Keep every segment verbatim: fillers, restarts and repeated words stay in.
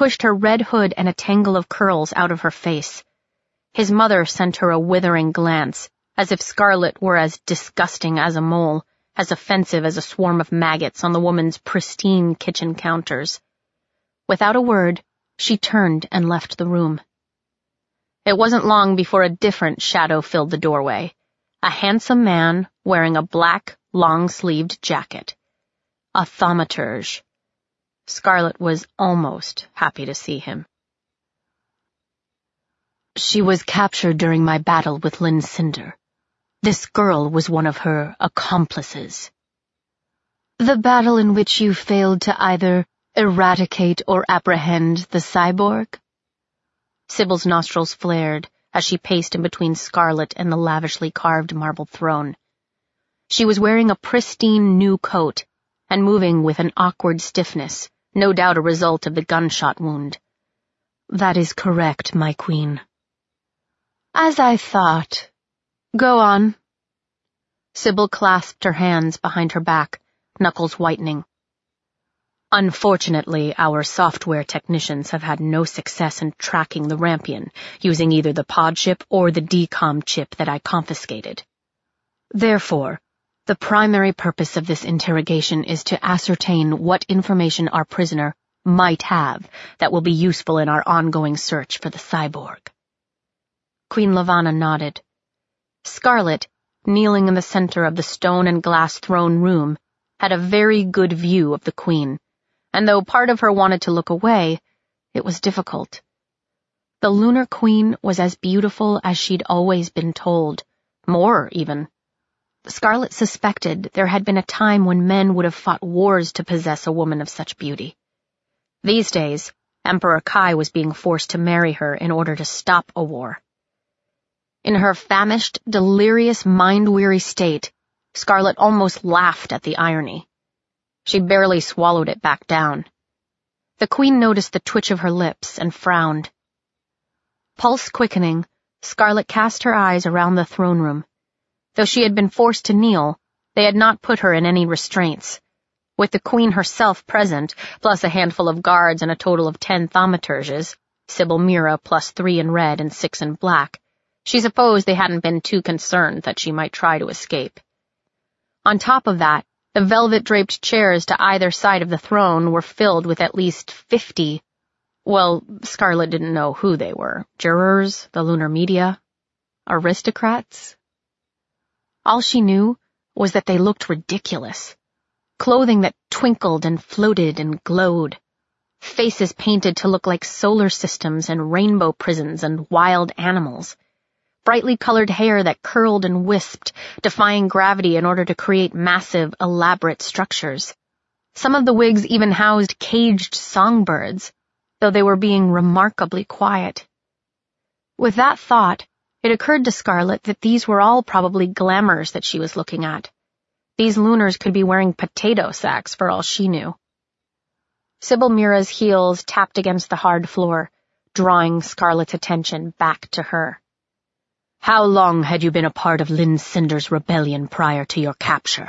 pushed her red hood and a tangle of curls out of her face. His mother sent her a withering glance, as if Scarlet were as disgusting as a mole, as offensive as a swarm of maggots on the woman's pristine kitchen counters. Without a word, she turned and left the room. It wasn't long before a different shadow filled the doorway, a handsome man wearing a black, long-sleeved jacket. A thaumaturge. Scarlet was almost happy to see him. She was captured during my battle with Lynn Cinder. This girl was one of her accomplices. The battle in which you failed to either eradicate or apprehend the cyborg? Sybil's nostrils flared as she paced in between Scarlet and the lavishly carved marble throne. She was wearing a pristine new coat and moving with an awkward stiffness, no doubt a result of the gunshot wound. That is correct, my queen. As I thought. Go on. Sybil clasped her hands behind her back, knuckles whitening. Unfortunately, our software technicians have had no success in tracking the Rampion, using either the pod chip or the D COM chip that I confiscated. Therefore, the primary purpose of this interrogation is to ascertain what information our prisoner might have that will be useful in our ongoing search for the cyborg. Queen Lavanna nodded. Scarlet, kneeling in the center of the stone and glass throne room, had a very good view of the queen, and though part of her wanted to look away, it was difficult. The Lunar Queen was as beautiful as she'd always been told, more even. Scarlet suspected there had been a time when men would have fought wars to possess a woman of such beauty. These days, Emperor Kai was being forced to marry her in order to stop a war. In her famished, delirious, mind-weary state, Scarlet almost laughed at the irony. She barely swallowed it back down. The queen noticed the twitch of her lips and frowned. Pulse quickening, Scarlet cast her eyes around the throne room. Though she had been forced to kneel, they had not put her in any restraints. With the queen herself present, plus a handful of guards and a total of ten thaumaturges, Sybil Mira plus three in red and six in black, she supposed they hadn't been too concerned that she might try to escape. On top of that, the velvet-draped chairs to either side of the throne were filled with at least fifty, well, Scarlet didn't know who they were, jurors, the lunar media, aristocrats. All she knew was that they looked ridiculous. Clothing that twinkled and floated and glowed. Faces painted to look like solar systems and rainbow prisons and wild animals. Brightly colored hair that curled and wisped, defying gravity in order to create massive, elaborate structures. Some of the wigs even housed caged songbirds, though they were being remarkably quiet. With that thought, it occurred to Scarlet that these were all probably glamours that she was looking at. These lunars could be wearing potato sacks for all she knew. Sybil Mira's heels tapped against the hard floor, drawing Scarlet's attention back to her. How long had you been a part of Lynn Cinder's rebellion prior to your capture?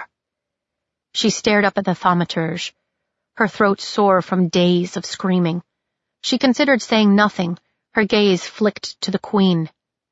She stared up at the thaumaturge, her throat sore from days of screaming. She considered saying nothing, her gaze flicked to the queen.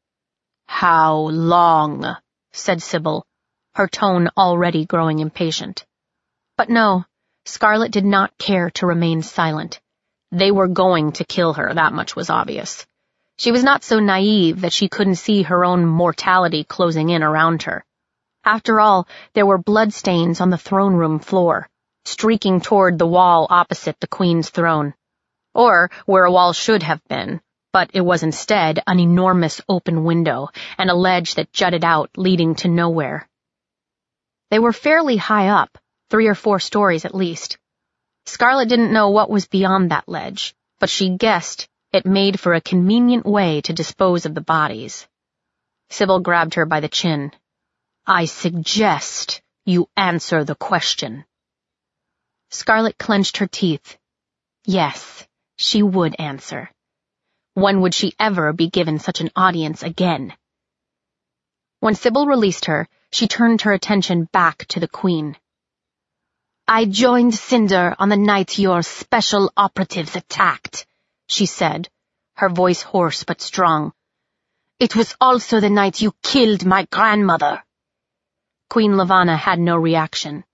How long? Said Sybil, her tone already growing impatient. But no, Scarlet did not care to remain silent. They were going to kill her, that much was obvious. She was not so naive that she couldn't see her own mortality closing in around her. After all, there were bloodstains on the throne room floor, streaking toward the wall opposite the queen's throne. Or where a wall should have been, but it was instead an enormous open window and a ledge that jutted out, leading to nowhere. They were fairly high up, three or four stories at least. Scarlet didn't know what was beyond that ledge, but she guessed it made for a convenient way to dispose of the bodies. Sybil grabbed her by the chin. I suggest you answer the question. Scarlet clenched her teeth. Yes, she would answer. When would she ever be given such an audience again? When Sybil released her, she turned her attention back to the queen. I joined Cinder on the night your special operatives attacked, she said, her voice hoarse but strong. "It was also the night you killed my grandmother." Queen Lavanna had no reaction.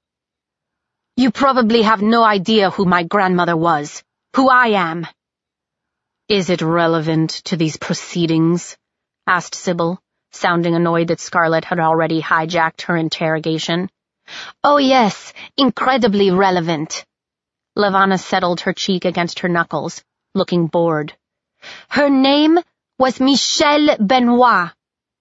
"You probably have no idea who my grandmother was, who I am." "Is it relevant to these proceedings?" asked Sybil, sounding annoyed that Scarlet had already hijacked her interrogation. "Oh yes, incredibly relevant." Lavanna settled her cheek against her knuckles, looking bored. "Her name was Michelle Benoit."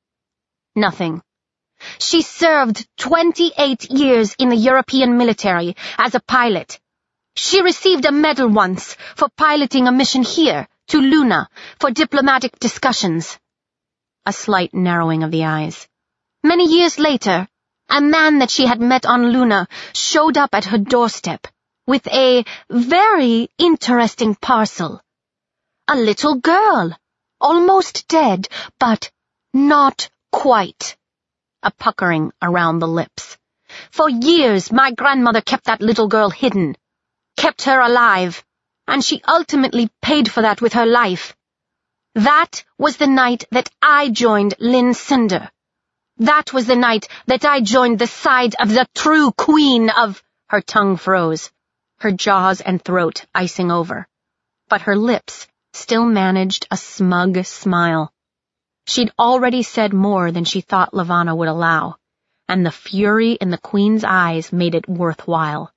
Nothing. "She served twenty-eight years in the European military as a pilot. She received a medal once for piloting a mission here, to Luna, for diplomatic discussions." A slight narrowing of the eyes. "Many years later, a man that she had met on Luna showed up at her doorstep with a very interesting parcel. A little girl, almost dead, but not quite." A puckering around the lips. "For years, my grandmother kept that little girl hidden, kept her alive, and she ultimately paid for that with her life. That was the night that I joined Lynn Cinder. That was the night that I joined the side of the true queen of—" Her tongue froze, her jaws and throat icing over, but her lips still managed a smug smile. She'd already said more than she thought Lavanna would allow, and the fury in the queen's eyes made it worthwhile.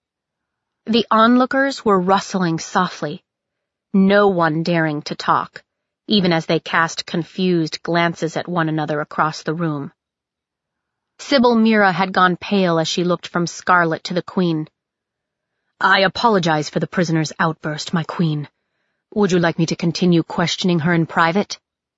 The onlookers were rustling softly, no one daring to talk, even as they cast confused glances at one another across the room. Sybil Mira had gone pale as she looked from Scarlet to the queen. "I apologize for the prisoner's outburst, my queen. Would you like me to continue questioning her in private?"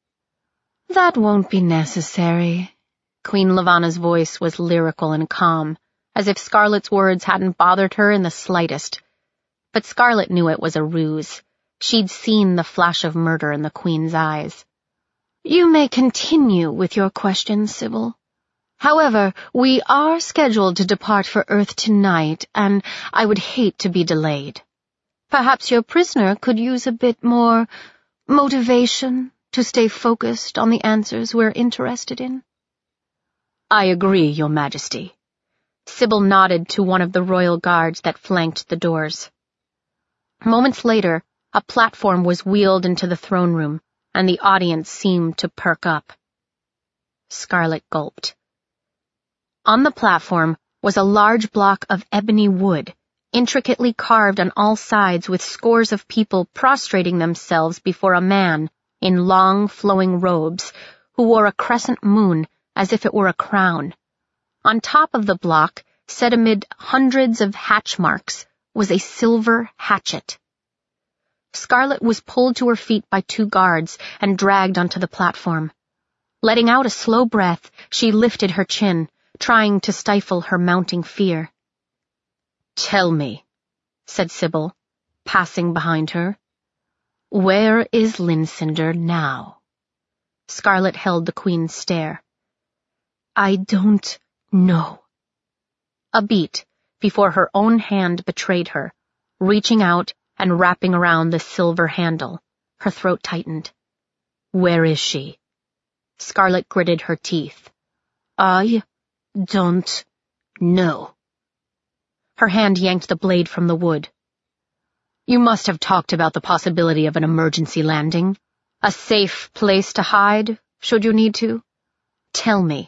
"That won't be necessary." Queen Lavanna's voice was lyrical and calm, as if Scarlet's words hadn't bothered her in the slightest. But Scarlet knew it was a ruse. She'd seen the flash of murder in the queen's eyes. "You may continue with your questions, Sybil. However, we are scheduled to depart for Earth tonight, and I would hate to be delayed. Perhaps your prisoner could use a bit more motivation to stay focused on the answers we're interested in." "I agree, Your Majesty." Sybil nodded to one of the royal guards that flanked the doors. Moments later, a platform was wheeled into the throne room, and the audience seemed to perk up. Scarlet gulped. On the platform was a large block of ebony wood, intricately carved on all sides with scores of people prostrating themselves before a man in long, flowing robes, who wore a crescent moon as if it were a crown. On top of the block, set amid hundreds of hatch marks, was a silver hatchet. Scarlet was pulled to her feet by two guards and dragged onto the platform. Letting out a slow breath, she lifted her chin, trying to stifle her mounting fear. "Tell me," said Sybil, passing behind her. "Where is Lynn Cinder now?" Scarlet held the queen's stare. "I don't know." A beat before her own hand betrayed her, reaching out and wrapping around the silver handle. Her throat tightened. "Where is she?" Scarlet gritted her teeth. "I don't know." Her hand yanked the blade from the wood. "You must have talked about the possibility of an emergency landing, a safe place to hide, should you need to. Tell me,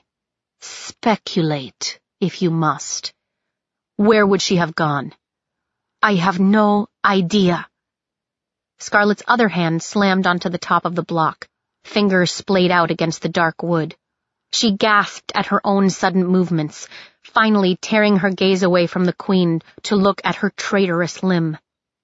speculate, if you must. Where would she have gone?" "I have no idea." Scarlet's other hand slammed onto the top of the block, fingers splayed out against the dark wood. She gasped at her own sudden movements, finally tearing her gaze away from the queen to look at her traitorous limb.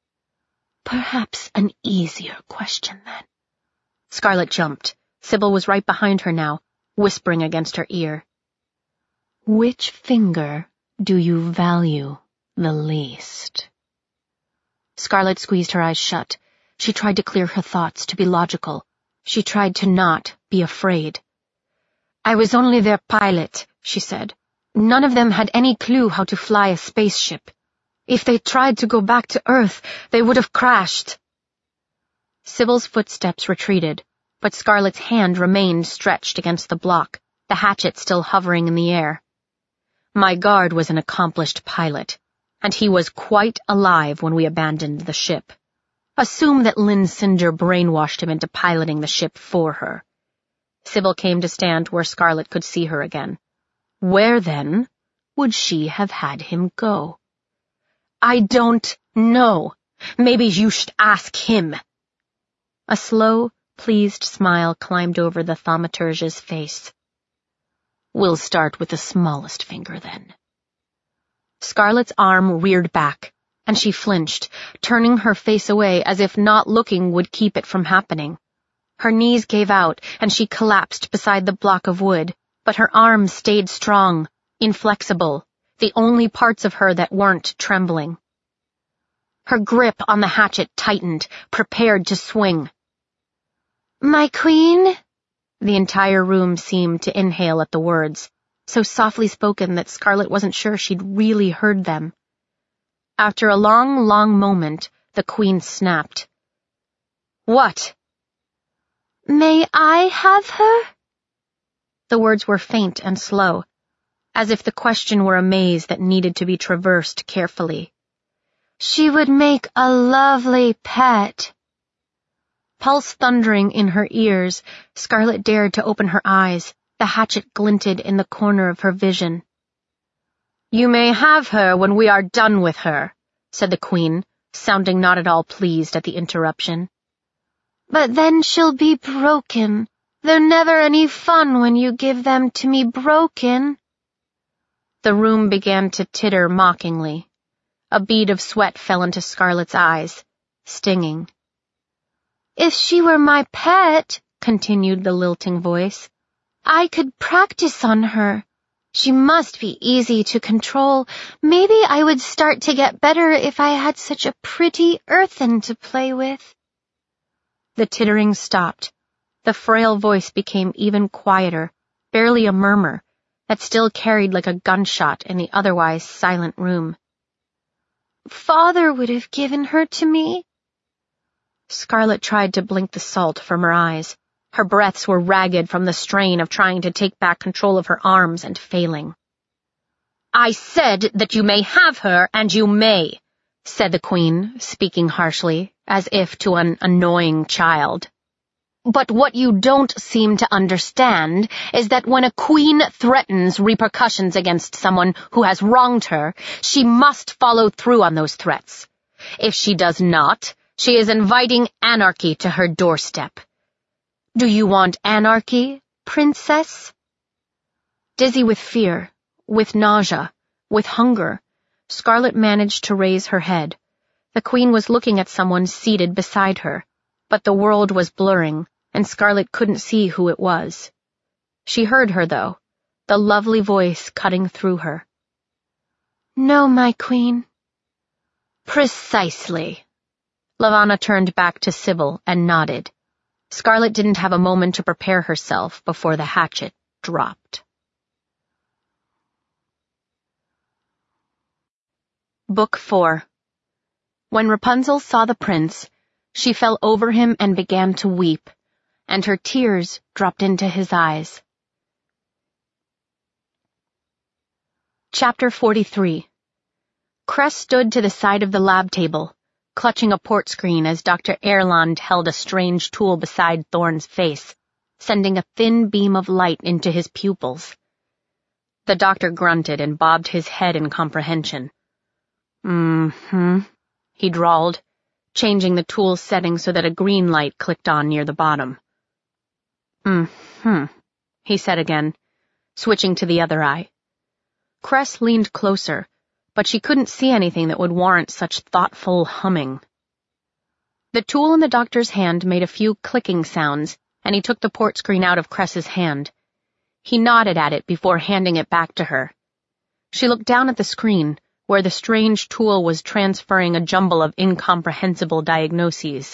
"Perhaps an easier question, then." Scarlet jumped. Sybil was right behind her now, whispering against her ear. "Which finger do you value the least?" Scarlet squeezed her eyes shut. She tried to clear her thoughts, to be logical. She tried to not be afraid. "I was only their pilot," she said. "None of them had any clue how to fly a spaceship. If they tried to go back to Earth, they would have crashed." Sybil's footsteps retreated, but Scarlet's hand remained stretched against the block, the hatchet still hovering in the air. My guard was an accomplished pilot, and he was quite alive when we abandoned the ship. Assume that Lynn Cinder brainwashed him into piloting the ship for her. Sybil came to stand where Scarlet could see her again. Where, then, would she have had him go? I don't know. Maybe you should ask him. A slow, pleased smile climbed over the thaumaturge's face. We'll start with the smallest finger, then. Scarlet's arm reared back, and she flinched, turning her face away as if not looking would keep it from happening. Her knees gave out, and she collapsed beside the block of wood, but her arms stayed strong, inflexible, the only parts of her that weren't trembling. Her grip on the hatchet tightened, prepared to swing. My queen? The entire room seemed to inhale at the words, so softly spoken that Scarlet wasn't sure she'd really heard them. After a long, long moment, the queen snapped. What? May I have her? The words were faint and slow, as if the question were a maze that needed to be traversed carefully. She would make a lovely pet. Pulse thundering in her ears, Scarlet dared to open her eyes. The hatchet glinted in the corner of her vision. You may have her when we are done with her, said the queen, sounding not at all pleased at the interruption. But then she'll be broken. They're never any fun when you give them to me broken. The room began to titter mockingly. A bead of sweat fell into Scarlet's eyes, stinging. If she were my pet, continued the lilting voice, I could practice on her. She must be easy to control. Maybe I would start to get better if I had such a pretty earthen to play with. The tittering stopped. The frail voice became even quieter, barely a murmur, that still carried like a gunshot in the otherwise silent room. Father would have given her to me. Scarlet tried to blink the salt from her eyes. Her breaths were ragged from the strain of trying to take back control of her arms and failing. I said that you may have her, and you may, said the queen, speaking harshly, as if to an annoying child. But what you don't seem to understand is that when a queen threatens repercussions against someone who has wronged her, she must follow through on those threats. If she does not, she is inviting anarchy to her doorstep. Do you want anarchy, princess? Dizzy with fear, with nausea, with hunger, Scarlet managed to raise her head. The queen was looking at someone seated beside her, but the world was blurring, and Scarlet couldn't see who it was. She heard her, though, the lovely voice cutting through her. No, my queen. Precisely. Lavanna turned back to Sybil and nodded. Scarlet didn't have a moment to prepare herself before the hatchet dropped. Book four. When Rapunzel saw the prince, she fell over him and began to weep, and her tears dropped into his eyes. Chapter forty-three. Cress stood to the side of the lab table, clutching a port screen as Doctor Erland held a strange tool beside Thorne's face, sending a thin beam of light into his pupils. The doctor grunted and bobbed his head in comprehension. Mm-hmm, he drawled, changing the tool's setting so that a green light clicked on near the bottom. Mm-hmm, he said again, switching to the other eye. Cress leaned closer, but she couldn't see anything that would warrant such thoughtful humming. The tool in the doctor's hand made a few clicking sounds, and he took the port screen out of Cress's hand. He nodded at it before handing it back to her. She looked down at the screen, where the strange tool was transferring a jumble of incomprehensible diagnoses.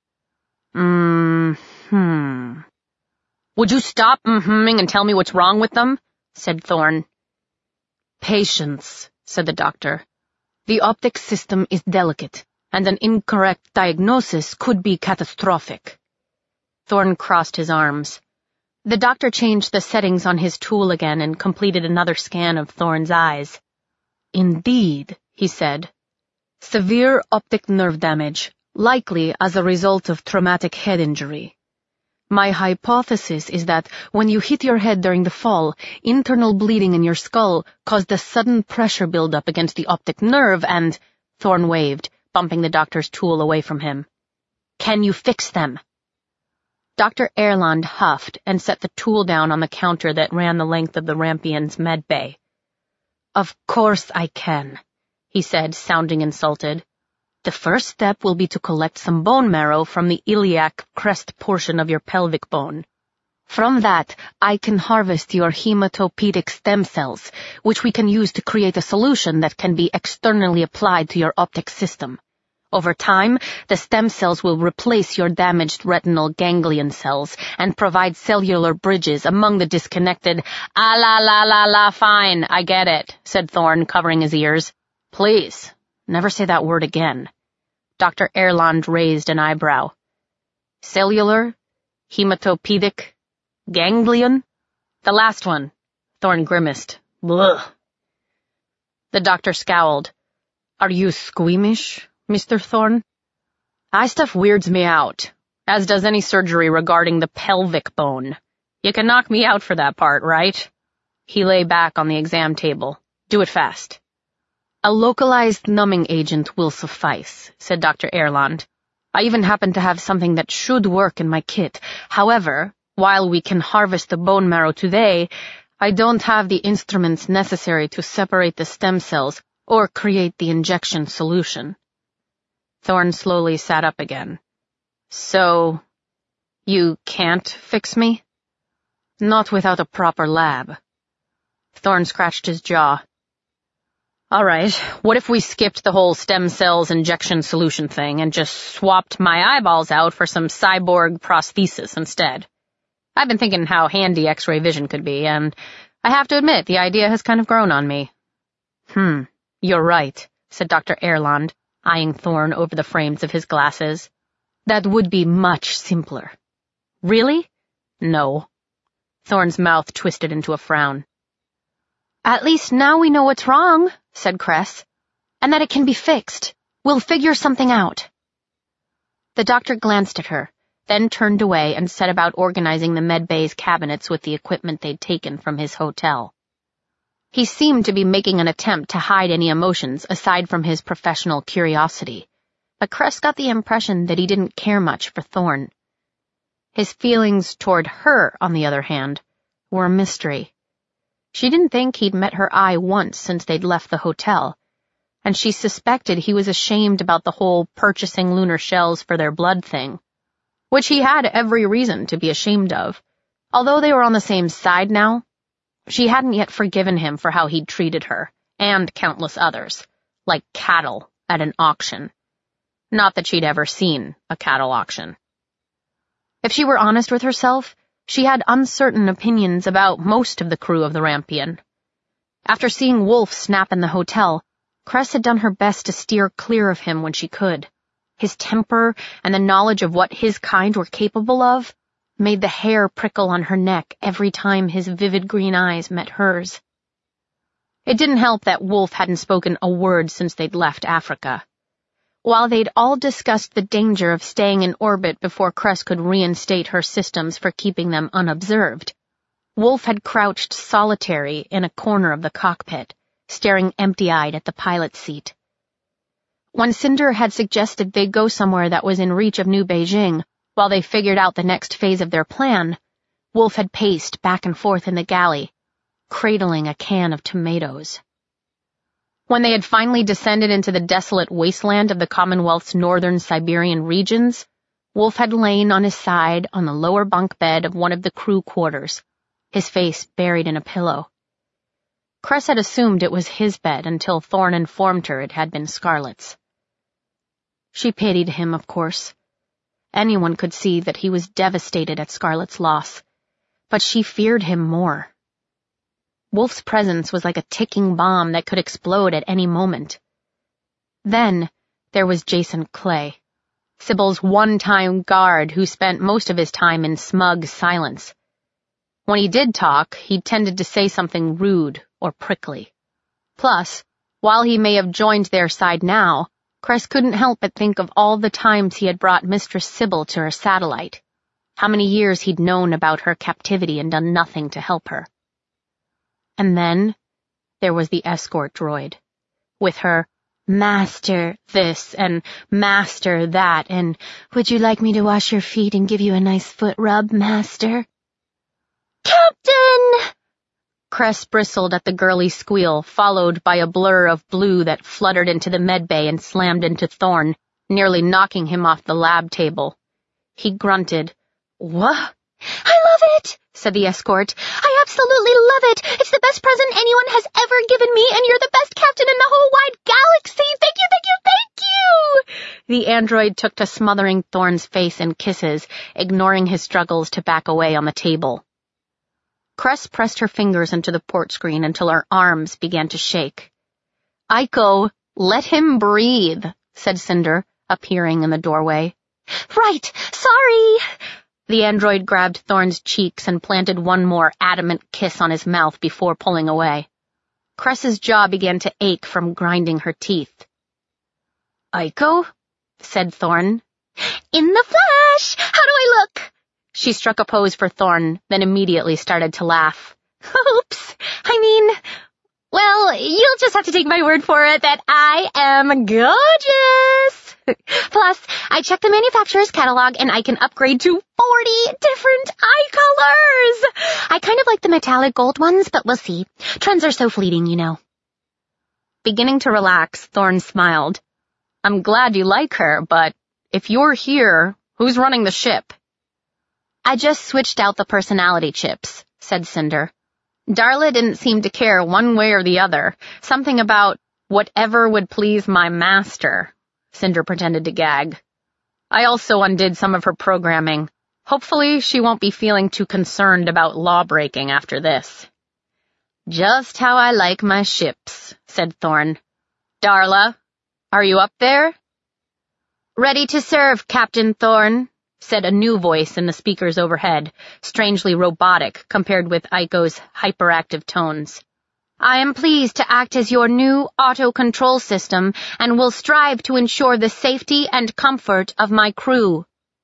Mm-hmm. Would you stop mm-hmming and tell me what's wrong with them? Said Thorne. Patience, said the doctor. The optic system is delicate. and an incorrect diagnosis could be catastrophic." Thorne crossed his arms. The doctor changed the settings on his tool again and completed another scan of Thorne's eyes. "Indeed," he said. "Severe optic nerve damage, likely as a result of traumatic head injury. My hypothesis is that when you hit your head during the fall, internal bleeding in your skull caused a sudden pressure buildup against the optic nerve and—" Thorne waved, bumping the doctor's tool away from him. "Can you fix them?" Doctor Erland huffed and set the tool down on the counter that ran the length of the Rampion's med bay. "Of course I can," he said, sounding insulted. "The first step will be to collect some bone marrow from the iliac crest portion of your pelvic bone. From that, I can harvest your hematopedic stem cells, which we can use to create a solution that can be externally applied to your optic system. Over time, the stem cells will replace your damaged retinal ganglion cells and provide cellular bridges among the disconnected—" "Ah la la la la, fine, I get it," said Thorne, covering his ears. "Please, never say that word again." Doctor Erland raised an eyebrow. "Cellular? Hematopedic? Ganglion?" "The last one." Thorne grimaced. "Blech." The doctor scowled. "Are you squeamish, Mister Thorne?" "Eye stuff weirds me out, as does any surgery regarding the pelvic bone. You can knock me out for that part, right?" He lay back on the exam table. "Do it fast." "A localized numbing agent will suffice," said Doctor Erland. "I even happen to have something that should work in my kit. However, while we can harvest the bone marrow today, I don't have the instruments necessary to separate the stem cells or create the injection solution." Thorne slowly sat up again. "So, you can't fix me?" "Not without a proper lab." Thorne scratched his jaw. "All right, what if we skipped the whole stem cells injection solution thing and just swapped my eyeballs out for some cyborg prosthesis instead? I've been thinking how handy X-ray vision could be, and I have to admit the idea has kind of grown on me." "Hmm, you're right," said Doctor Erland, eyeing Thorne over the frames of his glasses. "That would be much simpler." "Really?" "No." Thorne's mouth twisted into a frown. "At least now we know what's wrong," said Cress, "and that it can be fixed. We'll figure something out." The doctor glanced at her, then turned away and set about organizing the medbay's cabinets with the equipment they'd taken from his hotel. He seemed to be making an attempt to hide any emotions aside from his professional curiosity, but Cress got the impression that he didn't care much for Thorne. His feelings toward her, on the other hand, were a mystery. She didn't think he'd met her eye once since they'd left the hotel, and she suspected he was ashamed about the whole purchasing lunar shells for their blood thing, which he had every reason to be ashamed of. Although they were on the same side now, she hadn't yet forgiven him for how he'd treated her, and countless others, like cattle at an auction. Not that she'd ever seen a cattle auction. If she were honest with herself, she had uncertain opinions about most of the crew of the Rampion. After seeing Wolf snap in the hotel, Cress had done her best to steer clear of him when she could. His temper and the knowledge of what his kind were capable of made the hair prickle on her neck every time his vivid green eyes met hers. It didn't help that Wolf hadn't spoken a word since they'd left Africa. While they'd all discussed the danger of staying in orbit before Cress could reinstate her systems for keeping them unobserved, Wolf had crouched solitary in a corner of the cockpit, staring empty-eyed at the pilot's seat. When Cinder had suggested they go somewhere that was in reach of New Beijing while they figured out the next phase of their plan, Wolf had paced back and forth in the galley, cradling a can of tomatoes. When they had finally descended into the desolate wasteland of the Commonwealth's northern Siberian regions, Wolf had lain on his side on the lower bunk bed of one of the crew quarters, his face buried in a pillow. Cress had assumed it was his bed until Thorne informed her it had been Scarlett's. She pitied him, of course. Anyone could see that he was devastated at Scarlett's loss, but she feared him more. Wolf's presence was like a ticking bomb that could explode at any moment. Then, there was Jason Clay, Sybil's one-time guard who spent most of his time in smug silence. When he did talk, he tended to say something rude or prickly. Plus, while he may have joined their side now, Cress couldn't help but think of all the times he had brought Mistress Sybil to her satellite, how many years he'd known about her captivity and done nothing to help her. And then there was the escort droid, with her master this and master that, and would you like me to wash your feet and give you a nice foot rub, master? Captain! Cress bristled at the girly squeal, followed by a blur of blue that fluttered into the medbay and slammed into Thorn, nearly knocking him off the lab table. He grunted. What? I love it, said the escort. I absolutely love it. It's the best present anyone has ever given me, and you're the best captain in the whole wide galaxy. Thank you, thank you, thank you! The android took to smothering Thorn's face in kisses, ignoring his struggles to back away on the table. Cress pressed her fingers into the port screen until her arms began to shake. Aiko, let him breathe, said Cinder, appearing in the doorway. Right, sorry! The android grabbed Thorn's cheeks and planted one more adamant kiss on his mouth before pulling away. Cress's jaw began to ache from grinding her teeth. Aiko, said Thorn. In the flesh! How do I look? She struck a pose for Thorn, then immediately started to laugh. Oops! I mean, well, you'll just have to take my word for it that I am gorgeous! Plus, I checked the manufacturer's catalog and I can upgrade to forty different eye colors! I kind of like the metallic gold ones, but we'll see. Trends are so fleeting, you know. Beginning to relax, Thorn smiled. I'm glad you like her, but if you're here, who's running the ship? I just switched out the personality chips, said Cinder. Darla didn't seem to care one way or the other. Something about whatever would please my master. Cinder pretended to gag. I also undid some of her programming. Hopefully she won't be feeling too concerned about law-breaking after this. Just how I like my ships, said Thorn. Darla, are you up there? Ready to serve, Captain Thorn, said a new voice in the speakers overhead, strangely robotic compared with Aiko's hyperactive tones. I am pleased to act as your new auto-control system and will strive to ensure the safety and comfort of my crew.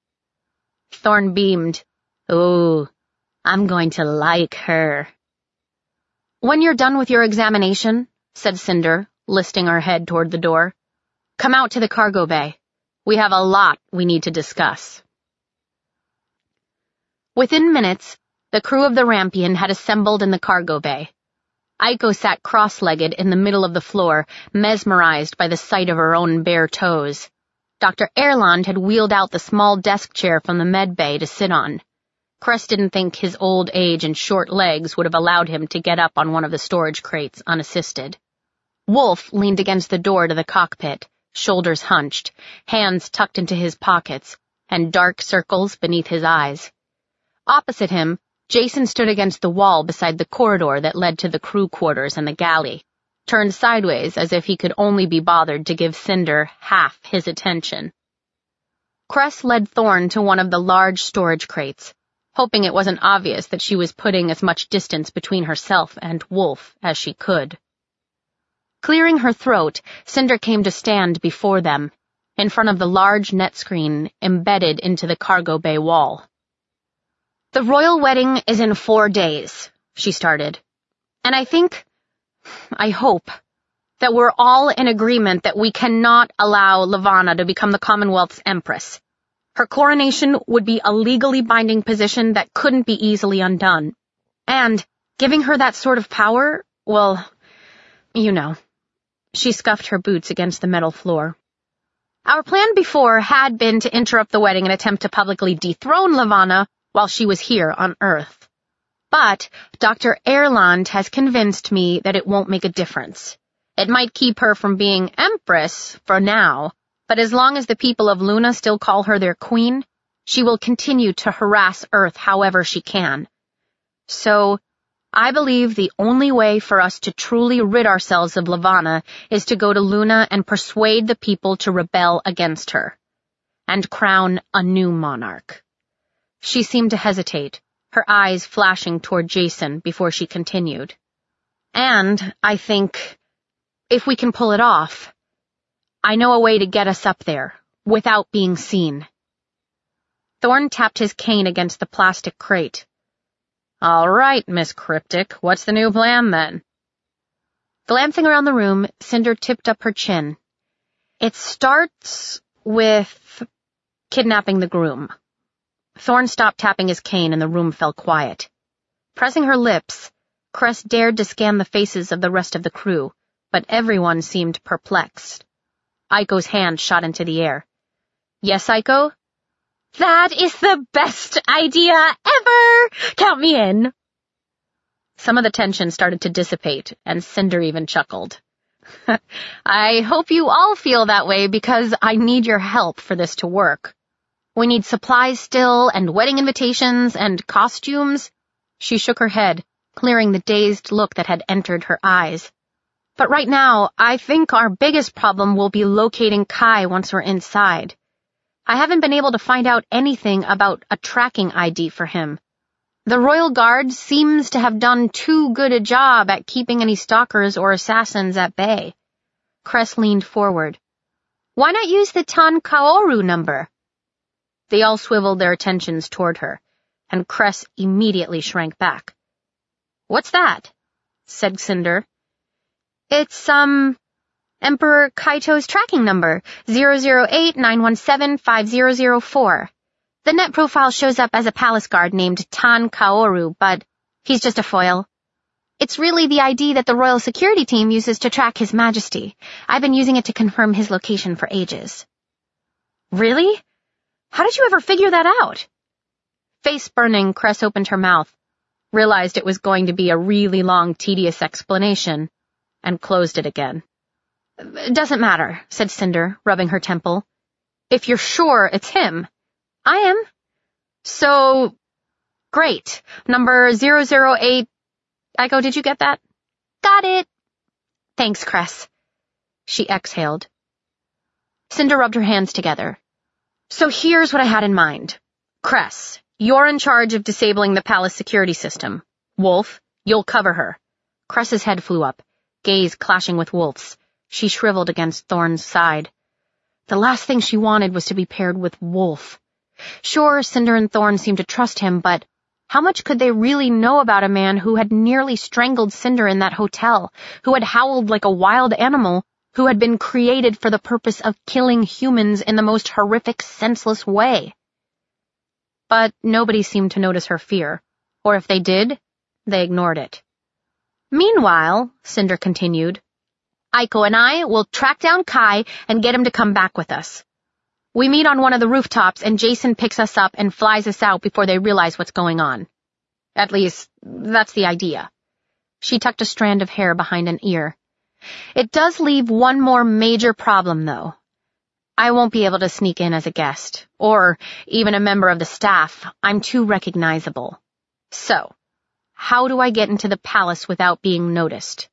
Thorn beamed. Ooh, I'm going to like her. When you're done with your examination, said Cinder, listing her head toward the door, come out to the cargo bay. We have a lot we need to discuss. Within minutes, the crew of the Rampion had assembled in the cargo bay. Aiko sat cross-legged in the middle of the floor, mesmerized by the sight of her own bare toes. Doctor Erland had wheeled out the small desk chair from the med bay to sit on. Cress didn't think his old age and short legs would have allowed him to get up on one of the storage crates unassisted. Wolf leaned against the door to the cockpit, shoulders hunched, hands tucked into his pockets, and dark circles beneath his eyes. Opposite him, Jason stood against the wall beside the corridor that led to the crew quarters and the galley, turned sideways as if he could only be bothered to give Cinder half his attention. Cress led Thorn to one of the large storage crates, hoping it wasn't obvious that she was putting as much distance between herself and Wolf as she could. Clearing her throat, Cinder came to stand before them, in front of the large net screen embedded into the cargo bay wall. The royal wedding is in four days, she started. And I think, I hope, that we're all in agreement that we cannot allow Levana to become the Commonwealth's empress. Her coronation would be a legally binding position that couldn't be easily undone. And giving her that sort of power, well, you know. She scuffed her boots against the metal floor. Our plan before had been to interrupt the wedding and attempt to publicly dethrone Levana while she was here on Earth. But Doctor Erland has convinced me that it won't make a difference. It might keep her from being empress for now, but as long as the people of Luna still call her their queen, she will continue to harass Earth however she can. So, I believe the only way for us to truly rid ourselves of Lavanna is to go to Luna and persuade the people to rebel against her, and crown a new monarch. She seemed to hesitate, her eyes flashing toward Jason before she continued. And, I think, if we can pull it off, I know a way to get us up there, without being seen. Thorn tapped his cane against the plastic crate. All right, Miss Cryptic, what's the new plan then? Glancing around the room, Cinder tipped up her chin. It starts with kidnapping the groom. Thorn stopped tapping his cane and the room fell quiet. Pressing her lips, Cress dared to scan the faces of the rest of the crew, but everyone seemed perplexed. Aiko's hand shot into the air. Yes, Aiko? That is the best idea ever! Count me in! Some of the tension started to dissipate, and Cinder even chuckled. I hope you all feel that way because I need your help for this to work. We need supplies still, and wedding invitations, and costumes. She shook her head, clearing the dazed look that had entered her eyes. But right now, I think our biggest problem will be locating Kai once we're inside. I haven't been able to find out anything about a tracking I D for him. The Royal Guard seems to have done too good a job at keeping any stalkers or assassins at bay. Cress leaned forward. Why not use the Tan Kaoru number? They all swiveled their attentions toward her, and Cress immediately shrank back. What's that? Said Cinder. It's, um... Emperor Kaito's tracking number, zero zero eight nine one seven five zero zero four. The net profile shows up as a palace guard named Tan Kaoru, but he's just a foil. It's really the I D that the royal security team uses to track His Majesty. I've been using it to confirm his location for ages. Really? How did you ever figure that out? Face burning, Cress opened her mouth, realized it was going to be a really long, tedious explanation, and closed it again. Doesn't matter, said Cinder, rubbing her temple. If you're sure it's him. I am. So, great. Number zero zero eight... Aiko, did you get that? Got it. Thanks, Cress. She exhaled. Cinder rubbed her hands together. So here's what I had in mind. Cress, you're in charge of disabling the palace security system. Wolf, you'll cover her. Cress's head flew up, gaze clashing with Wolf's. She shriveled against Thorn's side. The last thing she wanted was to be paired with Wolf. Sure, Cinder and Thorn seemed to trust him, but how much could they really know about a man who had nearly strangled Cinder in that hotel, who had howled like a wild animal, who had been created for the purpose of killing humans in the most horrific, senseless way? But nobody seemed to notice her fear, or if they did, they ignored it. Meanwhile, Cinder continued, Aiko and I will track down Kai and get him to come back with us. We meet on one of the rooftops and Jason picks us up and flies us out before they realize what's going on. At least, that's the idea. She tucked a strand of hair behind an ear. It does leave one more major problem, though. I won't be able to sneak in as a guest, or even a member of the staff. I'm too recognizable. So, how do I get into the palace without being noticed?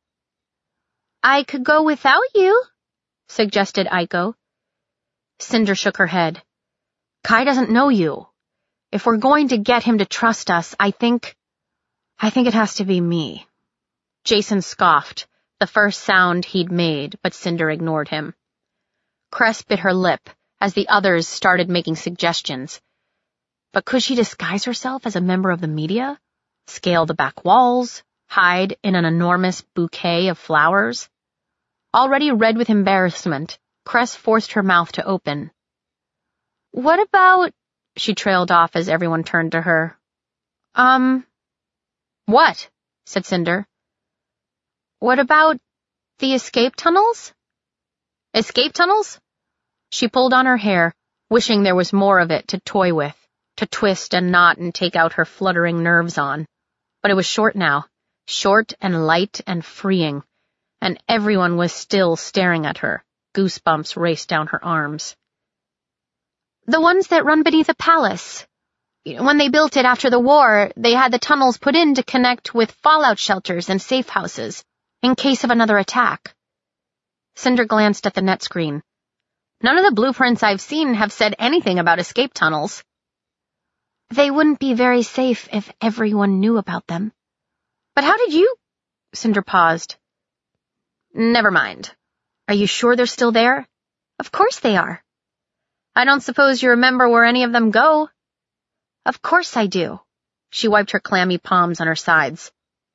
I could go without you, suggested Aiko. Cinder shook her head. Kai doesn't know you. If we're going to get him to trust us, I think... I think it has to be me. Jason scoffed, the first sound he'd made, but Cinder ignored him. Cress bit her lip as the others started making suggestions. But could she disguise herself as a member of the media? Scale the back walls? Hide in an enormous bouquet of flowers? Already red with embarrassment, Cress forced her mouth to open. What about... She trailed off as everyone turned to her. Um... What? Said Cinder. What about the escape tunnels? Escape tunnels? She pulled on her hair, wishing there was more of it to toy with, to twist and knot and take out her fluttering nerves on. But it was short now, short and light and freeing, and everyone was still staring at her. Goosebumps raced down her arms. The ones that run beneath the palace. When they built it after the war, they had the tunnels put in to connect with fallout shelters and safe houses, in case of another attack. Cinder glanced at the net screen. None of the blueprints I've seen have said anything about escape tunnels. They wouldn't be very safe if everyone knew about them. But how did you... Cinder paused. Never mind. Are you sure they're still there? Of course they are. I don't suppose you remember where any of them go. Of course I do. She wiped her clammy palms on her sides.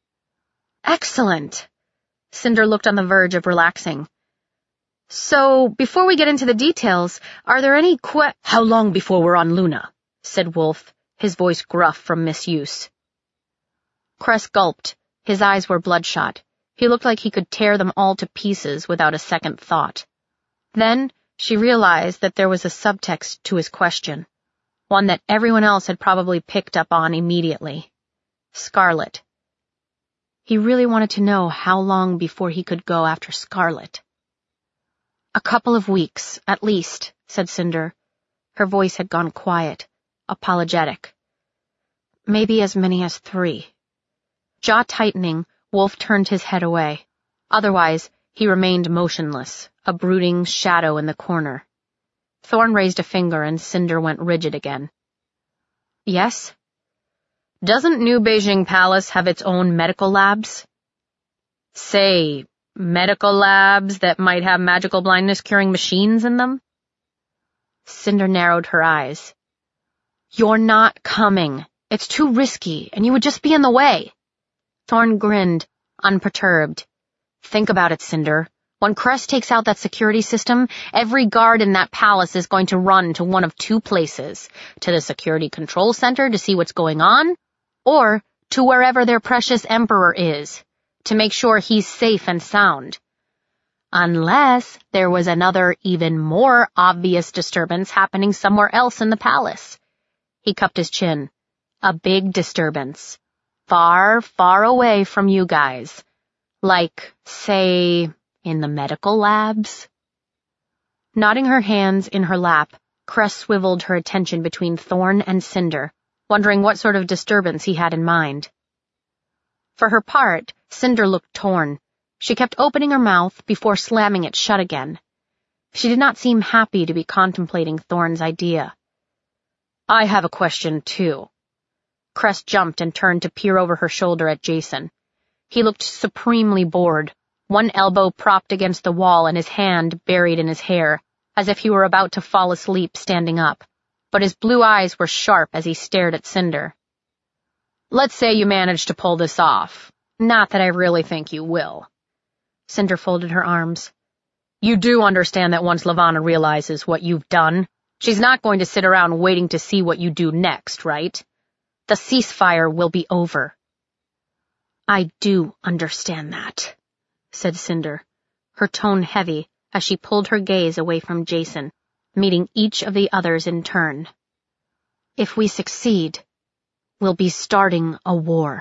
Excellent. Cinder looked on the verge of relaxing. So, before we get into the details, are there any que- How long before we're on Luna? Said Wolf, his voice gruff from misuse. Cress gulped. His eyes were bloodshot. He looked like he could tear them all to pieces without a second thought. Then, she realized that there was a subtext to his question, one that everyone else had probably picked up on immediately. Scarlet. He really wanted to know how long before he could go after Scarlet. A couple of weeks, at least, said Cinder. Her voice had gone quiet, apologetic. Maybe as many as three. Jaw tightening, Wolf turned his head away. Otherwise, he remained motionless, a brooding shadow in the corner. Thorn raised a finger and Cinder went rigid again. Yes? Doesn't New Beijing Palace have its own medical labs? Say, medical labs that might have magical blindness curing machines in them? Cinder narrowed her eyes. You're not coming. It's too risky, and you would just be in the way. Thorn grinned, unperturbed. Think about it, Cinder. When Cress takes out that security system, every guard in that palace is going to run to one of two places, to the security control center to see what's going on, or to wherever their precious emperor is, to make sure he's safe and sound. Unless there was another, even more obvious disturbance happening somewhere else in the palace. He cupped his chin. A big disturbance. Far, far away from you guys. Like, say, in the medical labs? Nodding her hands in her lap, Cress swiveled her attention between Thorn and Cinder, wondering what sort of disturbance he had in mind. For her part, Cinder looked torn. She kept opening her mouth before slamming it shut again. She did not seem happy to be contemplating Thorn's idea. I have a question, too. Cress jumped and turned to peer over her shoulder at Jason. He looked supremely bored, one elbow propped against the wall and his hand buried in his hair, as if he were about to fall asleep standing up, but his blue eyes were sharp as he stared at Cinder. Let's say you manage to pull this off. Not that I really think you will. Cinder folded her arms. You do understand that once Lavanna realizes what you've done, she's not going to sit around waiting to see what you do next, right? The ceasefire will be over. I do understand that, said Cinder, her tone heavy as she pulled her gaze away from Jason, meeting each of the others in turn. If we succeed, we'll be starting a war.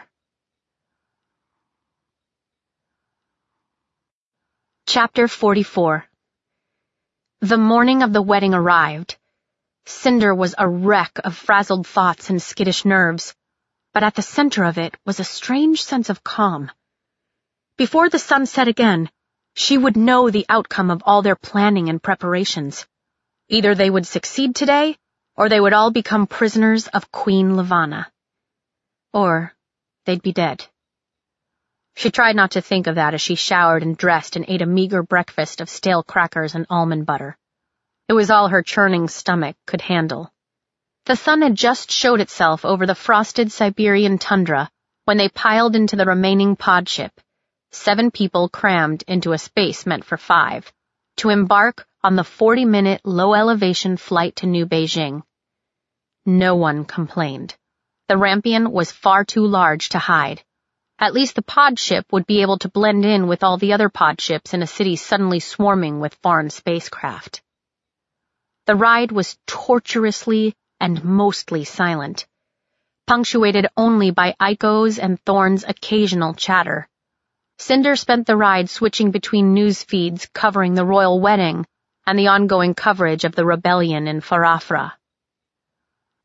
Chapter forty-four. The morning of the wedding arrived. Cinder was a wreck of frazzled thoughts and skittish nerves, but at the center of it was a strange sense of calm. Before the sun set again, she would know the outcome of all their planning and preparations. Either they would succeed today, or they would all become prisoners of Queen Lavanna. Or they'd be dead. She tried not to think of that as she showered and dressed and ate a meager breakfast of stale crackers and almond butter. It was all her churning stomach could handle. The sun had just showed itself over the frosted Siberian tundra when they piled into the remaining pod ship, seven people crammed into a space meant for five, to embark on the forty-minute low-elevation flight to New Beijing. No one complained. The Rampion was far too large to hide. At least the pod ship would be able to blend in with all the other pod ships in a city suddenly swarming with foreign spacecraft. The ride was torturously and mostly silent, punctuated only by Aiko's and Thorn's occasional chatter. Cinder spent the ride switching between news feeds covering the royal wedding and the ongoing coverage of the rebellion in Farafra.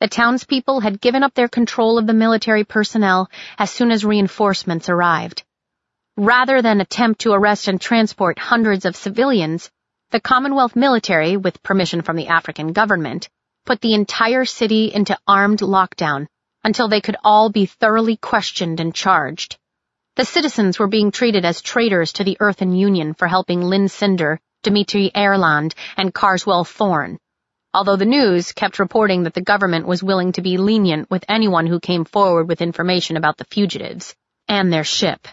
The townspeople had given up their control of the military personnel as soon as reinforcements arrived. Rather than attempt to arrest and transport hundreds of civilians, the Commonwealth military, with permission from the African government, put the entire city into armed lockdown until they could all be thoroughly questioned and charged. The citizens were being treated as traitors to the Earthen Union for helping Lynn Cinder, Dimitri Erland, and Carswell Thorne, although the news kept reporting that the government was willing to be lenient with anyone who came forward with information about the fugitives and their ship.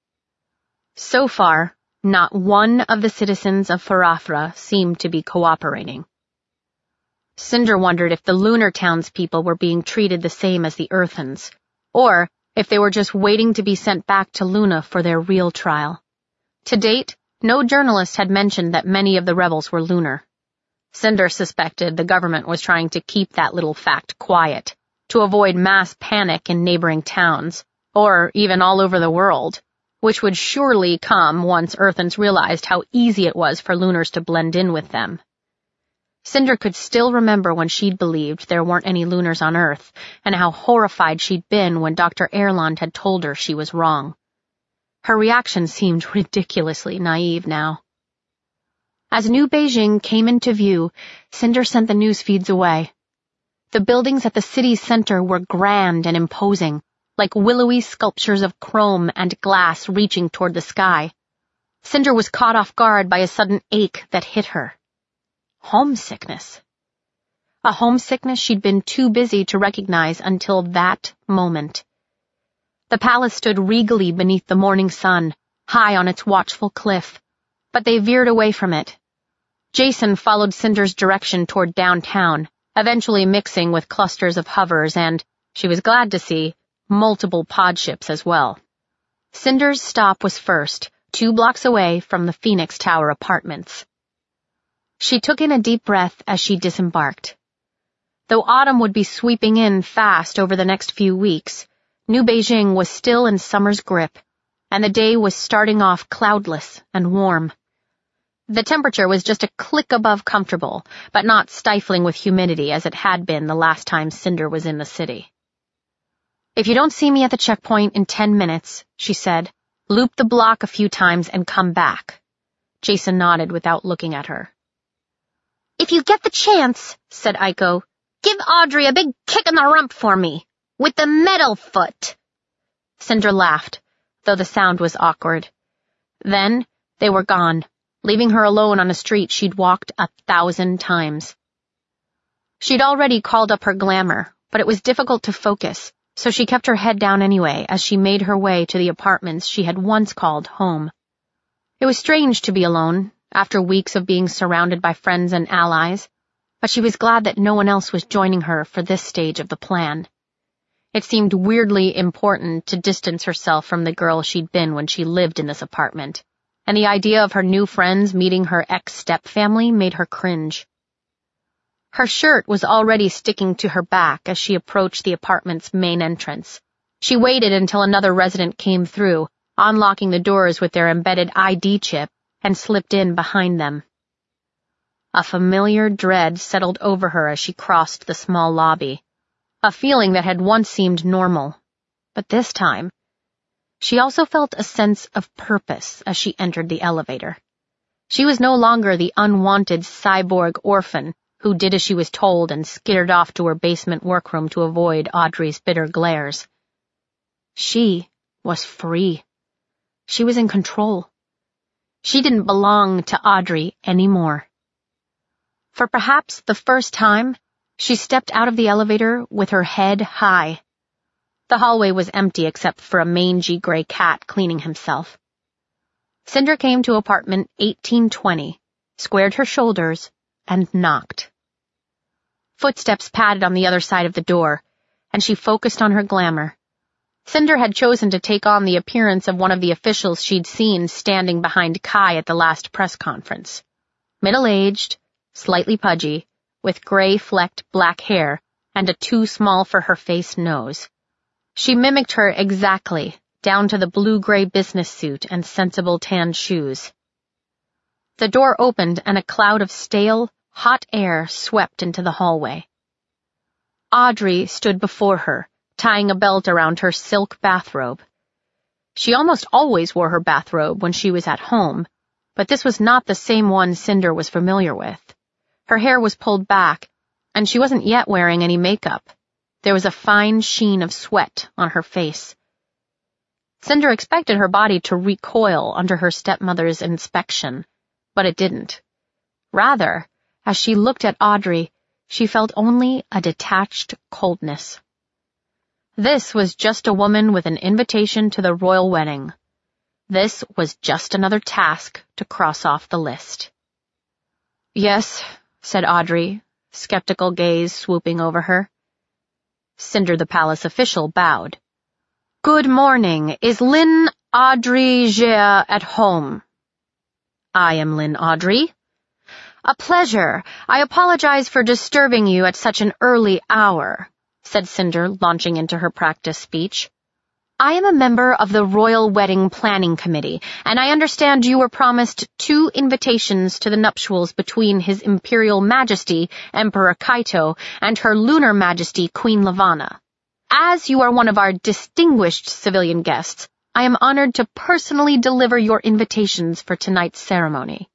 So far, not one of the citizens of Farafra seemed to be cooperating. Cinder wondered if the lunar townspeople were being treated the same as the Earthens, or if they were just waiting to be sent back to Luna for their real trial. To date, no journalist had mentioned that many of the rebels were lunar. Cinder suspected the government was trying to keep that little fact quiet, to avoid mass panic in neighboring towns, or even all over the world, which would surely come once Earthens realized how easy it was for lunars to blend in with them. Cinder could still remember when she'd believed there weren't any lunars on Earth, and how horrified she'd been when Doctor Erland had told her she was wrong. Her reaction seemed ridiculously naive now. As New Beijing came into view, Cinder sent the news feeds away. The buildings at the city's center were grand and imposing, like willowy sculptures of chrome and glass reaching toward the sky. Cinder was caught off guard by a sudden ache that hit her. Homesickness. A homesickness she'd been too busy to recognize until that moment. The palace stood regally beneath the morning sun, high on its watchful cliff, but they veered away from it. Jason followed Cinder's direction toward downtown, eventually mixing with clusters of hovers and, she was glad to see, multiple pod ships as well. Cinder's stop was first, two blocks away from the Phoenix Tower apartments. She took in a deep breath as she disembarked. Though autumn would be sweeping in fast over the next few weeks, New Beijing was still in summer's grip, and the day was starting off cloudless and warm. The temperature was just a click above comfortable, but not stifling with humidity as it had been the last time Cinder was in the city. "If you don't see me at the checkpoint in ten minutes," she said, "loop the block a few times and come back." Jason nodded without looking at her. "If you get the chance," said Aiko, "give Audrey a big kick in the rump for me, with the metal foot." Cinder laughed, though the sound was awkward. Then they were gone, leaving her alone on a street she'd walked a thousand times. She'd already called up her glamour, but it was difficult to focus, so she kept her head down anyway as she made her way to the apartments she had once called home. It was strange to be alone, after weeks of being surrounded by friends and allies, but she was glad that no one else was joining her for this stage of the plan. It seemed weirdly important to distance herself from the girl she'd been when she lived in this apartment, and the idea of her new friends meeting her ex-stepfamily made her cringe. Her shirt was already sticking to her back as she approached the apartment's main entrance. She waited until another resident came through, unlocking the doors with their embedded I D chip, and slipped in behind them. A familiar dread settled over her as she crossed the small lobby, a feeling that had once seemed normal, but this time, she also felt a sense of purpose as she entered the elevator. She was no longer the unwanted cyborg orphan who did as she was told and skittered off to her basement workroom to avoid Audrey's bitter glares. She was free. She was in control. She didn't belong to Audrey anymore. For perhaps the first time, she stepped out of the elevator with her head high. The hallway was empty except for a mangy gray cat cleaning himself. Cinder came to apartment eighteen twenty, squared her shoulders, and knocked. Footsteps padded on the other side of the door, and she focused on her glamour. Cinder had chosen to take on the appearance of one of the officials she'd seen standing behind Kai at the last press conference. Middle-aged, slightly pudgy, with gray-flecked black hair and a too-small-for-her-face nose. She mimicked her exactly, down to the blue-gray business suit and sensible tan shoes. The door opened and a cloud of stale, hot air swept into the hallway. Audrey stood before her, tying a belt around her silk bathrobe. She almost always wore her bathrobe when she was at home, but this was not the same one Cinder was familiar with. Her hair was pulled back, and she wasn't yet wearing any makeup. There was a fine sheen of sweat on her face. Cinder expected her body to recoil under her stepmother's inspection, but it didn't. Rather, as she looked at Audrey, she felt only a detached coldness. This was just a woman with an invitation to the royal wedding. This was just another task to cross off the list. "Yes," said Audrey, skeptical gaze swooping over her. Cinder the palace official bowed. "Good morning. Is Lynn Audrey Gea at home?" "I am Lynn Audrey." "A pleasure. I apologize for disturbing you at such an early hour," said Cinder, launching into her practice speech. "I am a member of the Royal Wedding Planning Committee, and I understand you were promised two invitations to the nuptials between His Imperial Majesty, Emperor Kaito, and Her Lunar Majesty, Queen Levana. As you are one of our distinguished civilian guests, I am honored to personally deliver your invitations for tonight's ceremony."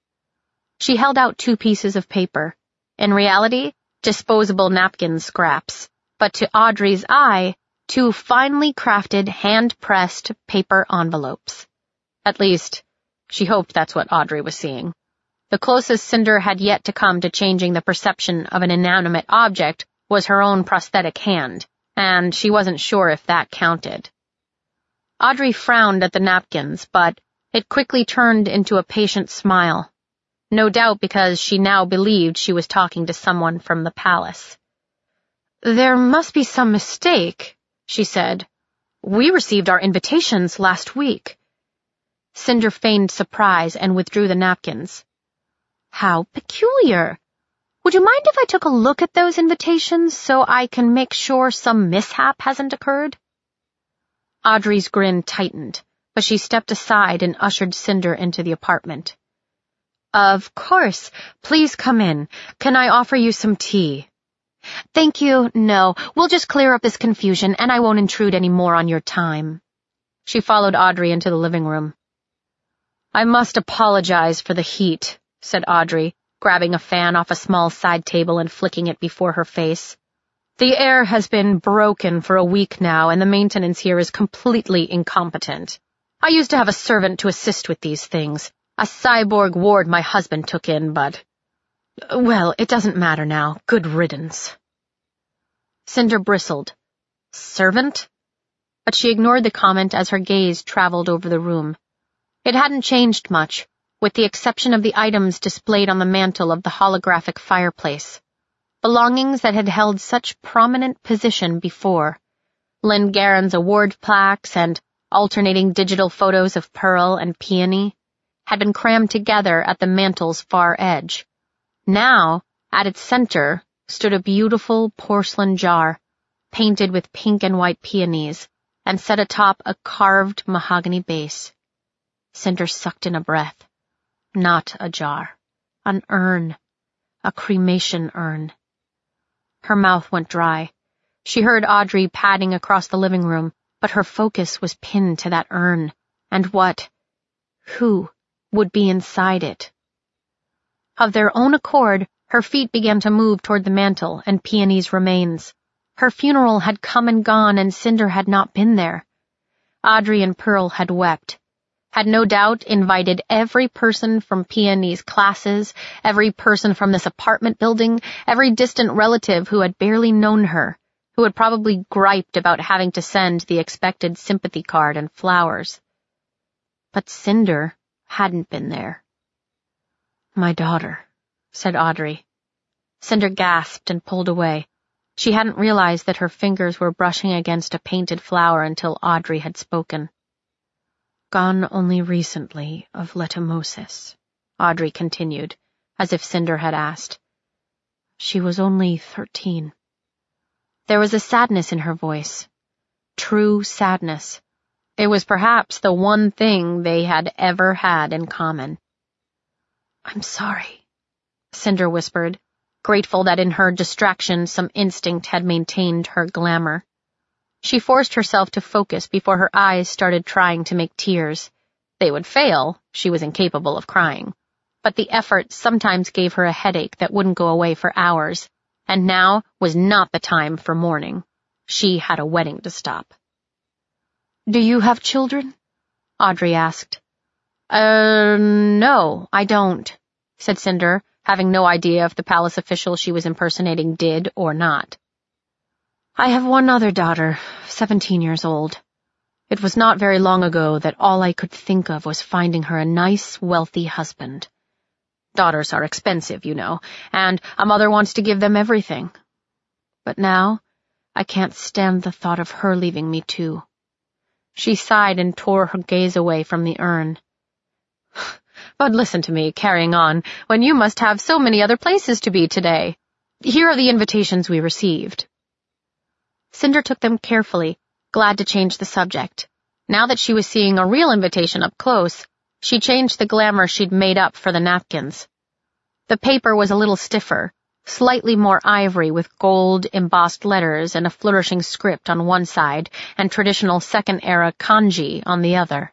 She held out two pieces of paper. In reality, disposable napkin scraps, but to Audrey's eye, two finely crafted, hand-pressed paper envelopes. At least, she hoped that's what Audrey was seeing. The closest Cinder had yet to come to changing the perception of an inanimate object was her own prosthetic hand, and she wasn't sure if that counted. Audrey frowned at the napkins, but it quickly turned into a patient smile. No doubt because she now believed she was talking to someone from the palace. "There must be some mistake," she said. "We received our invitations last week." Cinder feigned surprise and withdrew the napkins. "How peculiar. Would you mind if I took a look at those invitations so I can make sure some mishap hasn't occurred?" Audrey's grin tightened, but she stepped aside and ushered Cinder into the apartment. "Of course. Please come in. Can I offer you some tea?" "Thank you, no. We'll just clear up this confusion, and I won't intrude any more on your time." She followed Audrey into the living room. "I must apologize for the heat," said Audrey, grabbing a fan off a small side table and flicking it before her face. "The air has been broken for a week now, and the maintenance here is completely incompetent. I used to have a servant to assist with these things, a cyborg ward my husband took in, but... well, it doesn't matter now. Good riddance." Cinder bristled. "Servant?" But she ignored the comment as her gaze traveled over the room. It hadn't changed much, with the exception of the items displayed on the mantel of the holographic fireplace. Belongings that had held such prominent position before. Lynn Garen's award plaques and alternating digital photos of Pearl and Peony had been crammed together at the mantel's far edge. Now, at its center, stood a beautiful porcelain jar, painted with pink and white peonies, and set atop a carved mahogany base. Cinder sucked in a breath. Not a jar. An urn. A cremation urn. Her mouth went dry. She heard Audrey padding across the living room, but her focus was pinned to that urn, and what, who, would be inside it. Of their own accord, her feet began to move toward the mantel and Peony's remains. Her funeral had come and gone, and Cinder had not been there. Audrey and Pearl had wept, had no doubt invited every person from Peony's classes, every person from this apartment building, every distant relative who had barely known her, who had probably griped about having to send the expected sympathy card and flowers. But Cinder hadn't been there. "My daughter," said Audrey. Cinder gasped and pulled away. She hadn't realized that her fingers were brushing against a painted flower until Audrey had spoken. "Gone only recently of letomosis," Audrey continued, as if Cinder had asked. "She was only thirteen." There was a sadness in her voice. True sadness. It was perhaps the one thing they had ever had in common. "I'm sorry," Cinder whispered, grateful that in her distraction some instinct had maintained her glamour. She forced herself to focus before her eyes started trying to make tears. They would fail, she was incapable of crying, but the effort sometimes gave her a headache that wouldn't go away for hours, and now was not the time for mourning. She had a wedding to stop. "Do you have children?" Audrey asked. Uh, no, I don't, said Cinder, having no idea if the palace official she was impersonating did or not. "I have one other daughter, seventeen years old. It was not very long ago that all I could think of was finding her a nice, wealthy husband. Daughters are expensive, you know, and a mother wants to give them everything. But now, I can't stand the thought of her leaving me too." She sighed and tore her gaze away from the urn. "But listen to me, carrying on, when you must have so many other places to be today. Here are the invitations we received." Cinder took them carefully, glad to change the subject. Now that she was seeing a real invitation up close, she changed the glamour she'd made up for the napkins. The paper was a little stiffer, slightly more ivory with gold embossed letters and a flourishing script on one side and traditional second-era kanji on the other.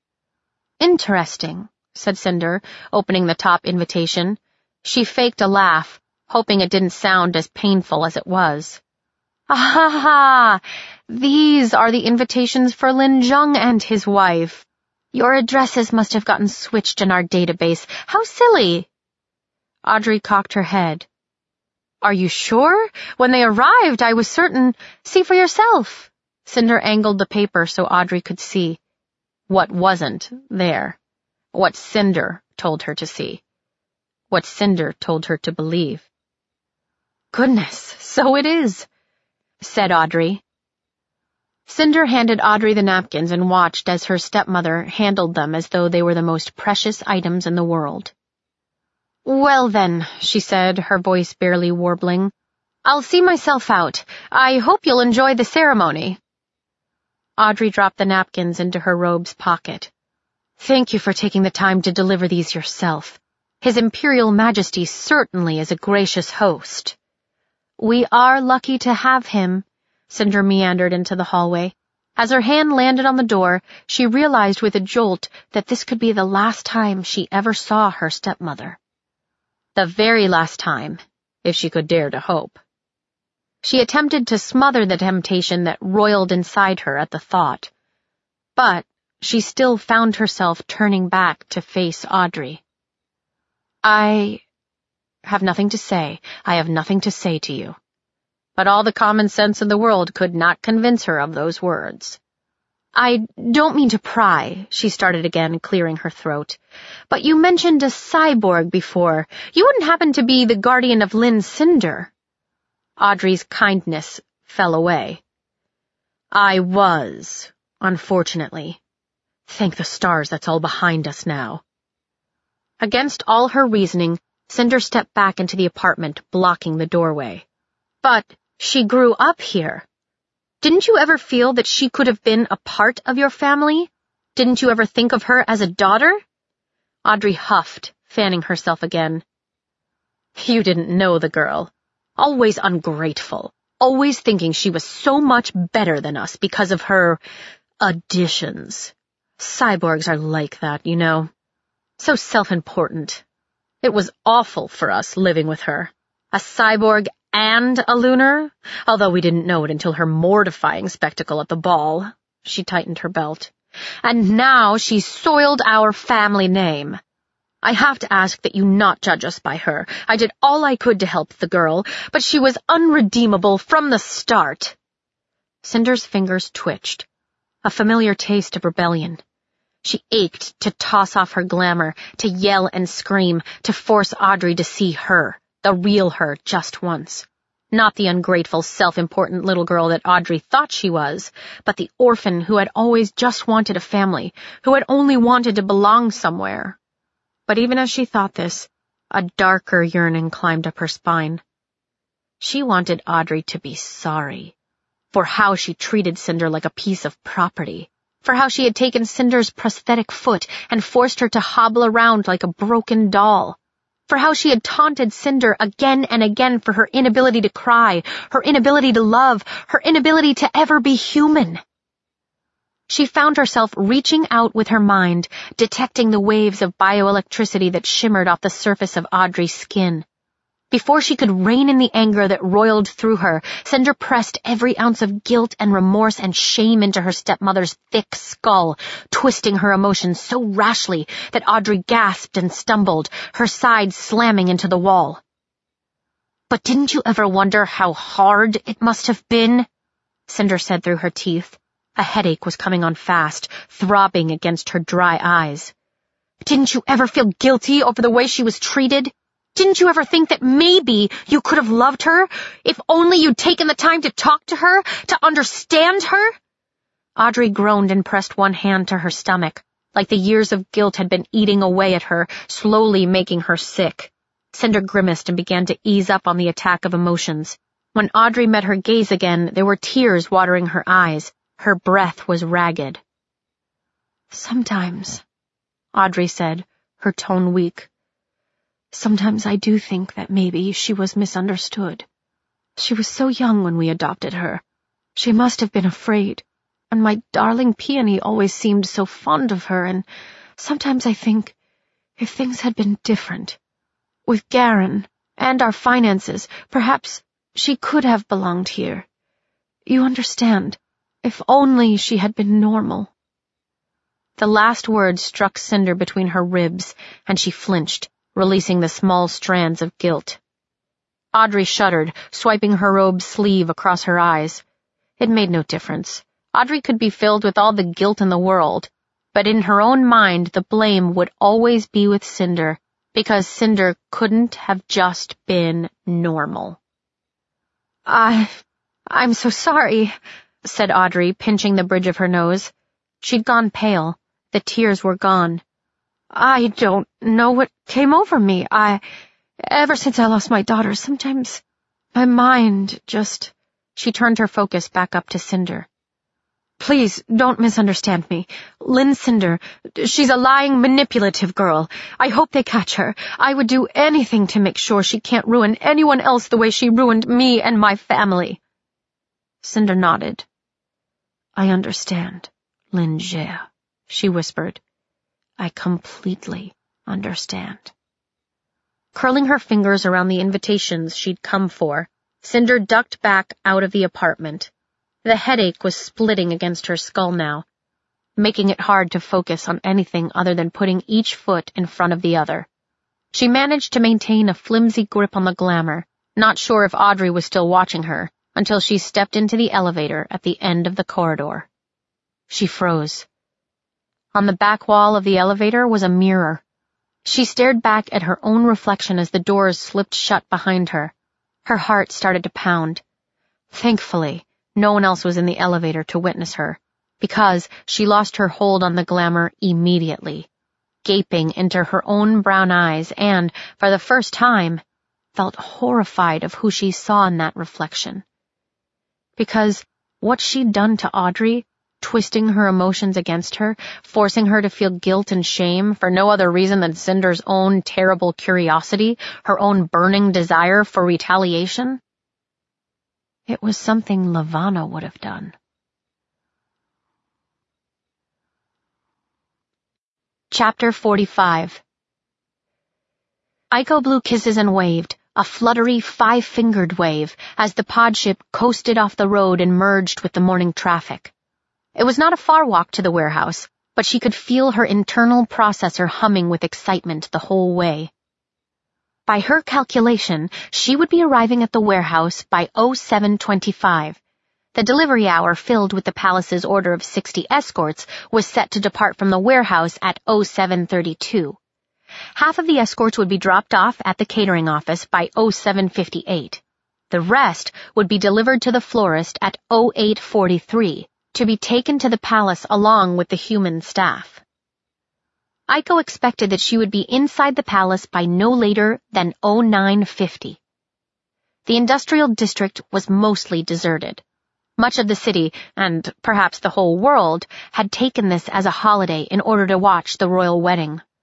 "Interesting," said Cinder, opening the top invitation. She faked a laugh, hoping it didn't sound as painful as it was. "Ah ha ha! These are the invitations for Lin Zheng and his wife. Your addresses must have gotten switched in our database. How silly!" Audrey cocked her head. "Are you sure? When they arrived, I was certain. See for yourself." Cinder angled the paper so Audrey could see what wasn't there, what Cinder told her to see, what Cinder told her to believe. "Goodness, so it is," said Audrey. Cinder handed Audrey the napkins and watched as her stepmother handled them as though they were the most precious items in the world. "Well then," she said, her voice barely warbling, "I'll see myself out. I hope you'll enjoy the ceremony." Audrey dropped the napkins into her robe's pocket. "Thank you for taking the time to deliver these yourself. His Imperial Majesty certainly is a gracious host." "We are lucky to have him," Cinder meandered into the hallway. As her hand landed on the door, she realized with a jolt that this could be the last time she ever saw her stepmother. The very last time, if she could dare to hope. She attempted to smother the temptation that roiled inside her at the thought. But she still found herself turning back to face Audrey. "I have nothing to say. I have nothing to say to you." But all the common sense in the world could not convince her of those words. "I don't mean to pry," she started again, clearing her throat. "But you mentioned a cyborg before. You wouldn't happen to be the guardian of Lin Cinder?" Audrey's kindness fell away. "I was, unfortunately. Thank the stars that's all behind us now." Against all her reasoning, Cinder stepped back into the apartment, blocking the doorway. "But she grew up here. Didn't you ever feel that she could have been a part of your family? Didn't you ever think of her as a daughter?" Audrey huffed, fanning herself again. "You didn't know the girl. Always ungrateful, always thinking she was so much better than us because of her additions. Cyborgs are like that, you know. So self-important. It was awful for us living with her. A cyborg and a lunar, although we didn't know it until her mortifying spectacle at the ball." She tightened her belt. "And now she's soiled our family name. I have to ask that you not judge us by her. I did all I could to help the girl, but she was unredeemable from the start." Cinder's fingers twitched, a familiar taste of rebellion. She ached to toss off her glamour, to yell and scream, to force Audrey to see her, the real her, just once. Not the ungrateful, self-important little girl that Audrey thought she was, but the orphan who had always just wanted a family, who had only wanted to belong somewhere. But even as she thought this, a darker yearning climbed up her spine. She wanted Audrey to be sorry for how she treated Cinder like a piece of property, for how she had taken Cinder's prosthetic foot and forced her to hobble around like a broken doll, for how she had taunted Cinder again and again for her inability to cry, her inability to love, her inability to ever be human. She found herself reaching out with her mind, detecting the waves of bioelectricity that shimmered off the surface of Audrey's skin. Before she could rein in the anger that roiled through her, Cinder pressed every ounce of guilt and remorse and shame into her stepmother's thick skull, twisting her emotions so rashly that Audrey gasped and stumbled, her side slamming into the wall. "But didn't you ever wonder how hard it must have been?" Cinder said through her teeth. A headache was coming on fast, throbbing against her dry eyes. "Didn't you ever feel guilty over the way she was treated? Didn't you ever think that maybe you could have loved her, if only you'd taken the time to talk to her, to understand her?" Audrey groaned and pressed one hand to her stomach, like the years of guilt had been eating away at her, slowly making her sick. Cinder grimaced and began to ease up on the attack of emotions. When Audrey met her gaze again, there were tears watering her eyes. Her breath was ragged. "Sometimes," Audrey said, her tone weak. "Sometimes I do think that maybe she was misunderstood. She was so young when we adopted her. She must have been afraid, and my darling Peony always seemed so fond of her, and sometimes I think, if things had been different, with Garen and our finances, perhaps she could have belonged here. You understand, if only she had been normal." The last word struck Cinder between her ribs, and she flinched, releasing the small strands of guilt. Audrey shuddered, swiping her robe's sleeve across her eyes. It made no difference. Audrey could be filled with all the guilt in the world, but in her own mind the blame would always be with Cinder, because Cinder couldn't have just been normal. I... I'm so sorry," said Audrey, pinching the bridge of her nose. She'd gone pale. The tears were gone. "I don't know what came over me. I... Ever since I lost my daughter, sometimes my mind just..." She turned her focus back up to Cinder. "Please, don't misunderstand me. Lynn Cinder, she's a lying, manipulative girl. I hope they catch her. I would do anything to make sure she can't ruin anyone else the way she ruined me and my family." Cinder nodded. "I understand, Lynn Gea," she whispered. "I completely understand." Curling her fingers around the invitations she'd come for, Cinder ducked back out of the apartment. The headache was splitting against her skull now, making it hard to focus on anything other than putting each foot in front of the other. She managed to maintain a flimsy grip on the glamour, not sure if Audrey was still watching her, until she stepped into the elevator at the end of the corridor. She froze. On the back wall of the elevator was a mirror. She stared back at her own reflection as the doors slipped shut behind her. Her heart started to pound. Thankfully, no one else was in the elevator to witness her, because she lost her hold on the glamour immediately, gaping into her own brown eyes and, for the first time, felt horrified of who she saw in that reflection. Because what she'd done to Audrey, twisting her emotions against her, forcing her to feel guilt and shame for no other reason than Cinder's own terrible curiosity, her own burning desire for retaliation, it was something Lavanna would have done. Chapter forty-five. Aiko blew kisses and waved, a fluttery, five-fingered wave, as the pod ship coasted off the road and merged with the morning traffic. It was not a far walk to the warehouse, but she could feel her internal processor humming with excitement the whole way. By her calculation, she would be arriving at the warehouse by oh seven twenty-five. The delivery hour filled with the palace's order of sixty escorts was set to depart from the warehouse at oh seven thirty-two. Half of the escorts would be dropped off at the catering office by oh seven fifty-eight. The rest would be delivered to the florist at oh eight forty-three, to be taken to the palace along with the human staff. Aiko expected that she would be inside the palace by no later than oh nine fifty. The industrial district was mostly deserted. Much of the city, and perhaps the whole world, had taken this as a holiday in order to watch the royal wedding.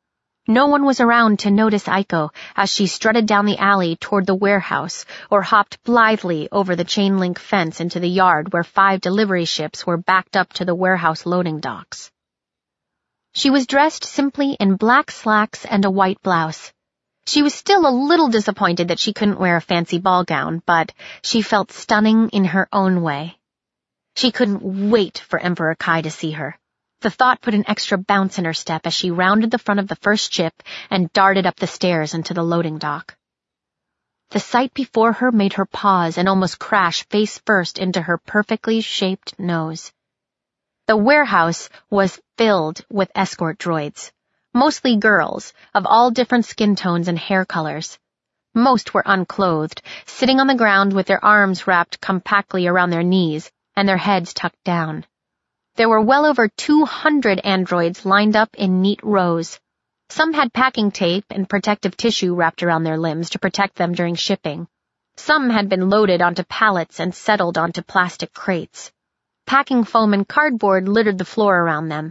No one was around to notice Aiko as she strutted down the alley toward the warehouse or hopped blithely over the chain-link fence into the yard where five delivery ships were backed up to the warehouse loading docks. She was dressed simply in black slacks and a white blouse. She was still a little disappointed that she couldn't wear a fancy ball gown, but she felt stunning in her own way. She couldn't wait for Emperor Kai to see her. The thought put an extra bounce in her step as she rounded the front of the first ship and darted up the stairs into the loading dock. The sight before her made her pause and almost crash face first into her perfectly shaped nose. The warehouse was filled with escort droids, mostly girls, of all different skin tones and hair colors. Most were unclothed, sitting on the ground with their arms wrapped compactly around their knees and their heads tucked down. There were well over two hundred androids lined up in neat rows. Some had packing tape and protective tissue wrapped around their limbs to protect them during shipping. Some had been loaded onto pallets and settled onto plastic crates. Packing foam and cardboard littered the floor around them.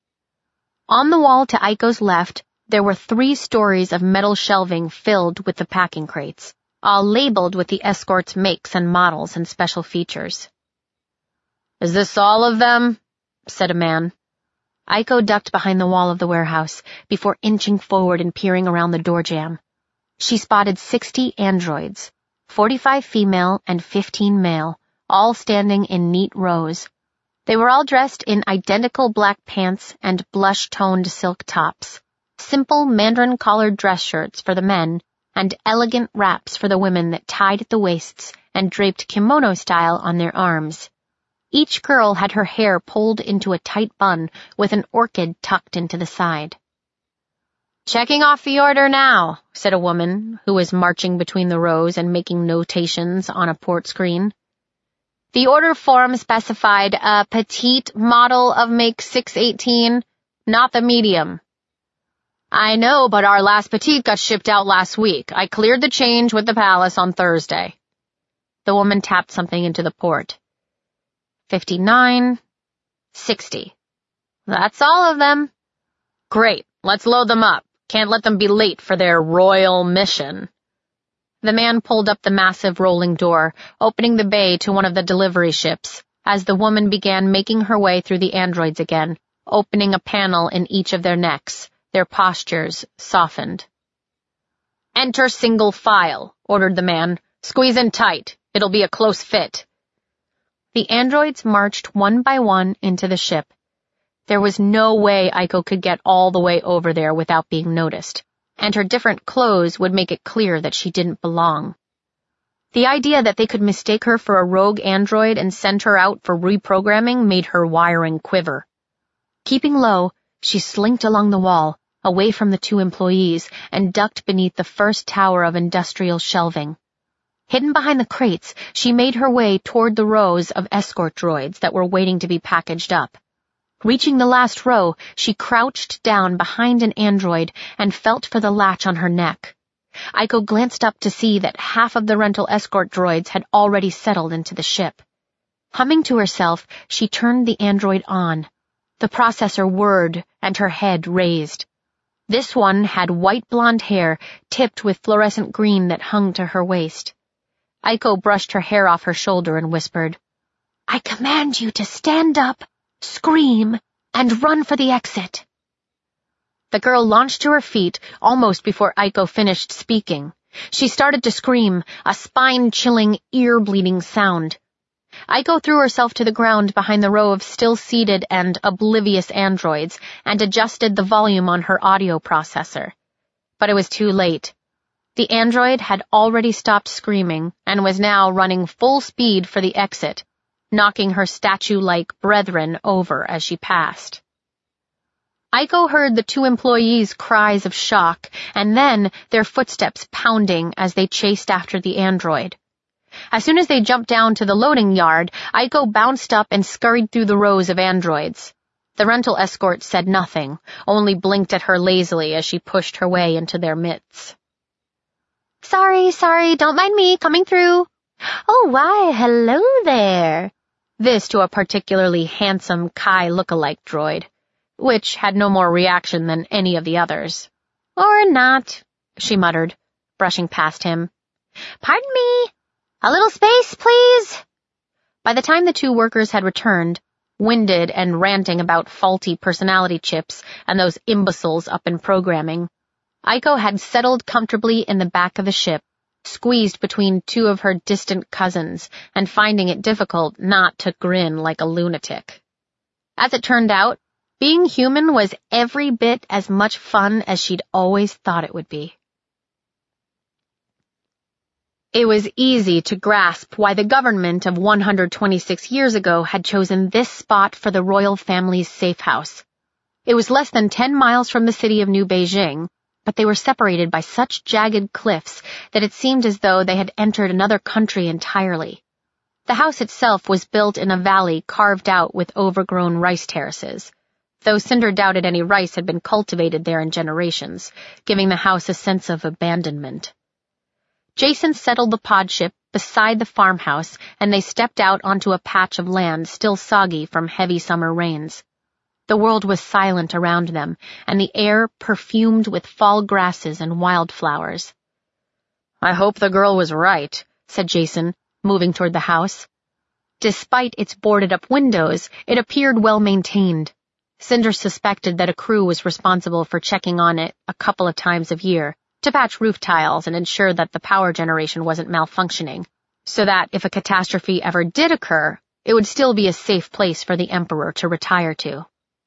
On the wall to Aiko's left, there were three stories of metal shelving filled with the packing crates, all labeled with the escort's makes and models and special features. "Is this all of them?" said a man. Aiko ducked behind the wall of the warehouse before inching forward and peering around the door jamb. She spotted sixty androids, forty-five female and fifteen male, all standing in neat rows. They were all dressed in identical black pants and blush-toned silk tops, simple mandarin-collared dress shirts for the men, and elegant wraps for the women that tied at the waists and draped kimono style on their arms. Each girl had her hair pulled into a tight bun with an orchid tucked into the side. "Checking off the order now," said a woman who was marching between the rows and making notations on a port screen. "The order form specified a petite model of make six eighteen, not the medium." "I know, but our last petite got shipped out last week. I cleared the change with the palace on Thursday." The woman tapped something into the port. fifty-nine, sixty. "That's all of them." "Great, let's load them up. Can't let them be late for their royal mission." The man pulled up the massive rolling door, opening the bay to one of the delivery ships, as the woman began making her way through the androids again, opening a panel in each of their necks, their postures softened. "Enter single file," ordered the man. "Squeeze in tight. It'll be a close fit." The androids marched one by one into the ship. There was no way Aiko could get all the way over there without being noticed, and her different clothes would make it clear that she didn't belong. The idea that they could mistake her for a rogue android and send her out for reprogramming made her wiring quiver. Keeping low, she slinked along the wall, away from the two employees, and ducked beneath the first tower of industrial shelving. Hidden behind the crates, she made her way toward the rows of escort droids that were waiting to be packaged up. Reaching the last row, she crouched down behind an android and felt for the latch on her neck. Aiko glanced up to see that half of the rental escort droids had already settled into the ship. Humming to herself, she turned the android on. The processor whirred and her head raised. This one had white blonde hair tipped with fluorescent green that hung to her waist. Aiko brushed her hair off her shoulder and whispered, "I command you to stand up, scream, and run for the exit." The girl launched to her feet almost before Aiko finished speaking. She started to scream, a spine-chilling, ear-bleeding sound. Aiko threw herself to the ground behind the row of still-seated and oblivious androids and adjusted the volume on her audio processor. But it was too late. The android had already stopped screaming and was now running full speed for the exit, knocking her statue-like brethren over as she passed. Aiko heard the two employees' cries of shock and then their footsteps pounding as they chased after the android. As soon as they jumped down to the loading yard, Aiko bounced up and scurried through the rows of androids. The rental escort said nothing, only blinked at her lazily as she pushed her way into their midst. "Sorry, sorry, don't mind me, coming through." "Oh, why, hello there." This to a particularly handsome Kai look-alike droid, which had no more reaction than any of the others. Or not, she muttered, brushing past him. Pardon me. A little space, please. By the time the two workers had returned, winded and ranting about faulty personality chips and those imbeciles up in programming, Aiko had settled comfortably in the back of the ship, squeezed between two of her distant cousins and finding it difficult not to grin like a lunatic. As it turned out, being human was every bit as much fun as she'd always thought it would be. It was easy to grasp why the government of one hundred twenty-six years ago had chosen this spot for the royal family's safe house. It was less than ten miles from the city of New Beijing, but they were separated by such jagged cliffs that it seemed as though they had entered another country entirely. The house itself was built in a valley carved out with overgrown rice terraces, though Cinder doubted any rice had been cultivated there in generations, giving the house a sense of abandonment. Jason settled the pod ship beside the farmhouse, and they stepped out onto a patch of land still soggy from heavy summer rains. The world was silent around them, and the air perfumed with fall grasses and wildflowers. I hope the girl was right, said Jason, moving toward the house. Despite its boarded-up windows, it appeared well-maintained. Cinder suspected that a crew was responsible for checking on it a couple of times a year, to patch roof tiles and ensure that the power generation wasn't malfunctioning, so that if a catastrophe ever did occur, it would still be a safe place for the Emperor to retire to.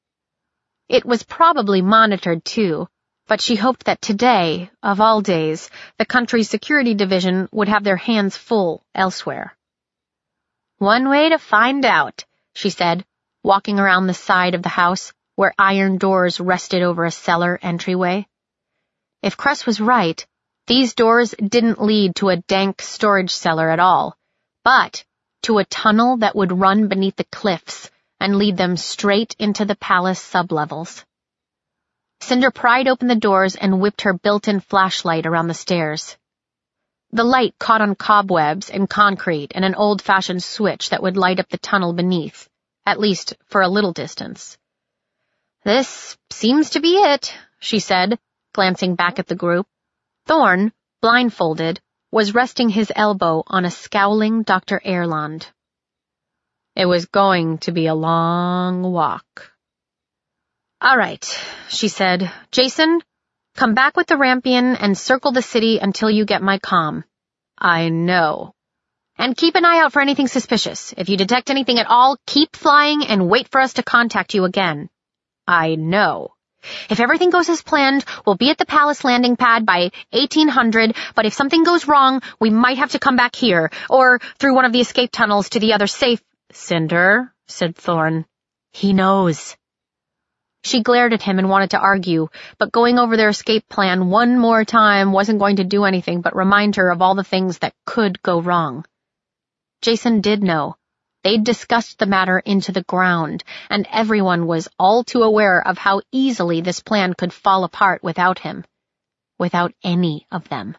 It was probably monitored, too, but she hoped that today, of all days, the country's security division would have their hands full elsewhere. One way to find out, she said, walking around the side of the house, where iron doors rested over a cellar entryway. If Cress was right, these doors didn't lead to a dank storage cellar at all, but to a tunnel that would run beneath the cliffs and lead them straight into the palace sublevels. Cinder pried open the doors and whipped her built-in flashlight around the stairs. The light caught on cobwebs and concrete and an old-fashioned switch that would light up the tunnel beneath, at least for a little distance. This seems to be it, she said, glancing back at the group. Thorne, blindfolded, was resting his elbow on a scowling Doctor Erland. It was going to be a long walk. All right, she said. Jason, come back with the Rampion and circle the city until you get my comm. I know. And keep an eye out for anything suspicious. If you detect anything at all, keep flying and wait for us to contact you again. I know. If everything goes as planned, we'll be at the palace landing pad by eighteen hundred, but if something goes wrong, we might have to come back here, or through one of the escape tunnels to the other safe— Cinder, said Thorne. He knows. She glared at him and wanted to argue, but going over their escape plan one more time wasn't going to do anything but remind her of all the things that could go wrong. Jason did know. They'd discussed the matter into the ground, and everyone was all too aware of how easily this plan could fall apart without him. Without any of them.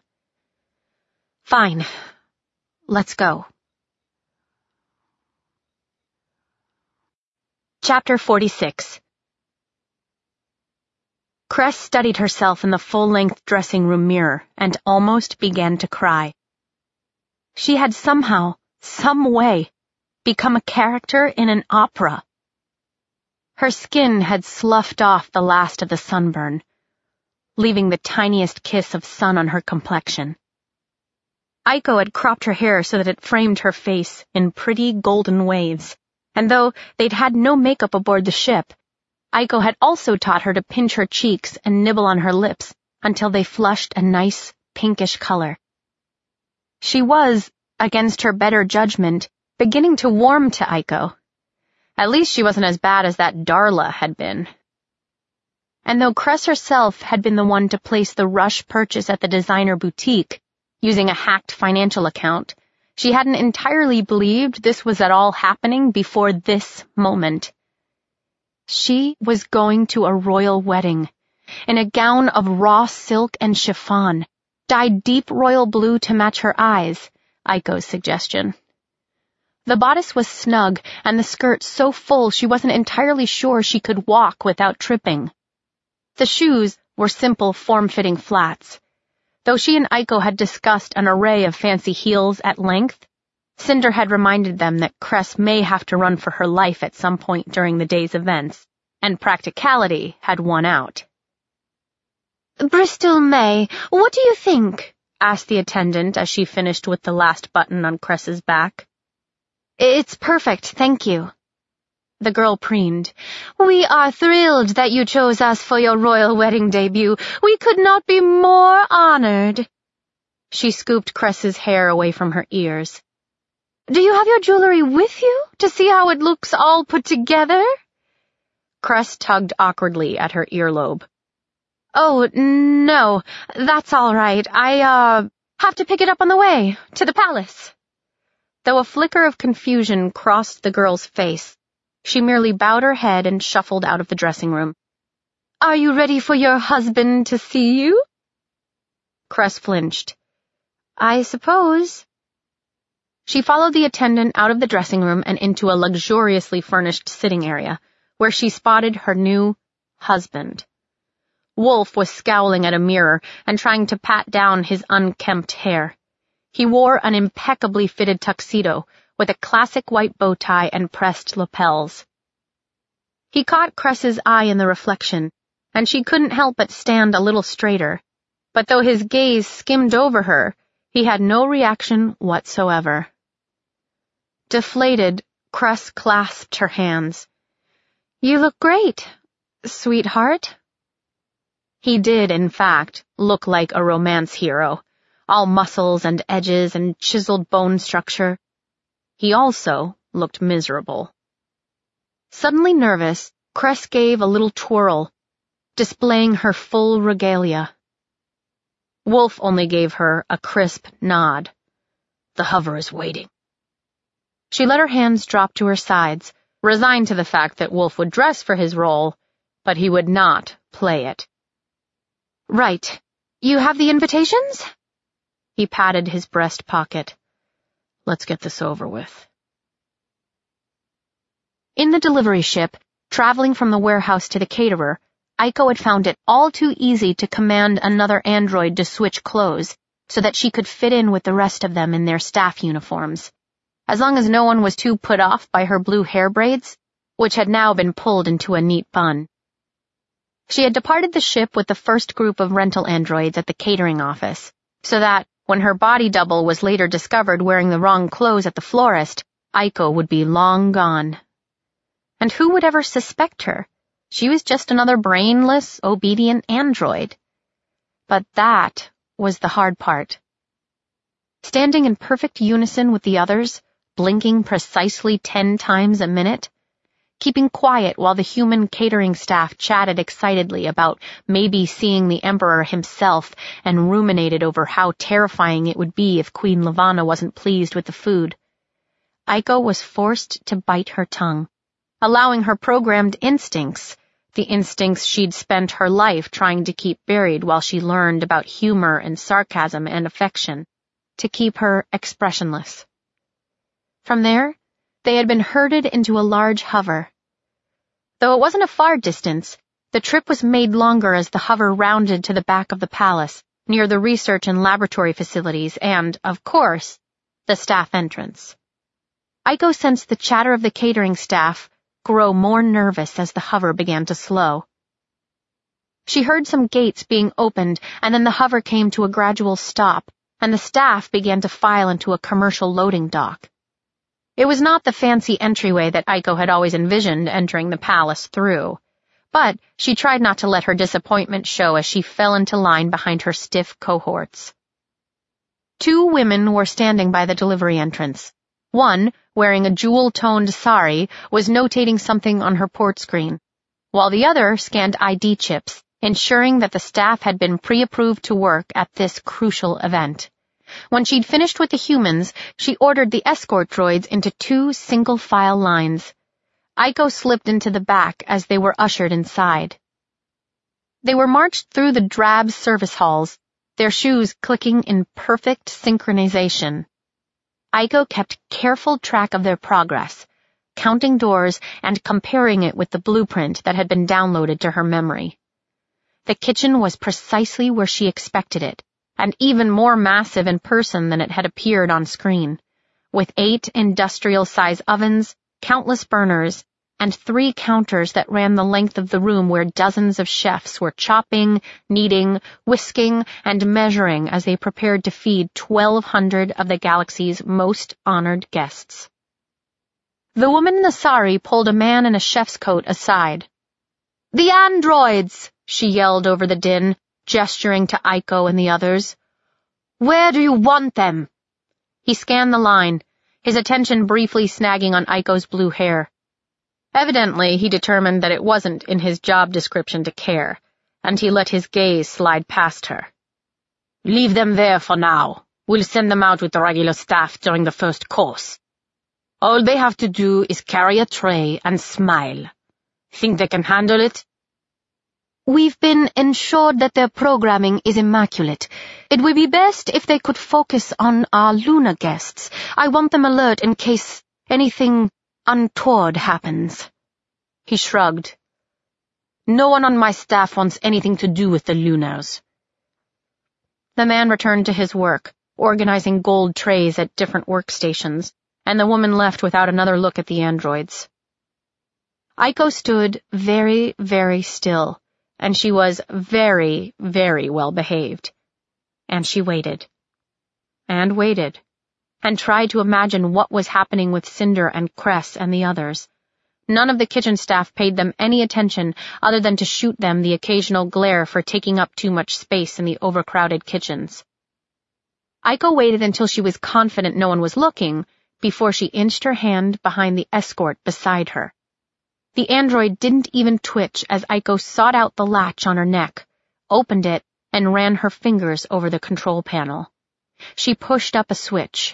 Fine. Let's go. Chapter forty-six. Cress studied herself in the full-length dressing room mirror and almost began to cry. She had somehow, some way, become a character in an opera. Her skin had sloughed off the last of the sunburn, leaving the tiniest kiss of sun on her complexion. Aiko had cropped her hair so that it framed her face in pretty golden waves, and though they'd had no makeup aboard the ship, Aiko had also taught her to pinch her cheeks and nibble on her lips until they flushed a nice, pinkish color. She was, against her better judgment, beginning to warm to Aiko. At least she wasn't as bad as that Darla had been. And though Cress herself had been the one to place the rush purchase at the designer boutique, using a hacked financial account, she hadn't entirely believed this was at all happening before this moment. She was going to a royal wedding, in a gown of raw silk and chiffon, dyed deep royal blue to match her eyes, Aiko's suggestion. The bodice was snug, and the skirt so full she wasn't entirely sure she could walk without tripping. The shoes, were simple, form-fitting flats. Though she and Aiko had discussed an array of fancy heels at length, Cinder had reminded them that Cress may have to run for her life at some point during the day's events, and practicality had won out. "Bristol May, what do you think?" asked the attendant as she finished with the last button on Cress's back. "It's perfect, thank you." The girl preened. "We are thrilled that you chose us for your royal wedding debut. We could not be more honored." She scooped Cress's hair away from her ears. "Do you have your jewelry with you to see how it looks all put together?" Cress tugged awkwardly at her earlobe. "Oh, no, that's all right. I, uh, have to pick it up on the way, to the palace." Though a flicker of confusion crossed the girl's face, she merely bowed her head and shuffled out of the dressing room. "Are you ready for your husband to see you?" Cress flinched. "I suppose." She followed the attendant out of the dressing room and into a luxuriously furnished sitting area, where she spotted her new husband. Wolf was scowling at a mirror and trying to pat down his unkempt hair. He wore an impeccably fitted tuxedo with a classic white bow tie and pressed lapels. He caught Cress's eye in the reflection, and she couldn't help but stand a little straighter, but though his gaze skimmed over her, he had no reaction whatsoever. Deflated, Cress clasped her hands. "You look great, sweetheart." He did, in fact, look like a romance hero, all muscles and edges and chiseled bone structure. He also looked miserable. Suddenly nervous, Cress gave a little twirl, displaying her full regalia. Wolf only gave her a crisp nod. "The hover is waiting." She let her hands drop to her sides, resigned to the fact that Wolf would dress for his role, but he would not play it. "Right. You have the invitations?" He patted his breast pocket. "Let's get this over with." In the delivery ship, traveling from the warehouse to the caterer, Aiko had found it all too easy to command another android to switch clothes so that she could fit in with the rest of them in their staff uniforms, as long as no one was too put off by her blue hair braids, which had now been pulled into a neat bun. She had departed the ship with the first group of rental androids at the catering office, so that, when her body double was later discovered wearing the wrong clothes at the florist, Aiko would be long gone. And who would ever suspect her? She was just another brainless, obedient android. But that was the hard part. Standing in perfect unison with the others, blinking precisely ten times a minute, keeping quiet while the human catering staff chatted excitedly about maybe seeing the Emperor himself and ruminated over how terrifying it would be if Queen Levana wasn't pleased with the food. Aiko was forced to bite her tongue, allowing her programmed instincts, the instincts she'd spent her life trying to keep buried while she learned about humor and sarcasm and affection, to keep her expressionless. From there, they had been herded into a large hover. Though it wasn't a far distance, the trip was made longer as the hover rounded to the back of the palace, near the research and laboratory facilities and, of course, the staff entrance. Aiko sensed the chatter of the catering staff grow more nervous as the hover began to slow. She heard some gates being opened, and then the hover came to a gradual stop, and the staff began to file into a commercial loading dock. It was not the fancy entryway that Aiko had always envisioned entering the palace through, but she tried not to let her disappointment show as she fell into line behind her stiff cohorts. Two women were standing by the delivery entrance. One, wearing a jewel-toned sari, was notating something on her port screen, while the other scanned I D chips, ensuring that the staff had been pre-approved to work at this crucial event. When she'd finished with the humans, she ordered the escort droids into two single-file lines. Aiko slipped into the back as they were ushered inside. They were marched through the drab service halls, their shoes clicking in perfect synchronization. Aiko kept careful track of their progress, counting doors and comparing it with the blueprint that had been downloaded to her memory. The kitchen was precisely where she expected it, and even more massive in person than it had appeared on screen, with eight industrial-size ovens, countless burners, and three counters that ran the length of the room where dozens of chefs were chopping, kneading, whisking, and measuring as they prepared to feed twelve hundred of the galaxy's most honored guests. The woman in the sari pulled a man in a chef's coat aside. "The androids!" she yelled over the din, gesturing to Aiko and the others. "Where do you want them?" He scanned the line, his attention briefly snagging on Aiko's blue hair. Evidently, he determined that it wasn't in his job description to care, and he let his gaze slide past her. "Leave them there for now. We'll send them out with the regular staff during the first course. All they have to do is carry a tray and smile. Think they can handle it?" "We've been ensured that their programming is immaculate. It would be best if they could focus on our lunar guests. I want them alert in case anything untoward happens." He shrugged. "No one on my staff wants anything to do with the Lunars." The man returned to his work, organizing gold trays at different workstations, and the woman left without another look at the androids. Aiko stood very, very still, and she was very, very well behaved. And she waited. And waited. And tried to imagine what was happening with Cinder and Cress and the others. None of the kitchen staff paid them any attention other than to shoot them the occasional glare for taking up too much space in the overcrowded kitchens. Aiko waited until she was confident no one was looking before she inched her hand behind the escort beside her. The android didn't even twitch as Aiko sought out the latch on her neck, opened it, and ran her fingers over the control panel. She pushed up a switch.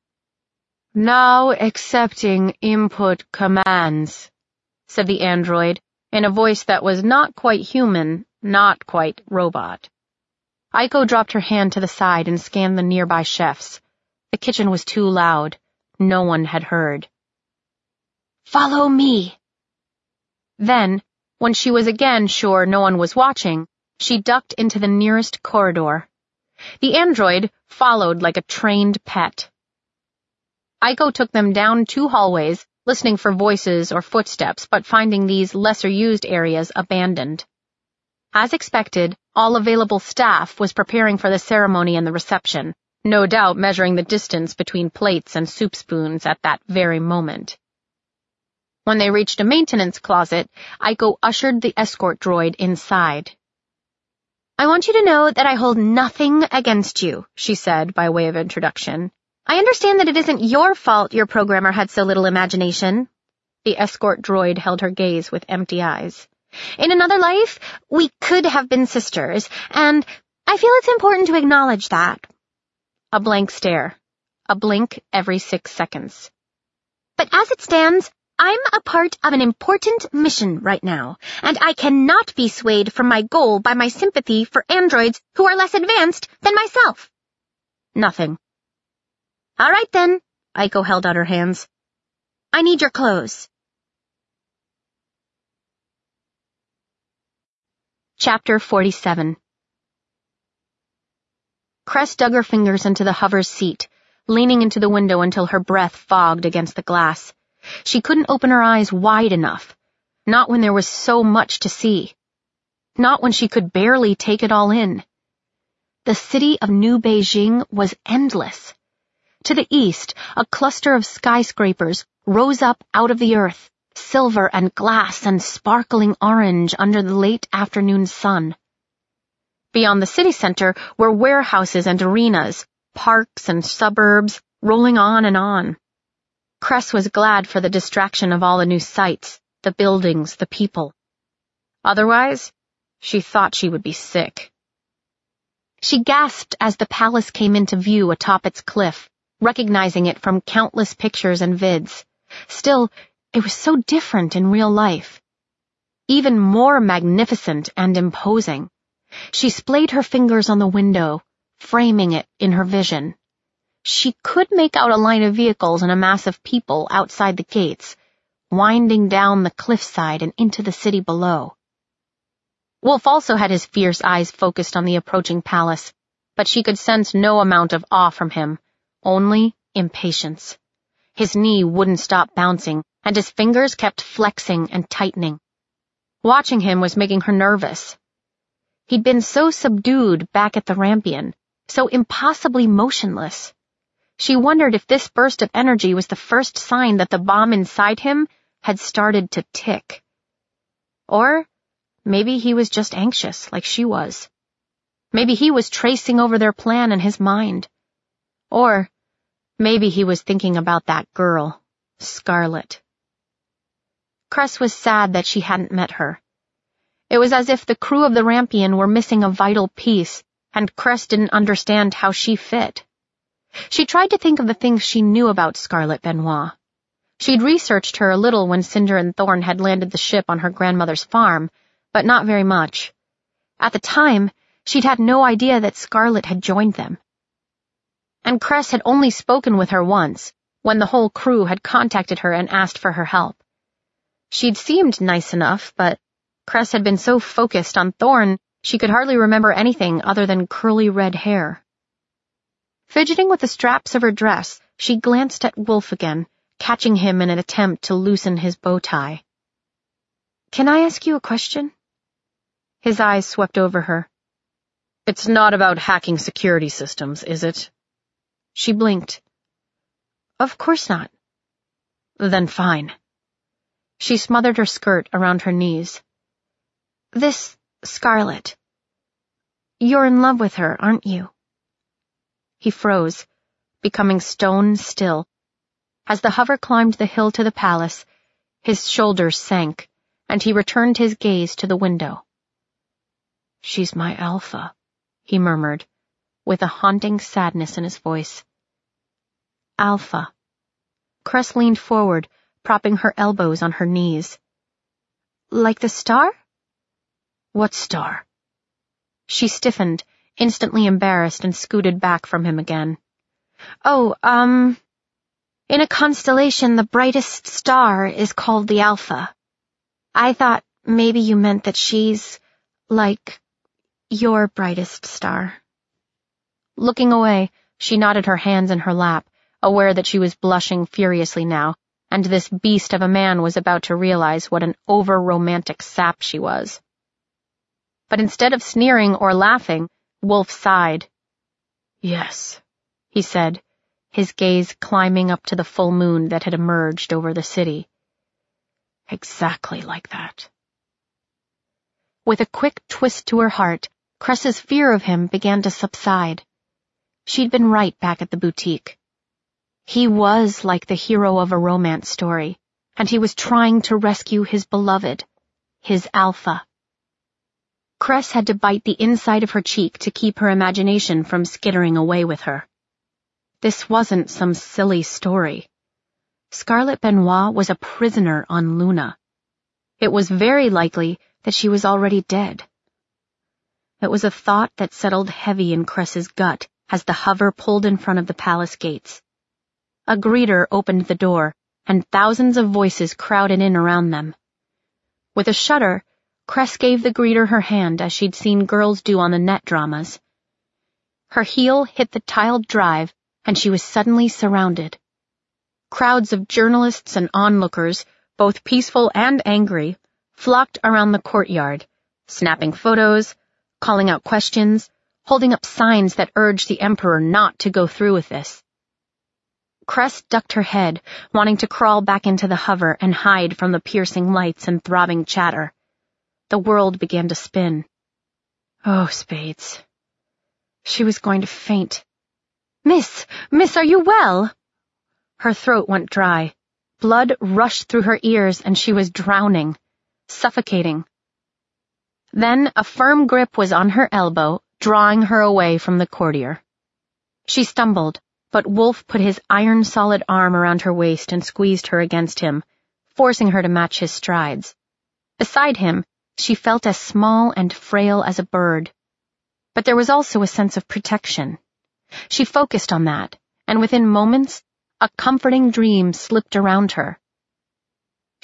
"Now accepting input commands," said the android, in a voice that was not quite human, not quite robot. Aiko dropped her hand to the side and scanned the nearby chefs. The kitchen was too loud. No one had heard. "Follow me." Then, when she was again sure no one was watching, she ducked into the nearest corridor. The android followed like a trained pet. Aiko took them down two hallways, listening for voices or footsteps, but finding these lesser-used areas abandoned. As expected, all available staff was preparing for the ceremony and the reception, no doubt measuring the distance between plates and soup spoons at that very moment. When they reached a maintenance closet, Aiko ushered the escort droid inside. "I want you to know that I hold nothing against you," she said by way of introduction. "I understand that it isn't your fault your programmer had so little imagination." The escort droid held her gaze with empty eyes. "In another life, we could have been sisters, and I feel it's important to acknowledge that." A blank stare. A blink every six seconds. "But as it stands, I'm a part of an important mission right now, and I cannot be swayed from my goal by my sympathy for androids who are less advanced than myself." Nothing. "All right then," Aiko held out her hands. "I need your clothes." Chapter forty-seven. Cress dug her fingers into the hover's seat, leaning into the window until her breath fogged against the glass. She couldn't open her eyes wide enough, not when there was so much to see. Not when she could barely take it all in. The city of New Beijing was endless. To the east, a cluster of skyscrapers rose up out of the earth, silver and glass and sparkling orange under the late afternoon sun. Beyond the city center were warehouses and arenas, parks and suburbs, rolling on and on. Cress was glad for the distraction of all the new sights, the buildings, the people. Otherwise, she thought she would be sick. She gasped as the palace came into view atop its cliff, recognizing it from countless pictures and vids. Still, it was so different in real life. Even more magnificent and imposing. She splayed her fingers on the window, framing it in her vision. She could make out a line of vehicles and a mass of people outside the gates, winding down the cliffside and into the city below. Wolf also had his fierce eyes focused on the approaching palace, but she could sense no amount of awe from him, only impatience. His knee wouldn't stop bouncing, and his fingers kept flexing and tightening. Watching him was making her nervous. He'd been so subdued back at the Rampion, so impossibly motionless. She wondered if this burst of energy was the first sign that the bomb inside him had started to tick. Or maybe he was just anxious, like she was. Maybe he was tracing over their plan in his mind. Or maybe he was thinking about that girl, Scarlet. Cress was sad that she hadn't met her. It was as if the crew of the Rampion were missing a vital piece, and Cress didn't understand how she fit. She tried to think of the things she knew about Scarlet Benoit. She'd researched her a little when Cinder and Thorn had landed the ship on her grandmother's farm, but not very much. At the time, she'd had no idea that Scarlet had joined them. And Cress had only spoken with her once, when the whole crew had contacted her and asked for her help. She'd seemed nice enough, but Cress had been so focused on Thorn she could hardly remember anything other than curly red hair. Fidgeting with the straps of her dress, she glanced at Wolf again, catching him in an attempt to loosen his bow tie. "Can I ask you a question?" His eyes swept over her. "It's not about hacking security systems, is it?" She blinked. "Of course not." "Then fine." She smothered her skirt around her knees. "This Scarlet. You're in love with her, aren't you?" He froze, becoming stone still. As the hover climbed the hill to the palace, his shoulders sank, and he returned his gaze to the window. "She's my Alpha," he murmured, with a haunting sadness in his voice. Alpha. Cress leaned forward, propping her elbows on her knees. "Like the star?" "What star?" She stiffened, instantly embarrassed, and scooted back from him again. "Oh, um... in a constellation, the brightest star is called the Alpha. I thought maybe you meant that she's, like, your brightest star." Looking away, she nodded her hands in her lap, aware that she was blushing furiously now, and this beast of a man was about to realize what an over-romantic sap she was. But instead of sneering or laughing, Wolf sighed. "Yes," he said, his gaze climbing up to the full moon that had emerged over the city. "Exactly like that." With a quick twist to her heart, Cress's fear of him began to subside. She'd been right back at the boutique. He was like the hero of a romance story, and he was trying to rescue his beloved, his Alpha. Cress had to bite the inside of her cheek to keep her imagination from skittering away with her. This wasn't some silly story. Scarlet Benoit was a prisoner on Luna. It was very likely that she was already dead. It was a thought that settled heavy in Cress's gut as the hover pulled in front of the palace gates. A greeter opened the door, and thousands of voices crowded in around them. With a shudder, Cress gave the greeter her hand as she'd seen girls do on the net dramas. Her heel hit the tiled drive, and she was suddenly surrounded. Crowds of journalists and onlookers, both peaceful and angry, flocked around the courtyard, snapping photos, calling out questions, holding up signs that urged the Emperor not to go through with this. Cress ducked her head, wanting to crawl back into the hover and hide from the piercing lights and throbbing chatter. The world began to spin. Oh, Spades. She was going to faint. "Miss, miss, are you well?" Her throat went dry. Blood rushed through her ears, and she was drowning, suffocating. Then a firm grip was on her elbow, drawing her away from the courtier. She stumbled, but Wolf put his iron-solid arm around her waist and squeezed her against him, forcing her to match his strides. Beside him, she felt as small and frail as a bird. But there was also a sense of protection. She focused on that, and within moments, a comforting dream slipped around her.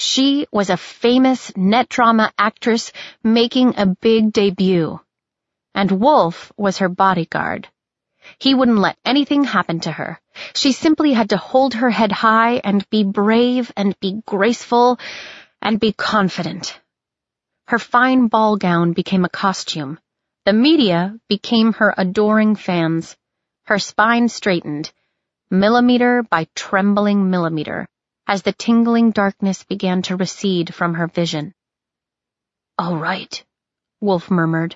She was a famous net drama actress making a big debut, and Wolf was her bodyguard. He wouldn't let anything happen to her. She simply had to hold her head high and be brave and be graceful and be confident. Her fine ball gown became a costume. The media became her adoring fans. Her spine straightened, millimeter by trembling millimeter, as the tingling darkness began to recede from her vision. "All right," Wolf murmured.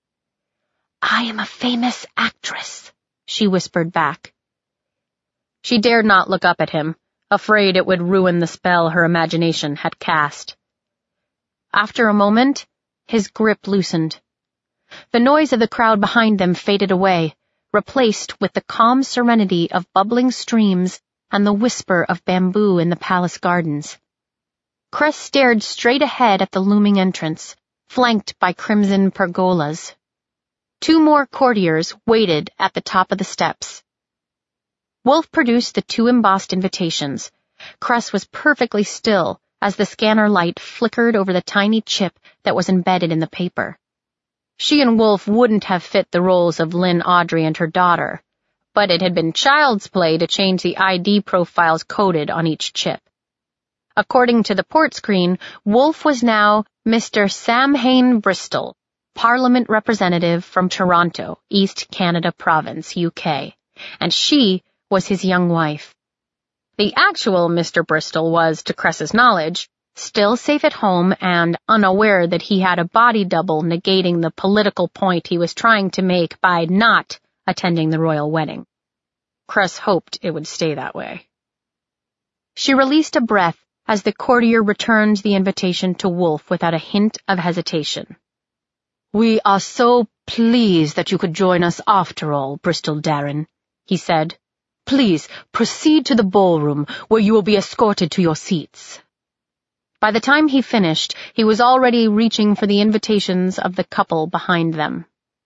"I am a famous actress," she whispered back. She dared not look up at him, afraid it would ruin the spell her imagination had cast. After a moment, his grip loosened. The noise of the crowd behind them faded away, replaced with the calm serenity of bubbling streams and the whisper of bamboo in the palace gardens. Cress stared straight ahead at the looming entrance, flanked by crimson pergolas. Two more courtiers waited at the top of the steps. Wolf produced the two embossed invitations. Cress was perfectly still as the scanner light flickered over the tiny chip that was embedded in the paper. She and Wolf wouldn't have fit the roles of Lynn Audrey and her daughter, but it had been child's play to change the I D profiles coded on each chip. According to the port screen, Wolf was now Mister Samhain Bristol, Parliament representative from Toronto, East Canada Province, U K, and she was his young wife. The actual Mister Bristol was, to Cress's knowledge, still safe at home and unaware that he had a body double negating the political point he was trying to make by not attending the royal wedding. Cress hoped it would stay that way. She released a breath as the courtier returned the invitation to Wolf without a hint of hesitation. "We are so pleased that you could join us after all, Bristol Darren," he said. "Please proceed to the ballroom, where you will be escorted to your seats." By the time he finished, he was already reaching for the invitations of the couple behind them.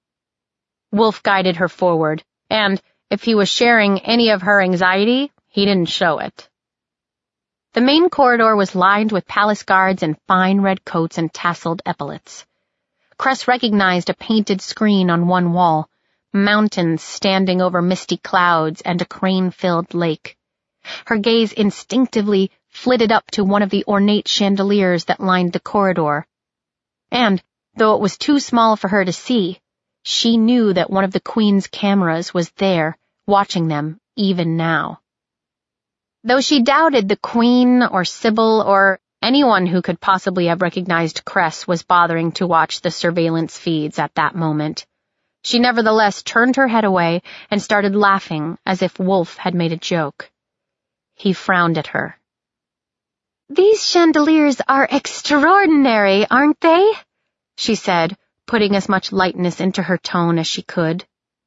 Wolf guided her forward, and if he was sharing any of her anxiety, he didn't show it. The main corridor was lined with palace guards in fine red coats and tasseled epaulets. Cress recognized a painted screen on one wall, mountains standing over misty clouds and a crane-filled lake. Her gaze instinctively flitted up to one of the ornate chandeliers that lined the corridor. And, though it was too small for her to see, she knew that one of the Queen's cameras was there, watching them, even now. Though she doubted the Queen or Sybil or anyone who could possibly have recognized Cress was bothering to watch the surveillance feeds at that moment, she nevertheless turned her head away and started laughing as if Wolf had made a joke. He frowned at her. "These chandeliers are extraordinary, aren't they?" she said, putting as much lightness into her tone as she could.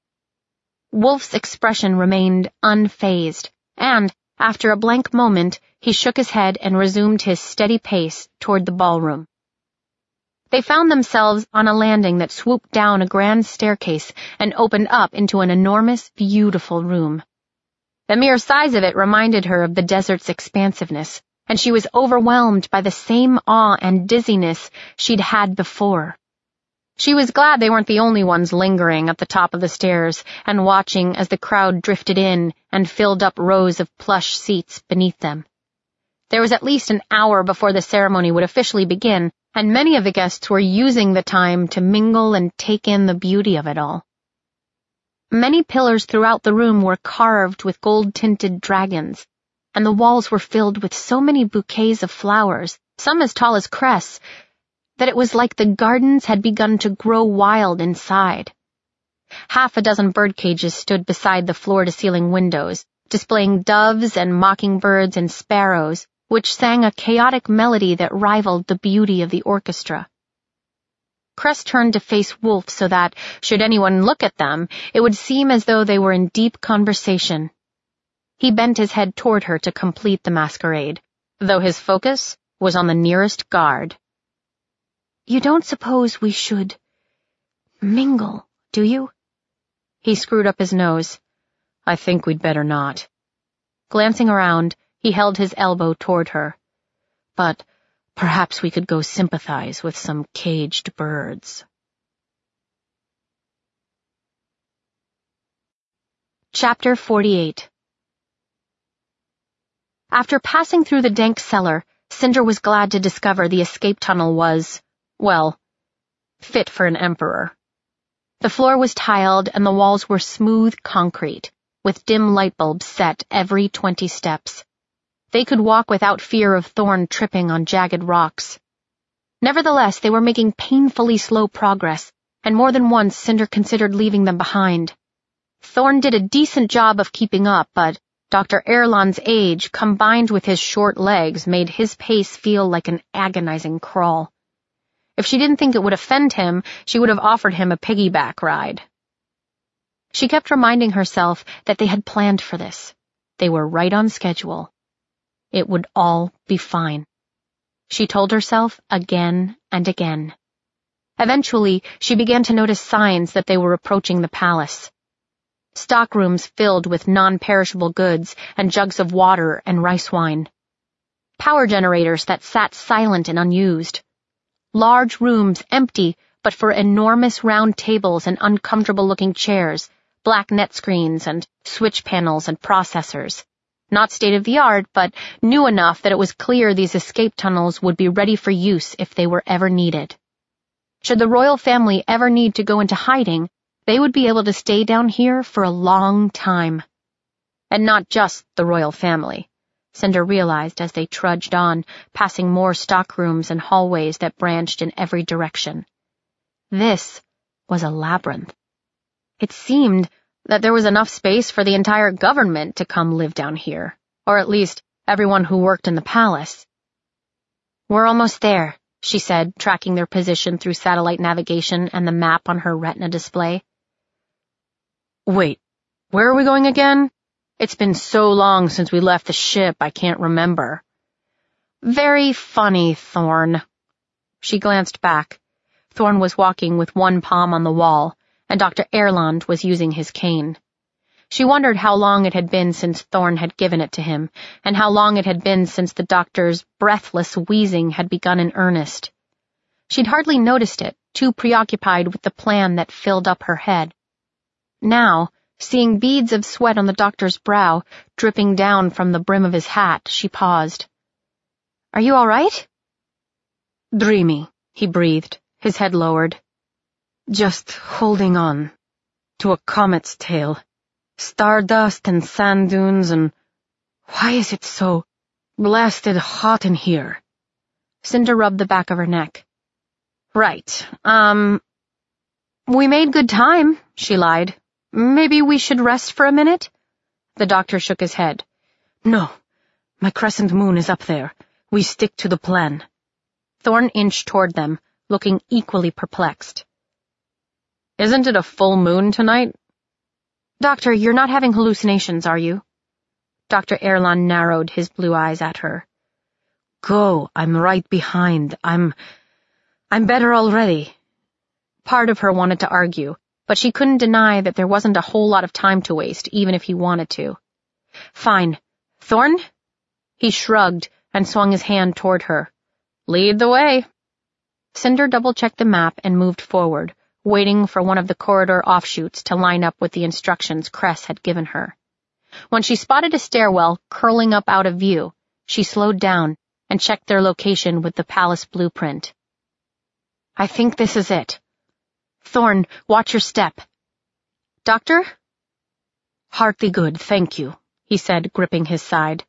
Wolf's expression remained unfazed, and, after a blank moment, he shook his head and resumed his steady pace toward the ballroom. They found themselves on a landing that swooped down a grand staircase and opened up into an enormous, beautiful room. The mere size of it reminded her of the desert's expansiveness, and she was overwhelmed by the same awe and dizziness she'd had before. She was glad they weren't the only ones lingering at the top of the stairs and watching as the crowd drifted in and filled up rows of plush seats beneath them. There was at least an hour before the ceremony would officially begin, and many of the guests were using the time to mingle and take in the beauty of it all. Many pillars throughout the room were carved with gold-tinted dragons, and the walls were filled with so many bouquets of flowers, some as tall as Cress, that it was like the gardens had begun to grow wild inside. Half a dozen bird cages stood beside the floor-to-ceiling windows, displaying doves and mockingbirds and sparrows, which sang a chaotic melody that rivaled the beauty of the orchestra. Cress turned to face Wolf so that, should anyone look at them, it would seem as though they were in deep conversation. He bent his head toward her to complete the masquerade, though his focus was on the nearest guard. "You don't suppose we should mingle, do you?" He screwed up his nose. "I think we'd better not." Glancing around, he held his elbow toward her. "But Perhaps we could go sympathize with some caged birds. Chapter forty-eight. After passing through the dank cellar, Cinder was glad to discover the escape tunnel was, well, fit for an emperor. The floor was tiled and the walls were smooth concrete, with dim light bulbs set every twenty steps. They could walk without fear of Thorn tripping on jagged rocks. Nevertheless, they were making painfully slow progress, and more than once Cinder considered leaving them behind. Thorn did a decent job of keeping up, but Doctor Erlon's age, combined with his short legs, made his pace feel like an agonizing crawl. If she didn't think it would offend him, she would have offered him a piggyback ride. She kept reminding herself that they had planned for this. They were right on schedule. It would all be fine. She told herself again and again. Eventually, she began to notice signs that they were approaching the palace. Stockrooms filled with non-perishable goods and jugs of water and rice wine. Power generators that sat silent and unused. Large rooms empty but for enormous round tables and uncomfortable-looking chairs, black net screens and switch panels and processors. Not state-of-the-art, but new enough that it was clear these escape tunnels would be ready for use if they were ever needed. Should the royal family ever need to go into hiding, they would be able to stay down here for a long time. And not just the royal family, Cinder realized as they trudged on, passing more stockrooms and hallways that branched in every direction. This was a labyrinth. It seemed that there was enough space for the entire government to come live down here, or at least everyone who worked in the palace. "We're almost there," she said, tracking their position through satellite navigation and the map on her retina display. "Wait, where are we going again? It's been so long since we left the ship, I can't remember." "Very funny, Thorn." She glanced back. Thorn was walking with one palm on the wall, and Doctor Erland was using his cane. She wondered how long it had been since Thorn had given it to him, and how long it had been since the doctor's breathless wheezing had begun in earnest. She'd hardly noticed it, too preoccupied with the plan that filled up her head. Now, seeing beads of sweat on the doctor's brow, dripping down from the brim of his hat, she paused. "Are you all right?" "Dreamy," he breathed, his head lowered. "Just holding on to a comet's tail. Stardust and sand dunes and... Why is it so blasted hot in here?" Cinder rubbed the back of her neck. "Right, um... we made good time," she lied. "Maybe we should rest for a minute?" The doctor shook his head. "No, my crescent moon is up there. We stick to the plan." Thorn inched toward them, looking equally perplexed. "Isn't it a full moon tonight?" "Doctor, you're not having hallucinations, are you?" Doctor Erland narrowed his blue eyes at her. "Go, I'm right behind. I'm... I'm better already." Part of her wanted to argue, but she couldn't deny that there wasn't a whole lot of time to waste, even if he wanted to. "Fine. Thorn?" He shrugged and swung his hand toward her. "Lead the way." Cinder double-checked the map and moved forward, waiting for one of the corridor offshoots to line up with the instructions Cress had given her. When she spotted a stairwell curling up out of view, she slowed down and checked their location with the palace blueprint. "I think this is it. Thorn, watch your step." "Doctor?" "Hardly good, thank you," he said, gripping his side.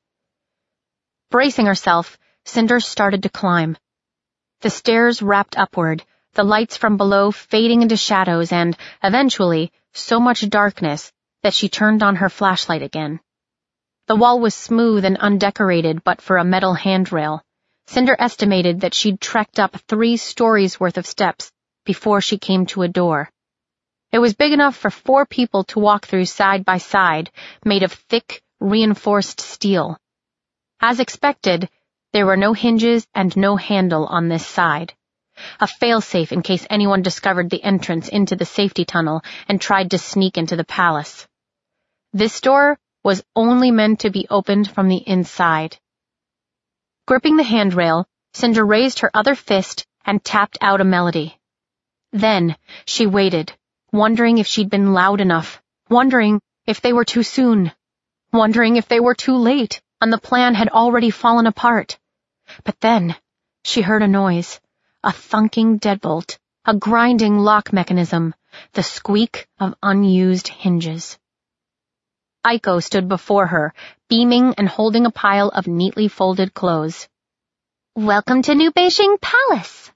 Bracing herself, Cinder started to climb. The stairs wrapped upward, the lights from below fading into shadows and, eventually, so much darkness that she turned on her flashlight again. The wall was smooth and undecorated but for a metal handrail. Cinder estimated that she'd trekked up three stories worth of steps before she came to a door. It was big enough for four people to walk through side by side, made of thick, reinforced steel. As expected, there were no hinges and no handle on this side. A failsafe in case anyone discovered the entrance into the safety tunnel and tried to sneak into the palace. This door was only meant to be opened from the inside. Gripping the handrail, Cinder raised her other fist and tapped out a melody. Then she waited, wondering if she'd been loud enough, wondering if they were too soon, wondering if they were too late and the plan had already fallen apart. But then she heard a noise, a thunking deadbolt, a grinding lock mechanism, the squeak of unused hinges. Aiko stood before her, beaming and holding a pile of neatly folded clothes. "Welcome to New Beijing Palace."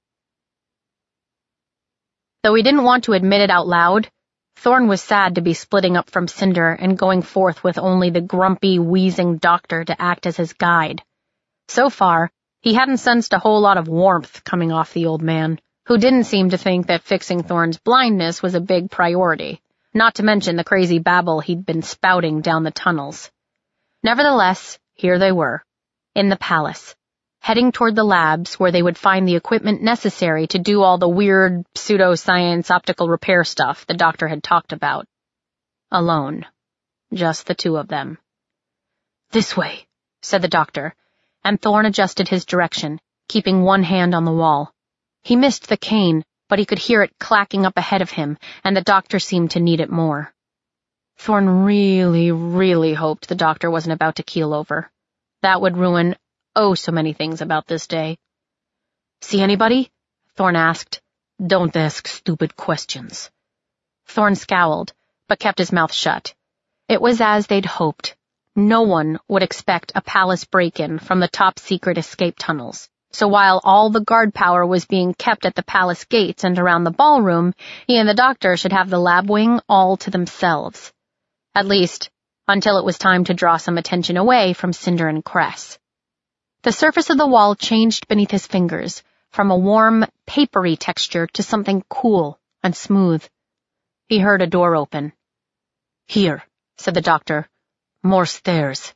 Though he didn't want to admit it out loud, Thorn was sad to be splitting up from Cinder and going forth with only the grumpy, wheezing doctor to act as his guide. So far, he hadn't sensed a whole lot of warmth coming off the old man, who didn't seem to think that fixing Thorn's blindness was a big priority, not to mention the crazy babble he'd been spouting down the tunnels. Nevertheless, here they were, in the palace, heading toward the labs where they would find the equipment necessary to do all the weird pseudoscience optical repair stuff the doctor had talked about. Alone. Just the two of them. "This way," said the doctor, and Thorn adjusted his direction, keeping one hand on the wall. He missed the cane, but he could hear it clacking up ahead of him, and the doctor seemed to need it more. Thorn really, really hoped the doctor wasn't about to keel over. That would ruin oh so many things about this day. "See anybody?" Thorn asked. "Don't ask stupid questions." Thorn scowled, but kept his mouth shut. It was as they'd hoped. No one would expect a palace break-in from the top-secret escape tunnels. So while all the guard power was being kept at the palace gates and around the ballroom, he and the doctor should have the lab wing all to themselves. At least, until it was time to draw some attention away from Cinder and Cress. The surface of the wall changed beneath his fingers, from a warm, papery texture to something cool and smooth. He heard a door open. "Here," said the doctor. "More stairs."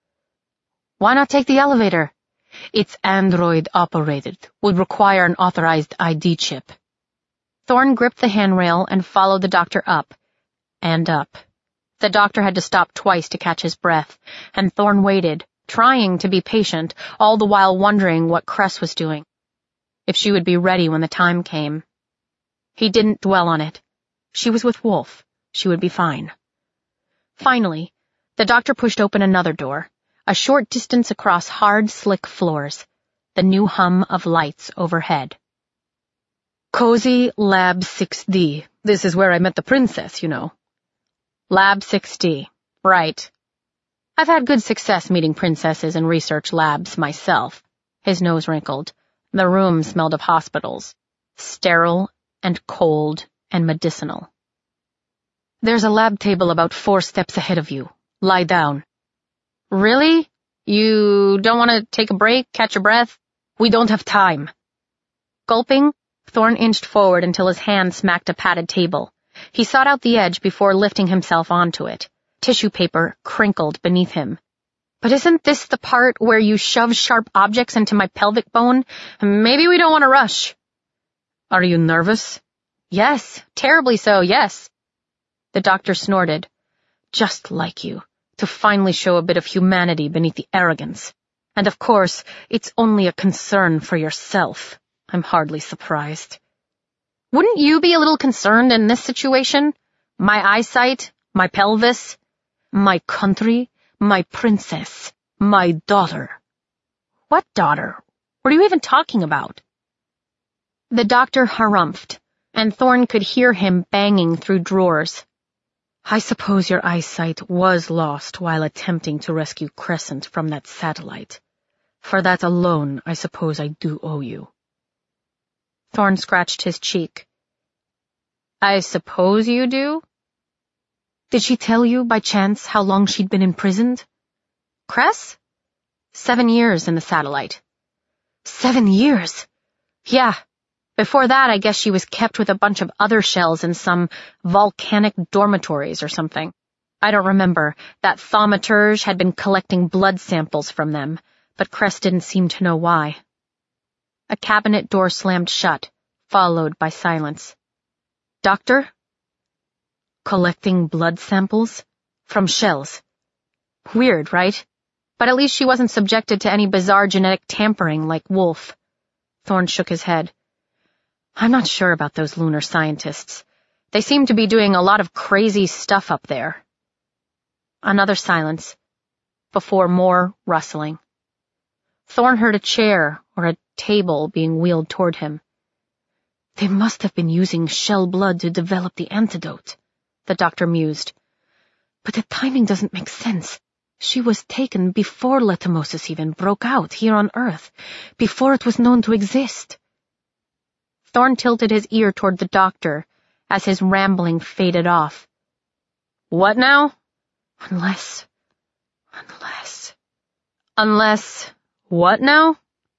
"Why not take the elevator?" "It's android-operated. Would require an authorized I D chip." Thorn gripped the handrail and followed the doctor up. And up. The doctor had to stop twice to catch his breath, and Thorn waited, trying to be patient, all the while wondering what Cress was doing. If she would be ready when the time came. He didn't dwell on it. She was with Wolf. She would be fine. Finally, the doctor pushed open another door, a short distance across hard, slick floors, the new hum of lights overhead. "Cozy Lab six D. This is where I met the princess, you know." Lab six D. Right. I've had good success meeting princesses in research labs myself. His nose wrinkled. The room smelled of hospitals. Sterile and cold and medicinal. "There's a lab table about four steps ahead of you. Lie down." "Really? You don't want to take a break, catch your breath? We don't have time." Gulping, Thorn inched forward until his hand smacked a padded table. He sought out the edge before lifting himself onto it. Tissue paper crinkled beneath him. "But isn't this the part where you shove sharp objects into my pelvic bone? Maybe we don't want to rush." "Are you nervous?" "Yes, terribly so, yes." The doctor snorted. "Just like you, to finally show a bit of humanity beneath the arrogance. And of course, it's only a concern for yourself. I'm hardly surprised." "Wouldn't you be a little concerned in this situation? My eyesight, my pelvis, my country, my princess, my daughter." "What daughter? What are you even talking about?" The doctor harumphed, and Thorn could hear him banging through drawers. "I suppose your eyesight was lost while attempting to rescue Crescent from that satellite. For that alone, I suppose I do owe you." Thorn scratched his cheek. "I suppose you do?" "Did she tell you, by chance, how long she'd been imprisoned?" "Cress?" Seven years in the satellite." Seven years? Yeah. Before that, I guess she was kept with a bunch of other shells in some volcanic dormitories or something. I don't remember. That thaumaturge had been collecting blood samples from them, but Cress didn't seem to know why. A cabinet door slammed shut, followed by silence. "Doctor?" "Collecting blood samples? From shells. Weird, right? But at least she wasn't subjected to any bizarre genetic tampering like Wolf. Thorne shook his head. I'm not sure about those lunar scientists. They seem to be doing a lot of crazy stuff up there. Another silence, before more rustling. Thorne heard a chair or a table being wheeled toward him. They must have been using shell blood to develop the antidote, the doctor mused. But the timing doesn't make sense. She was taken before Letomosis even broke out here on Earth, before it was known to exist. Thorne tilted his ear toward the doctor as his rambling faded off. What now? Unless... Unless... Unless... What now?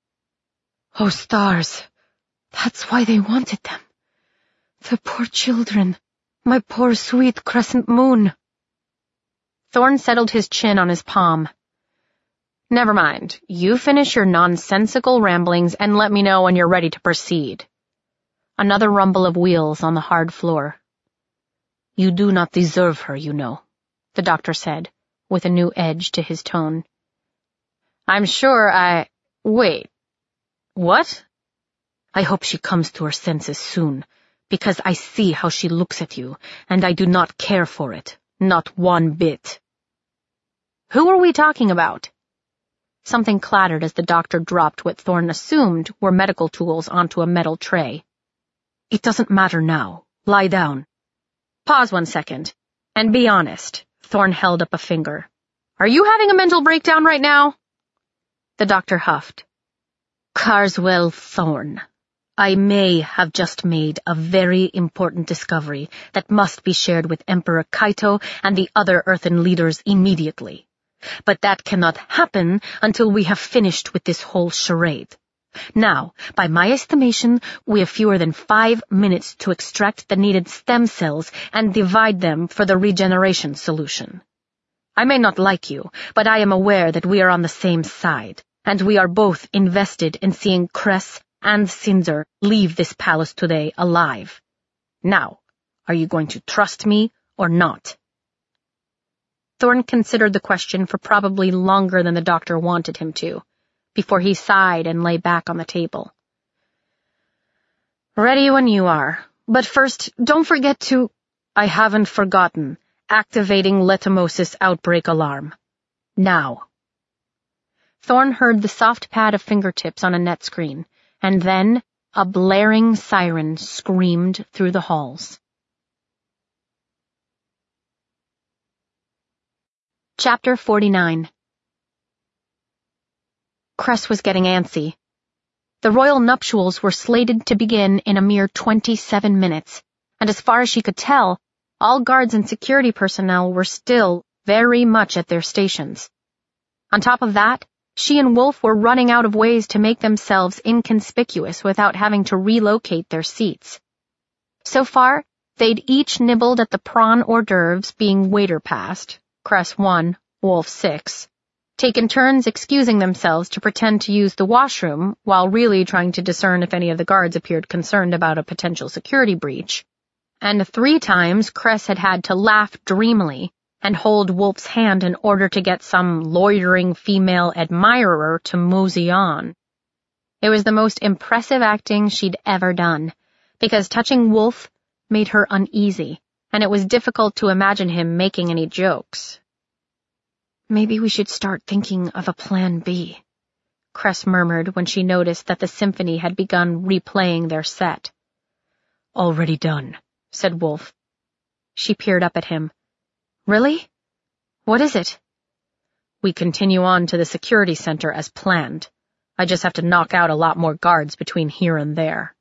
Oh, stars. That's why they wanted them. The poor children. My poor sweet crescent moon. Thorne settled his chin on his palm. Never mind. You finish your nonsensical ramblings and let me know when you're ready to proceed. Another rumble of wheels on the hard floor. You do not deserve her, you know, the doctor said, with a new edge to his tone. I'm sure I... Wait. What? I hope she comes to her senses soon, because I see how she looks at you, and I do not care for it. Not one bit. Who are we talking about? Something clattered as the doctor dropped what Thorne assumed were medical tools onto a metal tray. It doesn't matter now. Lie down. Pause one second, and be honest. Thorne held up a finger. Are you having a mental breakdown right now? The doctor huffed. Carswell Thorne, I may have just made a very important discovery that must be shared with Emperor Kaito and the other earthen leaders immediately. But that cannot happen until we have finished with this whole charade. Now, by my estimation, we have fewer than five minutes to extract the needed stem cells and divide them for the regeneration solution. I may not like you, but I am aware that we are on the same side, and we are both invested in seeing Cress and Cinzer leave this palace today alive. Now, are you going to trust me or not? Thorne considered the question for probably longer than the doctor wanted him to, before he sighed and lay back on the table. Ready when you are, but first, don't forget to... I haven't forgotten. Activating Letomosis outbreak alarm. Now. Thorne heard the soft pad of fingertips on a net screen, and then a blaring siren screamed through the halls. Chapter forty-nine. Cress was getting antsy. The royal nuptials were slated to begin in a mere twenty-seven minutes, and as far as she could tell, all guards and security personnel were still very much at their stations. On top of that, she and Wolf were running out of ways to make themselves inconspicuous without having to relocate their seats. So far, they'd each nibbled at the prawn hors d'oeuvres being waiter passed, Cress one, Wolf six, taken turns excusing themselves to pretend to use the washroom while really trying to discern if any of the guards appeared concerned about a potential security breach, and three times Cress had had to laugh dreamily and hold Wolf's hand in order to get some loitering female admirer to mosey on. It was the most impressive acting she'd ever done, because touching Wolf made her uneasy, and it was difficult to imagine him making any jokes. Maybe we should start thinking of a plan B, Cress murmured when she noticed that the symphony had begun replaying their set. Already done, said Wolf. She peered up at him. Really? What is it? We continue on to the security center as planned. I just have to knock out a lot more guards between here and there.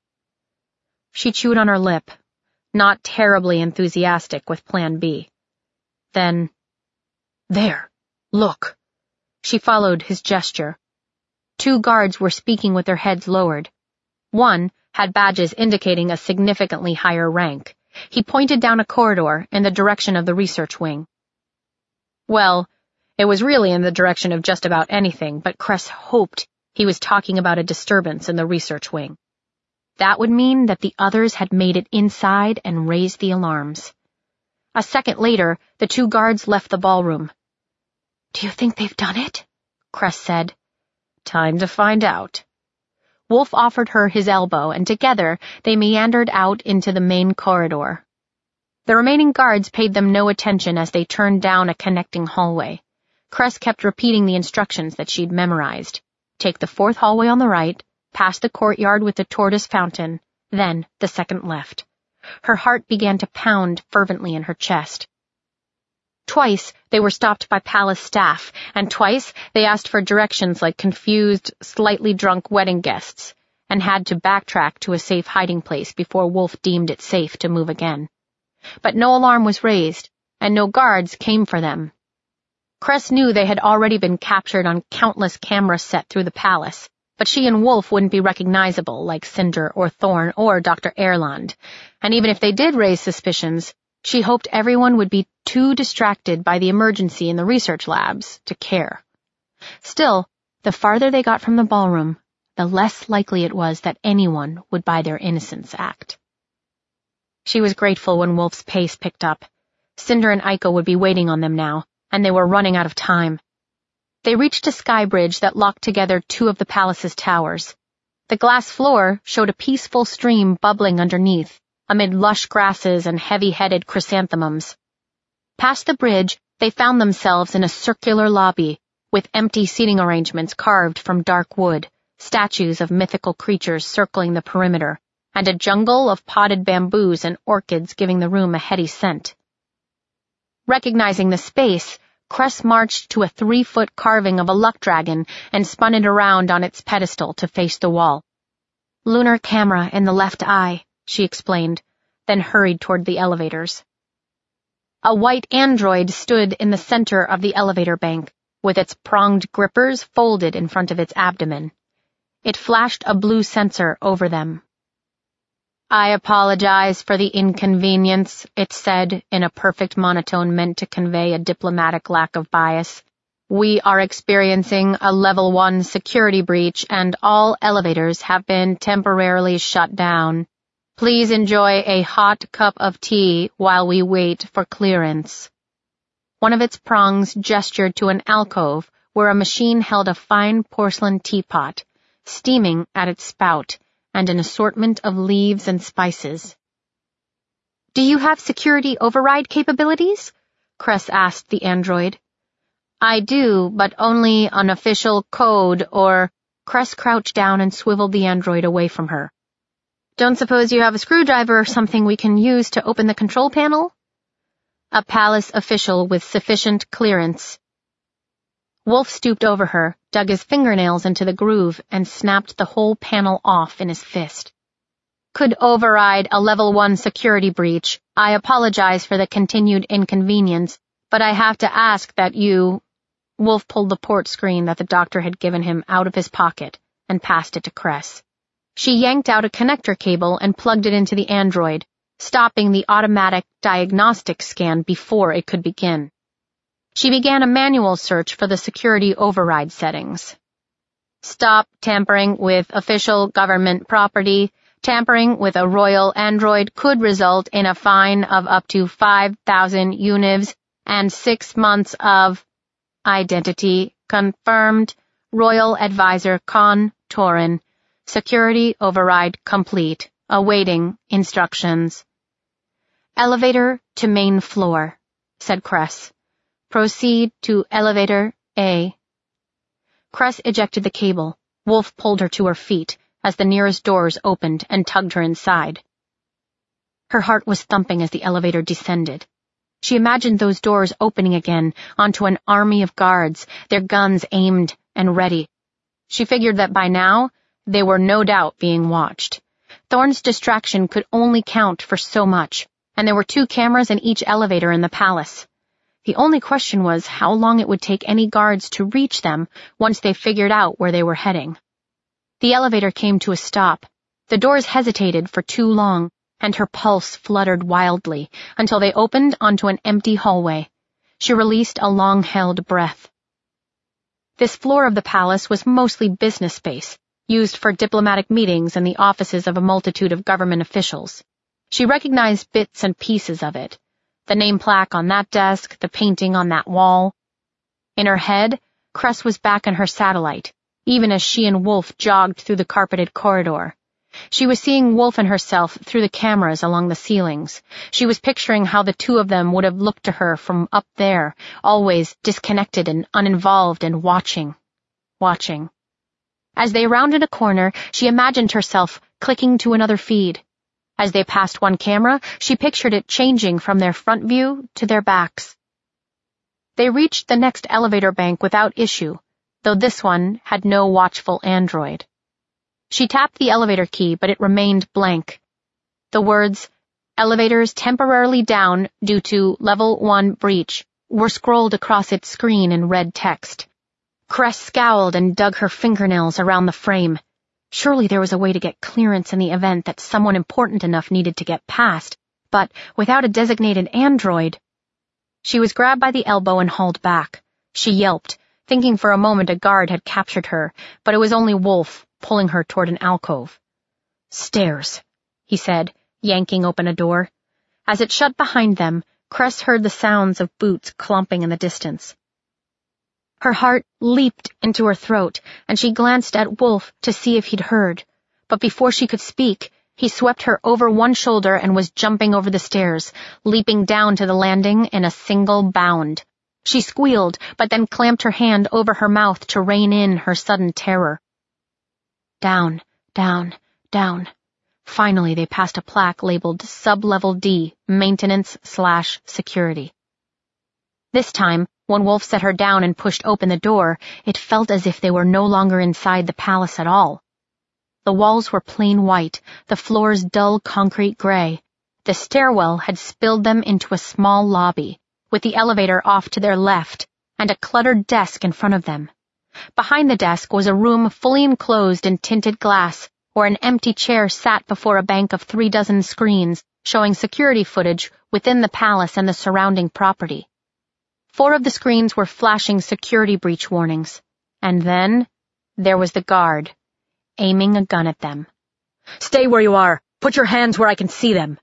She chewed on her lip, not terribly enthusiastic with Plan B. Then, there, look. She followed his gesture. Two guards were speaking with their heads lowered. One had badges indicating a significantly higher rank. He pointed down a corridor in the direction of the research wing. Well, it was really in the direction of just about anything, but Cress hoped he was talking about a disturbance in the research wing. That would mean that the others had made it inside and raised the alarms. A second later, the two guards left the ballroom. Do you think they've done it? Cress said. Time to find out. Wolf offered her his elbow, and together they meandered out into the main corridor. The remaining guards paid them no attention as they turned down a connecting hallway. Cress kept repeating the instructions that she'd memorized. Take the fourth hallway on the right, past the courtyard with the tortoise fountain, then the second left. Her heart began to pound fervently in her chest. Twice they were stopped by palace staff, and twice they asked for directions like confused, slightly drunk wedding guests, and had to backtrack to a safe hiding place before Wolf deemed it safe to move again. But no alarm was raised, and no guards came for them. Cress knew they had already been captured on countless cameras set through the palace, but she and Wolf wouldn't be recognizable like Cinder or Thorn or Doctor Erland, and even if they did raise suspicions, she hoped everyone would be too distracted by the emergency in the research labs to care. Still, the farther they got from the ballroom, the less likely it was that anyone would buy their Innocence Act. She was grateful when Wolf's pace picked up. Cinder and Aiko would be waiting on them now, and they were running out of time. They reached a sky bridge that locked together two of the palace's towers. The glass floor showed a peaceful stream bubbling underneath, amid lush grasses and heavy-headed chrysanthemums. Past the bridge, they found themselves in a circular lobby, with empty seating arrangements carved from dark wood, statues of mythical creatures circling the perimeter, and a jungle of potted bamboos and orchids giving the room a heady scent. Recognizing the space, Cress marched to a three-foot carving of a luck dragon and spun it around on its pedestal to face the wall. "Lunar camera in the left eye," she explained, then hurried toward the elevators. A white android stood in the center of the elevator bank, with its pronged grippers folded in front of its abdomen. It flashed a blue sensor over them. "I apologize for the inconvenience," it said in a perfect monotone meant to convey a diplomatic lack of bias. "We are experiencing a level one security breach and all elevators have been temporarily shut down. Please enjoy a hot cup of tea while we wait for clearance." One of its prongs gestured to an alcove where a machine held a fine porcelain teapot, steaming at its spout, and an assortment of leaves and spices. "Do you have security override capabilities?" Cress asked the android. "I do, but only on official code or—" Cress crouched down and swiveled the android away from her. "Don't suppose you have a screwdriver or something we can use to open the control panel?" "A palace official with sufficient clearance." Wolf stooped over her, dug his fingernails into the groove, and snapped the whole panel off in his fist. "Could override a level one security breach. I apologize for the continued inconvenience, but I have to ask that you—" Wolf pulled the port screen that the doctor had given him out of his pocket and passed it to Cress. She yanked out a connector cable and plugged it into the android, stopping the automatic diagnostic scan before it could begin. She began a manual search for the security override settings. "Stop tampering with official government property. Tampering with a royal android could result in a fine of up to five thousand univs and six months of identity confirmed. Royal Advisor Con Torin. Security override complete. Awaiting instructions." "Elevator to main floor," said Cress. "Proceed to elevator A." Cress ejected the cable. Wolf pulled her to her feet as the nearest doors opened and tugged her inside. Her heart was thumping as the elevator descended. She imagined those doors opening again onto an army of guards, their guns aimed and ready. She figured that by now, they were no doubt being watched. Thorn's distraction could only count for so much, and there were two cameras in each elevator in the palace. The only question was how long it would take any guards to reach them once they figured out where they were heading. The elevator came to a stop. The doors hesitated for too long, and her pulse fluttered wildly until they opened onto an empty hallway. She released a long-held breath. This floor of the palace was mostly business space, used for diplomatic meetings and the offices of a multitude of government officials. She recognized bits and pieces of it. The name plaque on that desk, the painting on that wall. In her head, Cress was back in her satellite, even as she and Wolf jogged through the carpeted corridor. She was seeing Wolf and herself through the cameras along the ceilings. She was picturing how the two of them would have looked to her from up there, always disconnected and uninvolved and watching, watching. As they rounded a corner, she imagined herself clicking to another feed. As they passed one camera, she pictured it changing from their front view to their backs. They reached the next elevator bank without issue, though this one had no watchful android. She tapped the elevator key, but it remained blank. The words, "Elevators temporarily down due to level one breach," were scrolled across its screen in red text. Cress scowled and dug her fingernails around the frame. Surely there was a way to get clearance in the event that someone important enough needed to get past, but without a designated android. She was grabbed by the elbow and hauled back. She yelped, thinking for a moment a guard had captured her, but it was only Wolf, pulling her toward an alcove. "Stairs," he said, yanking open a door. As it shut behind them, Cress heard the sounds of boots clomping in the distance. Her heart leaped into her throat, and she glanced at Wolf to see if he'd heard. But before she could speak, he swept her over one shoulder and was jumping over the stairs, leaping down to the landing in a single bound. She squealed, but then clamped her hand over her mouth to rein in her sudden terror. Down, down, down. Finally, they passed a plaque labeled Sub-Level D, Maintenance slash Security. This time, when Wolf set her down and pushed open the door, it felt as if they were no longer inside the palace at all. The walls were plain white, the floors dull concrete gray. The stairwell had spilled them into a small lobby, with the elevator off to their left, and a cluttered desk in front of them. Behind the desk was a room fully enclosed in tinted glass, where an empty chair sat before a bank of three dozen screens, showing security footage within the palace and the surrounding property. Four of the screens were flashing security breach warnings. And then, there was the guard, aiming a gun at them. "Stay where you are! Put your hands where I can see them!"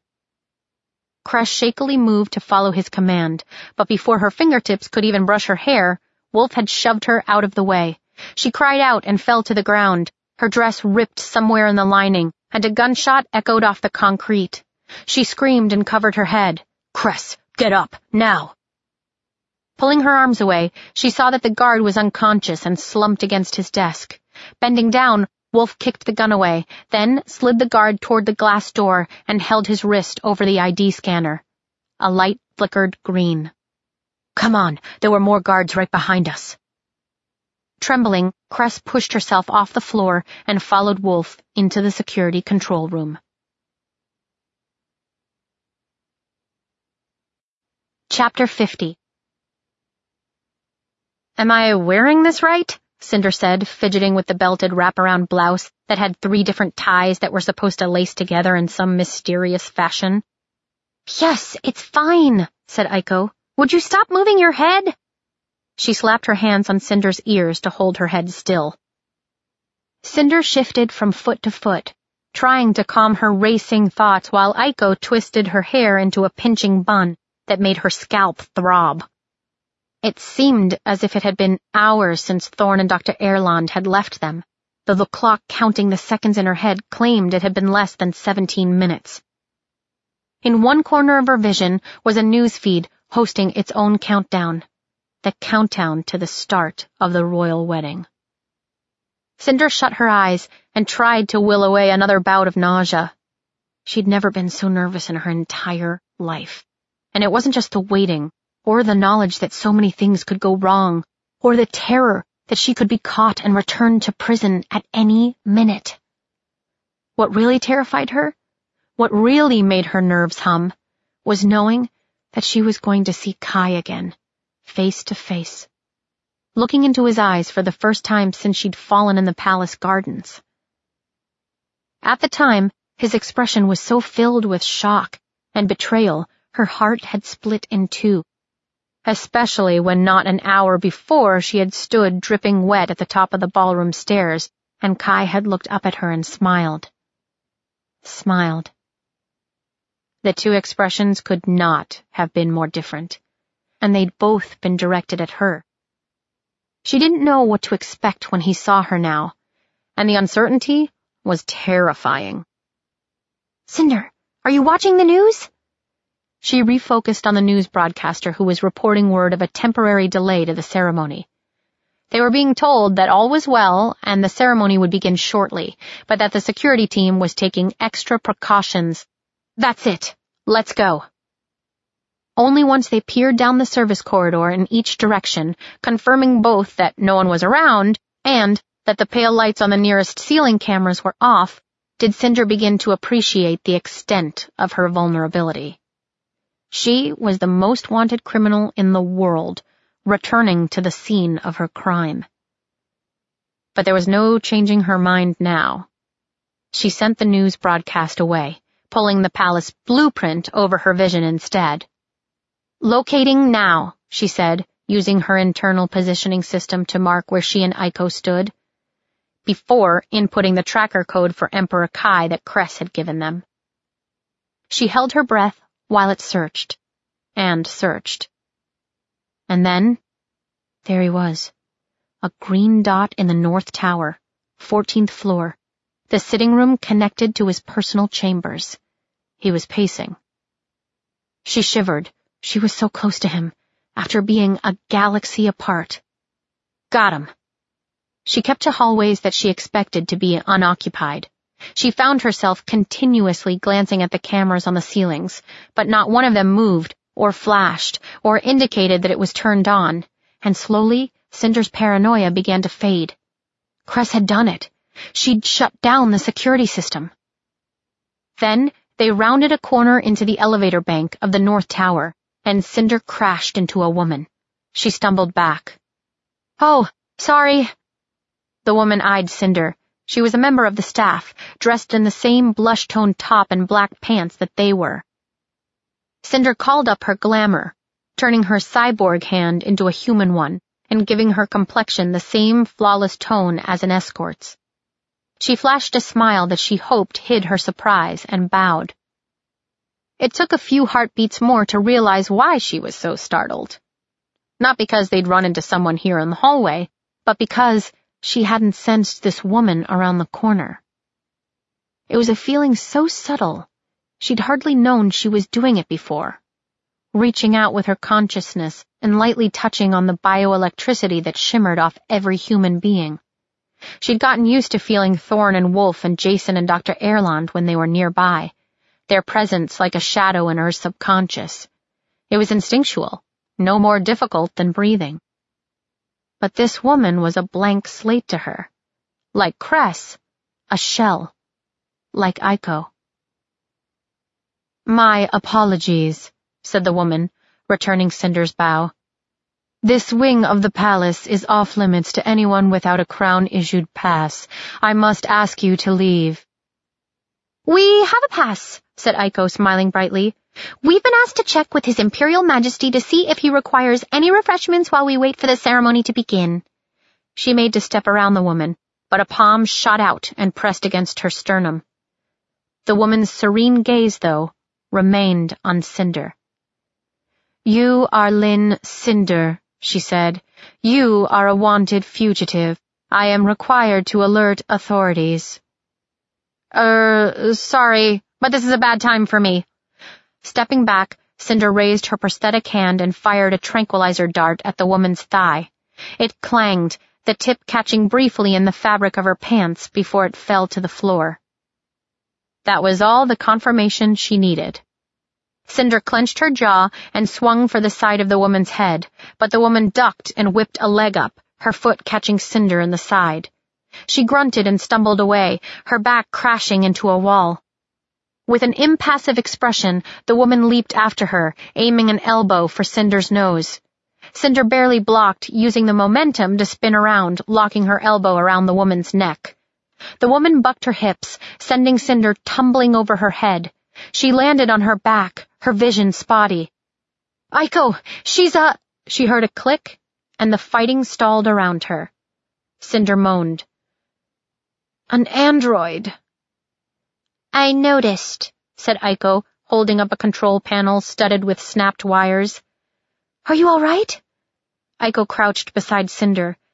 Cress shakily moved to follow his command, but before her fingertips could even brush her hair, Wolf had shoved her out of the way. She cried out and fell to the ground. Her dress ripped somewhere in the lining, and a gunshot echoed off the concrete. She screamed and covered her head. "Cress, get up, now!" Pulling her arms away, she saw that the guard was unconscious and slumped against his desk. Bending down, Wolf kicked the gun away, then slid the guard toward the glass door and held his wrist over the I D scanner. A light flickered green. "Come on, there were more guards right behind us." Trembling, Cress pushed herself off the floor and followed Wolf into the security control room. Chapter fifty. "Am I wearing this right?" Cinder said, fidgeting with the belted wraparound blouse that had three different ties that were supposed to lace together in some mysterious fashion. "Yes, it's fine," said Aiko. "Would you stop moving your head?" She slapped her hands on Cinder's ears to hold her head still. Cinder shifted from foot to foot, trying to calm her racing thoughts while Aiko twisted her hair into a pinching bun that made her scalp throb. It seemed as if it had been hours since Thorne and Doctor Erland had left them, though the clock counting the seconds in her head claimed it had been less than seventeen minutes. In one corner of her vision was a news feed hosting its own countdown, the countdown to the start of the royal wedding. Cinder shut her eyes and tried to will away another bout of nausea. She'd never been so nervous in her entire life, and it wasn't just the waiting, or the knowledge that so many things could go wrong, or the terror that she could be caught and returned to prison at any minute. What really terrified her, what really made her nerves hum, was knowing that she was going to see Kai again, face to face, looking into his eyes for the first time since she'd fallen in the palace gardens. At the time, his expression was so filled with shock and betrayal, her heart had split in two. Especially when not an hour before she had stood dripping wet at the top of the ballroom stairs, and Kai had looked up at her and smiled. Smiled. The two expressions could not have been more different, and they'd both been directed at her. She didn't know what to expect when he saw her now, and the uncertainty was terrifying. "Cinder, are you watching the news?" She refocused on the news broadcaster who was reporting word of a temporary delay to the ceremony. They were being told that all was well and the ceremony would begin shortly, but that the security team was taking extra precautions. "That's it. Let's go." Only once they peered down the service corridor in each direction, confirming both that no one was around and that the pale lights on the nearest ceiling cameras were off, did Cinder begin to appreciate the extent of her vulnerability. She was the most wanted criminal in the world, returning to the scene of her crime. But there was no changing her mind now. She sent the news broadcast away, pulling the palace blueprint over her vision instead. "Locating now," she said, using her internal positioning system to mark where she and Aiko stood, before inputting the tracker code for Emperor Kai that Cress had given them. She held her breath while it searched, and searched. And then, there he was, a green dot in the North Tower, fourteenth floor, the sitting room connected to his personal chambers. He was pacing. She shivered. She was so close to him, after being a galaxy apart. Got him. She kept to hallways that she expected to be unoccupied. She found herself continuously glancing at the cameras on the ceilings, but not one of them moved, or flashed, or indicated that it was turned on, and slowly Cinder's paranoia began to fade. Cress had done it. She'd shut down the security system. Then they rounded a corner into the elevator bank of the North Tower, and Cinder crashed into a woman. She stumbled back. "Oh, sorry." The woman eyed Cinder. She was a member of the staff, dressed in the same blush-toned top and black pants that they were. Cinder called up her glamour, turning her cyborg hand into a human one and giving her complexion the same flawless tone as an escort's. She flashed a smile that she hoped hid her surprise and bowed. It took a few heartbeats more to realize why she was so startled. Not because they'd run into someone here in the hallway, but because she hadn't sensed this woman around the corner. It was a feeling so subtle, she'd hardly known she was doing it before, reaching out with her consciousness and lightly touching on the bioelectricity that shimmered off every human being. She'd gotten used to feeling Thorn and Wolf and Jason and Doctor Erland when they were nearby, their presence like a shadow in her subconscious. It was instinctual, no more difficult than breathing. But this woman was a blank slate to her. Like Cress, a shell. Like Aiko. "My apologies," said the woman, returning Cinder's bow. "This wing of the palace is off-limits to anyone without a crown-issued pass. I must ask you to leave." "We have a pass," said Aiko, smiling brightly. "We've been asked to check with His Imperial Majesty to see if he requires any refreshments while we wait for the ceremony to begin." She made to step around the woman, but a palm shot out and pressed against her sternum. The woman's serene gaze, though, remained on Cinder. "You are Lynn Cinder," she said. "You are a wanted fugitive. I am required to alert authorities." Er, sorry, but this is a bad time for me." Stepping back, Cinder raised her prosthetic hand and fired a tranquilizer dart at the woman's thigh. It clanged, the tip catching briefly in the fabric of her pants before it fell to the floor. That was all the confirmation she needed. Cinder clenched her jaw and swung for the side of the woman's head, but the woman ducked and whipped a leg up, her foot catching Cinder in the side. She grunted and stumbled away, her back crashing into a wall. With an impassive expression, the woman leaped after her, aiming an elbow for Cinder's nose. Cinder barely blocked, using the momentum to spin around, locking her elbow around the woman's neck. The woman bucked her hips, sending Cinder tumbling over her head. She landed on her back, her vision spotty. "Aiko, she's a—" She heard a click, and the fighting stalled around her. Cinder moaned. "An android." "I noticed," said Aiko, holding up a control panel studded with snapped wires. "Are you all right?" Aiko crouched beside Cinder.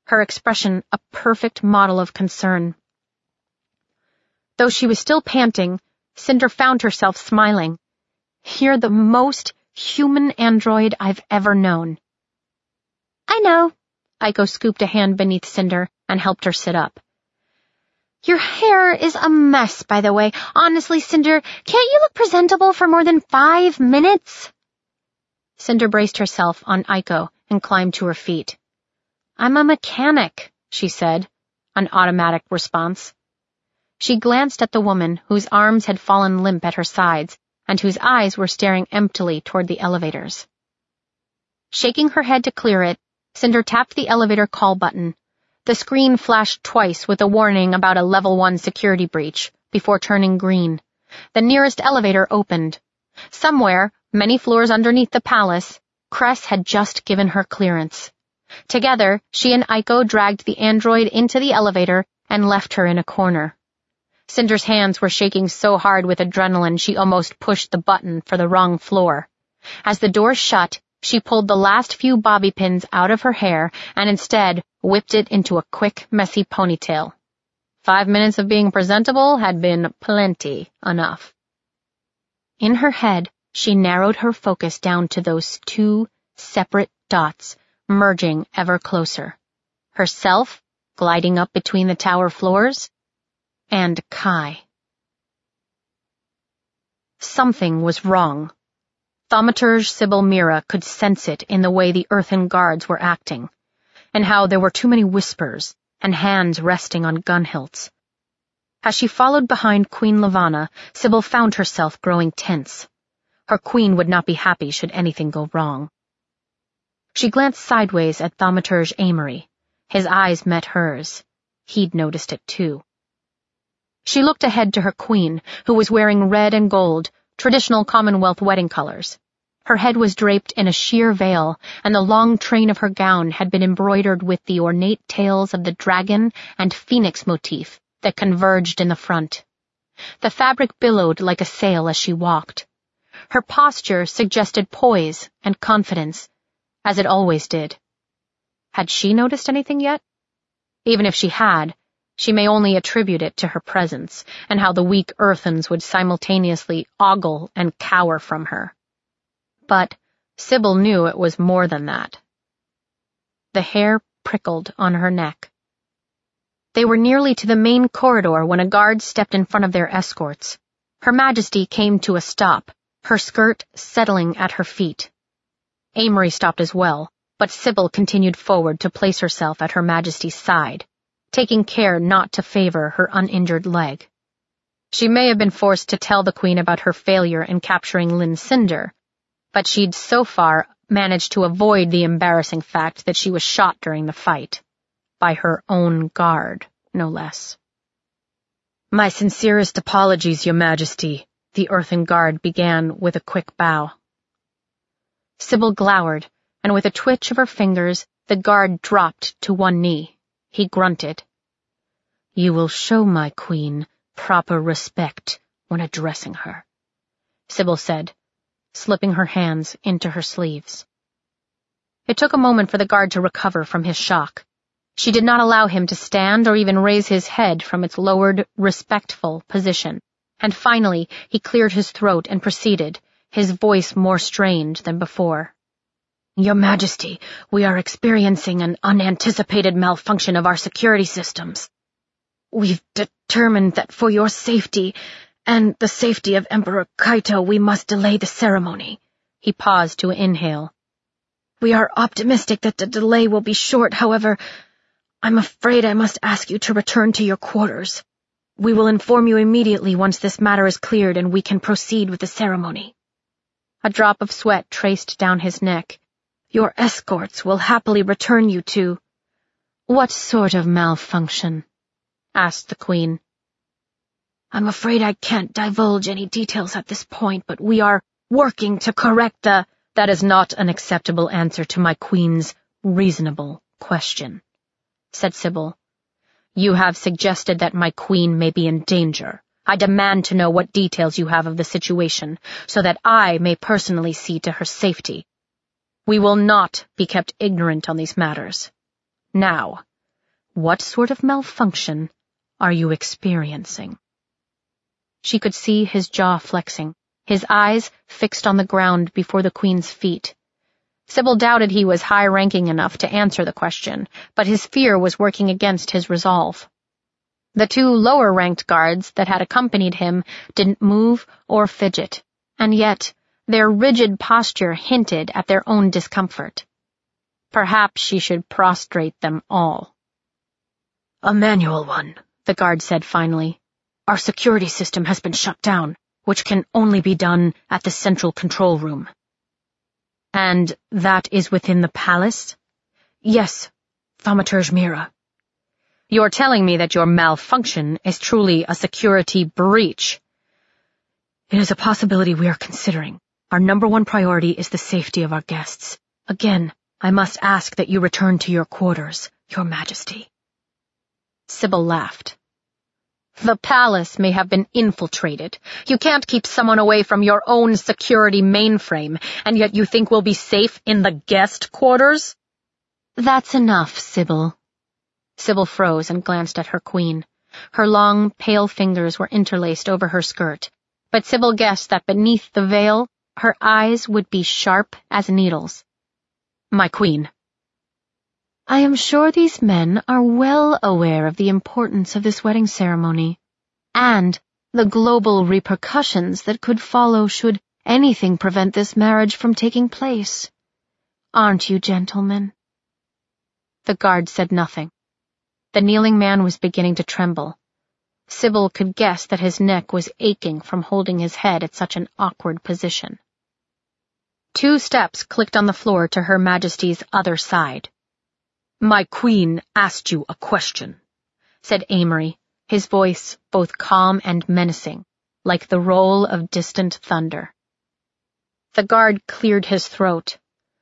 her expression a perfect model of concern. Though she was still panting, Cinder found herself smiling. "You're the most human android I've ever known." "I know." Aiko scooped a hand beneath Cinder and helped her sit up. "Your hair is a mess, by the way. Honestly, Cinder, can't you look presentable for more than five minutes? Cinder braced herself on Aiko and climbed to her feet. "I'm a mechanic," she said, an automatic response. She glanced at the woman whose arms had fallen limp at her sides and whose eyes were staring emptily toward the elevators. Shaking her head to clear it, Cinder tapped the elevator call button. The screen flashed twice with a warning about a level one security breach before turning green. The nearest elevator opened. Somewhere, many floors underneath the palace, Cress had just given her clearance. Together, she and Aiko dragged the android into the elevator and left her in a corner. Cinder's hands were shaking so hard with adrenaline she almost pushed the button for the wrong floor. As the door shut, she pulled the last few bobby pins out of her hair and instead whipped it into a quick, messy ponytail. Five minutes of being presentable had been plenty enough. In her head, she narrowed her focus down to those two separate dots, merging ever closer. Herself, gliding up between the tower floors, and Kai. Something was wrong. Thaumaturge Sybil Mira could sense it in the way the earthen guards were acting, and how there were too many whispers and hands resting on gun hilts. As she followed behind Queen Lavanna, Sybil found herself growing tense. Her queen would not be happy should anything go wrong. She glanced sideways at Thaumaturge Amory. His eyes met hers. He'd noticed it too. She looked ahead to her queen, who was wearing red and gold, traditional Commonwealth wedding colors. Her head was draped in a sheer veil, and the long train of her gown had been embroidered with the ornate tails of the dragon and phoenix motif that converged in the front. The fabric billowed like a sail as she walked. Her posture suggested poise and confidence, as it always did. Had she noticed anything yet? Even if she had, she may only attribute it to her presence and how the weak earthens would simultaneously ogle and cower from her. But Sybil knew it was more than that. The hair prickled on her neck. They were nearly to the main corridor when a guard stepped in front of their escorts. Her Majesty came to a stop, her skirt settling at her feet. Amory stopped as well, but Sybil continued forward to place herself at Her Majesty's side, taking care not to favor her uninjured leg. She may have been forced to tell the Queen about her failure in capturing Lynn Cinder, but she'd so far managed to avoid the embarrassing fact that she was shot during the fight. By her own guard, no less. "My sincerest apologies, Your Majesty," the earthen guard began with a quick bow. Sybil glowered, and with a twitch of her fingers, the guard dropped to one knee. He grunted. "You will show my queen proper respect when addressing her," Sybil said, slipping her hands into her sleeves. It took a moment for the guard to recover from his shock. She did not allow him to stand or even raise his head from its lowered, respectful position, and finally he cleared his throat and proceeded, his voice more strained than before. "Your Majesty, we are experiencing an unanticipated malfunction of our security systems. We've determined that for your safety and the safety of Emperor Kaito we must delay the ceremony." He paused to inhale. "We are optimistic that the delay will be short, however, I'm afraid I must ask you to return to your quarters. We will inform you immediately once this matter is cleared and we can proceed with the ceremony." A drop of sweat traced down his neck. "Your escorts will happily return you to—" "What sort of malfunction?" asked the Queen. "I'm afraid I can't divulge any details at this point, but we are working to correct the—" "That is not an acceptable answer to my Queen's reasonable question," said Sybil. "You have suggested that my queen may be in danger. I demand to know what details you have of the situation, so that I may personally see to her safety. We will not be kept ignorant on these matters. Now, What sort of malfunction are you experiencing? She could see his jaw flexing, his eyes fixed on the ground before the Queen's feet. Sybil doubted he was high-ranking enough to answer the question, but his fear was working against his resolve. The two lower-ranked guards that had accompanied him didn't move or fidget, and yet their rigid posture hinted at their own discomfort. Perhaps she should prostrate them all. "A manual one," the guard said finally. "Our security system has been shut down, which can only be done at the central control room." "And that is within the palace?" "Yes, Thaumaturge Mira." "You're telling me that your malfunction is truly a security breach?" "It is a possibility we are considering. Our number one priority is the safety of our guests. Again, I must ask that you return to your quarters, Your Majesty." Sybil laughed. "The palace may have been infiltrated. You can't keep someone away from your own security mainframe, and yet you think we'll be safe in the guest quarters?" "That's enough, Sybil." Sybil froze and glanced at her queen. Her long, pale fingers were interlaced over her skirt, but Sybil guessed that beneath the veil, her eyes would be sharp as needles. "My queen." "I am sure these men are well aware of the importance of this wedding ceremony, and the global repercussions that could follow should anything prevent this marriage from taking place. Aren't you, gentlemen?" The guard said nothing. The kneeling man was beginning to tremble. Sybil could guess that his neck was aching from holding his head at such an awkward position. Two steps clicked on the floor to Her Majesty's other side. "My queen asked you a question," said Amory, his voice both calm and menacing, like the roll of distant thunder. The guard cleared his throat.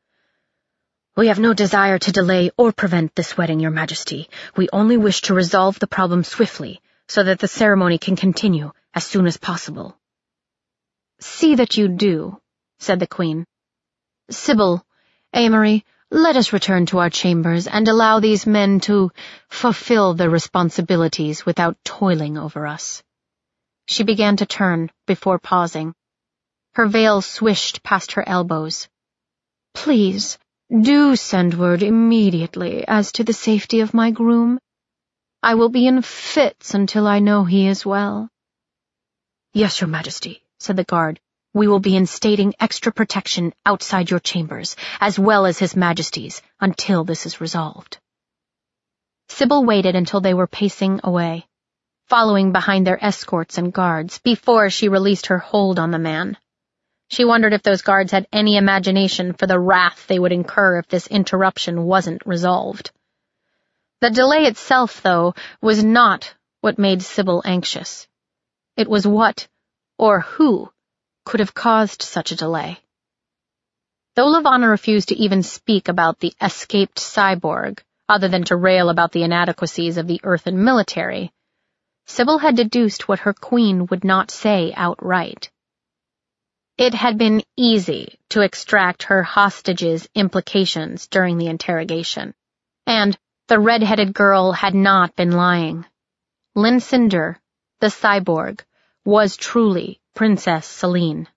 "We have no desire to delay or prevent this wedding, Your Majesty. We only wish to resolve the problem swiftly, so that the ceremony can continue as soon as possible." "See that you do," said the Queen. "Sybil, Amory, let us return to our chambers and allow these men to fulfill their responsibilities without toiling over us." She began to turn before pausing. Her veil swished past her elbows. "Please, do send word immediately as to the safety of my groom. I will be in fits until I know he is well." "Yes, Your Majesty," said the guard. "We will be instating extra protection outside your chambers, as well as His Majesty's, until this is resolved." Sybil waited until they were pacing away, following behind their escorts and guards, before she released her hold on the man. She wondered if those guards had any imagination for the wrath they would incur if this interruption wasn't resolved. The delay itself, though, was not what made Sybil anxious. It was what, or who, could have caused such a delay. Though Lavanna refused to even speak about the escaped cyborg, other than to rail about the inadequacies of the Earthen military, Sybil had deduced what her queen would not say outright. It had been easy to extract her hostage's implications during the interrogation, and the red-headed girl had not been lying. Lynn Cinder, the cyborg, was truly Princess Selene.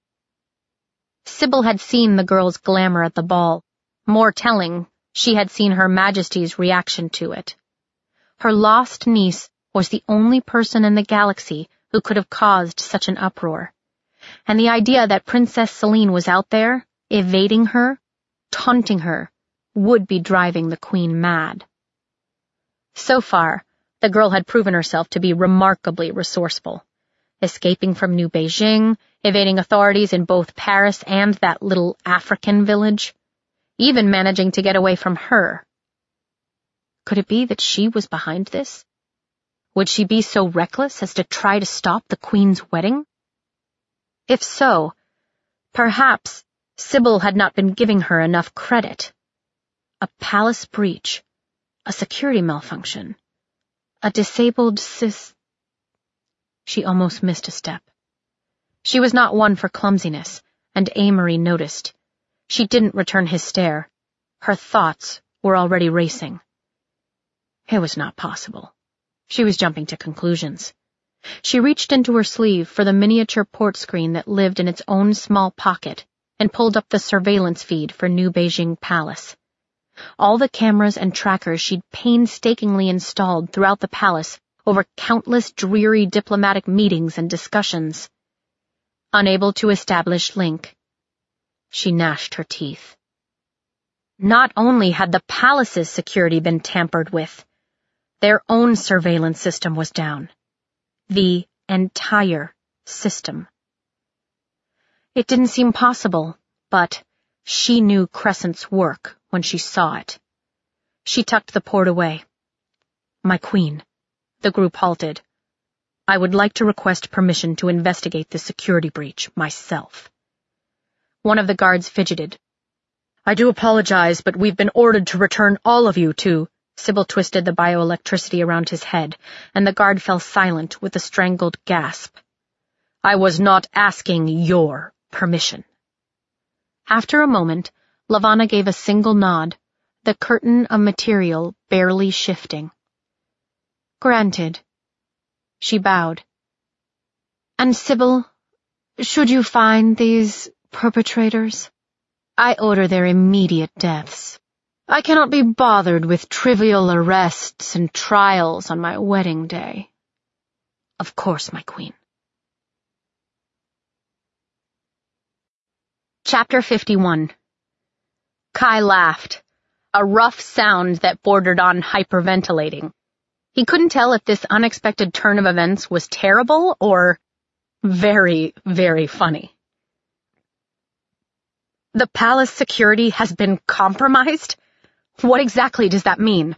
Sybil had seen the girl's glamour at the ball. More telling, she had seen Her Majesty's reaction to it. Her lost niece was the only person in the galaxy who could have caused such an uproar, and the idea that Princess Selene was out there, evading her, taunting her, would be driving the Queen mad. So far, the girl had proven herself to be remarkably resourceful, escaping from New Beijing, evading authorities in both Paris and that little African village, even managing to get away from her. Could it be that she was behind this? Would she be so reckless as to try to stop the Queen's wedding? If so, perhaps Sybil had not been giving her enough credit. A palace breach, a security malfunction, a disabled sis... She almost missed a step. She was not one for clumsiness, and Amory noticed. She didn't return his stare. Her thoughts were already racing. It was not possible. She was jumping to conclusions. She reached into her sleeve for the miniature port screen that lived in its own small pocket and pulled up the surveillance feed for New Beijing Palace. All the cameras and trackers she'd painstakingly installed throughout the palace over countless dreary diplomatic meetings and discussions. Unable to establish link, she gnashed her teeth. Not only had the palace's security been tampered with, their own surveillance system was down. The entire system. It didn't seem possible, but she knew Crescent's work when she saw it. She tucked the port away. My queen, the group halted. I would like to request permission to investigate the security breach myself. One of the guards fidgeted. I do apologize, but we've been ordered to return all of you to... Sybil twisted the bioelectricity around his head, and the guard fell silent with a strangled gasp. I was not asking your permission. After a moment, Lavanna gave a single nod, the curtain of material barely shifting. Granted. She bowed. And Sybil, should you find these perpetrators, I order their immediate deaths. I cannot be bothered with trivial arrests and trials on my wedding day. Of course, my queen. Chapter fifty-one. Kai laughed, a rough sound that bordered on hyperventilating. He couldn't tell if this unexpected turn of events was terrible or very, very funny. The palace security has been compromised? What exactly does that mean?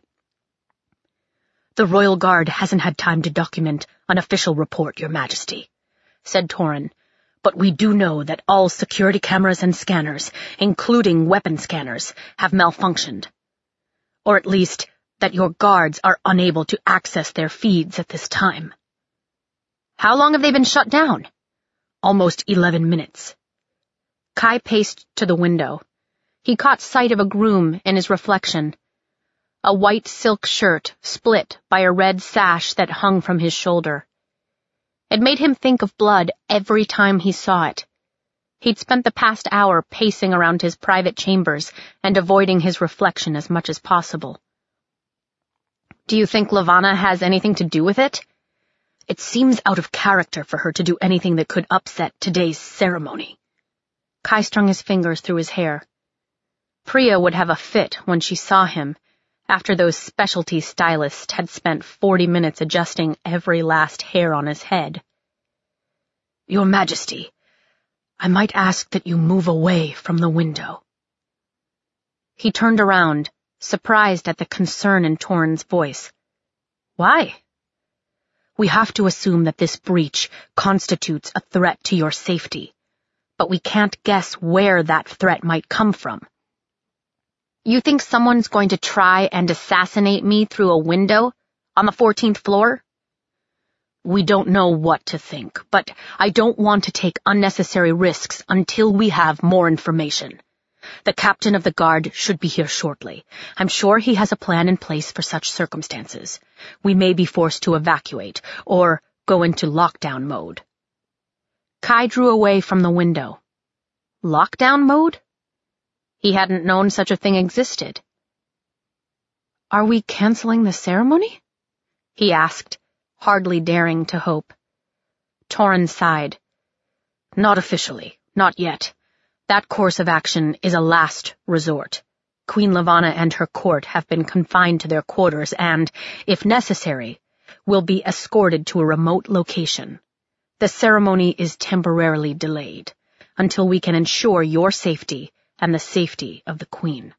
The Royal Guard hasn't had time to document an official report, Your Majesty, said Torin, but we do know that all security cameras and scanners, including weapon scanners, have malfunctioned. Or at least that your guards are unable to access their feeds at this time. How long have they been shut down? Almost eleven minutes. Kai paced to the window. He caught sight of a groom in his reflection. A white silk shirt split by a red sash that hung from his shoulder. It made him think of blood every time he saw it. He'd spent the past hour pacing around his private chambers and avoiding his reflection as much as possible. Do you think Lavanna has anything to do with it? It seems out of character for her to do anything that could upset today's ceremony. Kai strung his fingers through his hair. Priya would have a fit when she saw him, after those specialty stylists had spent forty minutes adjusting every last hair on his head. Your Majesty, I might ask that you move away from the window. He turned around, surprised at the concern in Torin's voice. Why? We have to assume that this breach constitutes a threat to your safety, but we can't guess where that threat might come from. You think someone's going to try and assassinate me through a window on the fourteenth floor? We don't know what to think, but I don't want to take unnecessary risks until we have more information. The captain of the guard should be here shortly. I'm sure he has a plan in place for such circumstances. We may be forced to evacuate or go into lockdown mode. Kai drew away from the window. Lockdown mode? He hadn't known such a thing existed. Are we canceling the ceremony? He asked, hardly daring to hope. Torin sighed. Not officially, not yet. That course of action is a last resort. Queen Lavanna and her court have been confined to their quarters and, if necessary, will be escorted to a remote location. The ceremony is temporarily delayed, until we can ensure your safety and the safety of the Queen.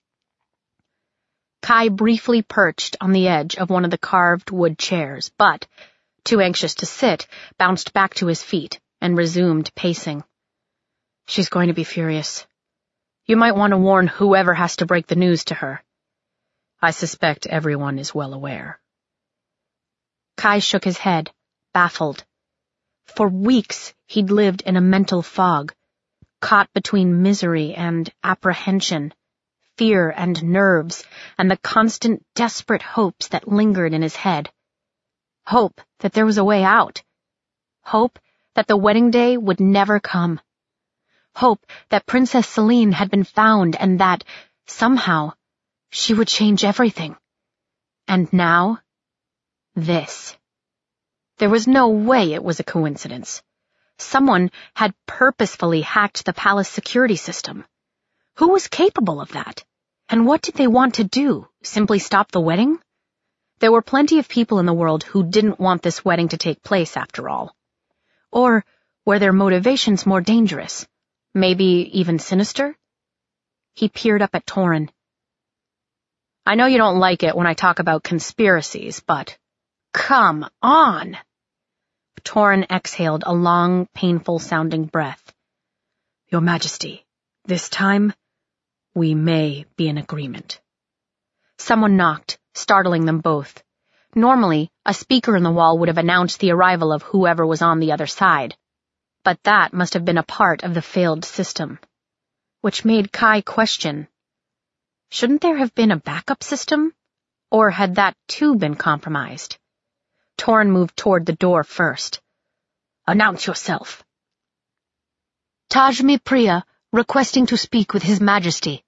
Kai briefly perched on the edge of one of the carved wood chairs, but, too anxious to sit, bounced back to his feet and resumed pacing. She's going to be furious. You might want to warn whoever has to break the news to her. I suspect everyone is well aware. Kai shook his head, baffled. For weeks he'd lived in a mental fog, caught between misery and apprehension, fear and nerves and the constant, desperate hopes that lingered in his head. Hope that there was a way out. Hope that the wedding day would never come. Hope that Princess Celine had been found and that, somehow, she would change everything. And now, this. There was no way it was a coincidence. Someone had purposefully hacked the palace security system. Who was capable of that? And what did they want to do? Simply stop the wedding? There were plenty of people in the world who didn't want this wedding to take place, after all. Or were their motivations more dangerous? Maybe even sinister? He peered up at Torin. I know you don't like it when I talk about conspiracies, but... Come on! Torin exhaled a long, painful-sounding breath. Your Majesty, this time, we may be in agreement. Someone knocked, startling them both. Normally, a speaker in the wall would have announced the arrival of whoever was on the other side. But that must have been a part of the failed system. Which made Kai question, shouldn't there have been a backup system? Or had that too been compromised? Torin moved toward the door first. Announce yourself. Tajmi Priya, requesting to speak with His Majesty.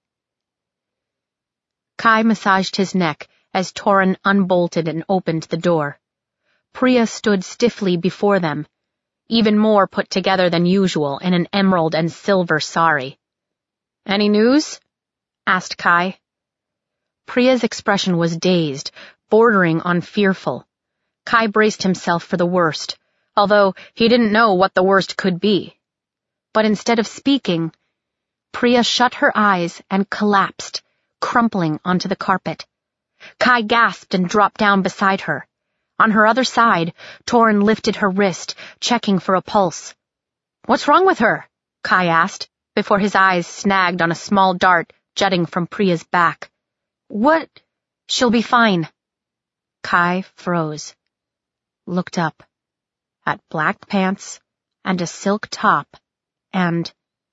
Kai massaged his neck as Torin unbolted and opened the door. Priya stood stiffly before them, even more put together than usual in an emerald and silver sari. Any news? Asked Kai. Priya's expression was dazed, bordering on fearful. Kai braced himself for the worst, although he didn't know what the worst could be. But instead of speaking, Priya shut her eyes and collapsed, crumpling onto the carpet. Kai gasped and dropped down beside her. On her other side, Torin lifted her wrist, checking for a pulse. What's wrong with her? Kai asked, before his eyes snagged on a small dart jutting from Priya's back. What? She'll be fine. Kai froze, looked up, at black pants and a silk top, and...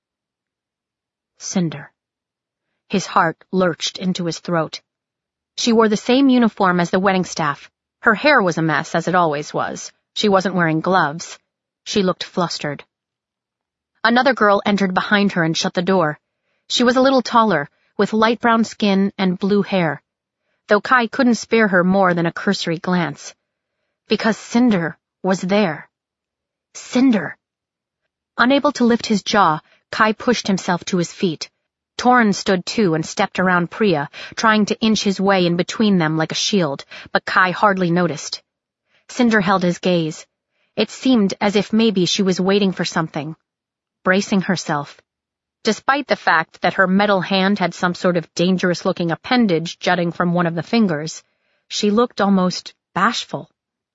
Cinder. His heart lurched into his throat. She wore the same uniform as the wedding staff. Her hair was a mess, as it always was. She wasn't wearing gloves. She looked flustered. Another girl entered behind her and shut the door. She was a little taller, with light brown skin and blue hair, though Kai couldn't spare her more than a cursory glance. Because Cinder was there. Cinder. Unable to lift his jaw, Kai pushed himself to his feet. Torin stood too and stepped around Priya, trying to inch his way in between them like a shield, but Kai hardly noticed. Cinder held his gaze. It seemed as if maybe she was waiting for something, bracing herself. Despite the fact that her metal hand had some sort of dangerous-looking appendage jutting from one of the fingers, she looked almost bashful.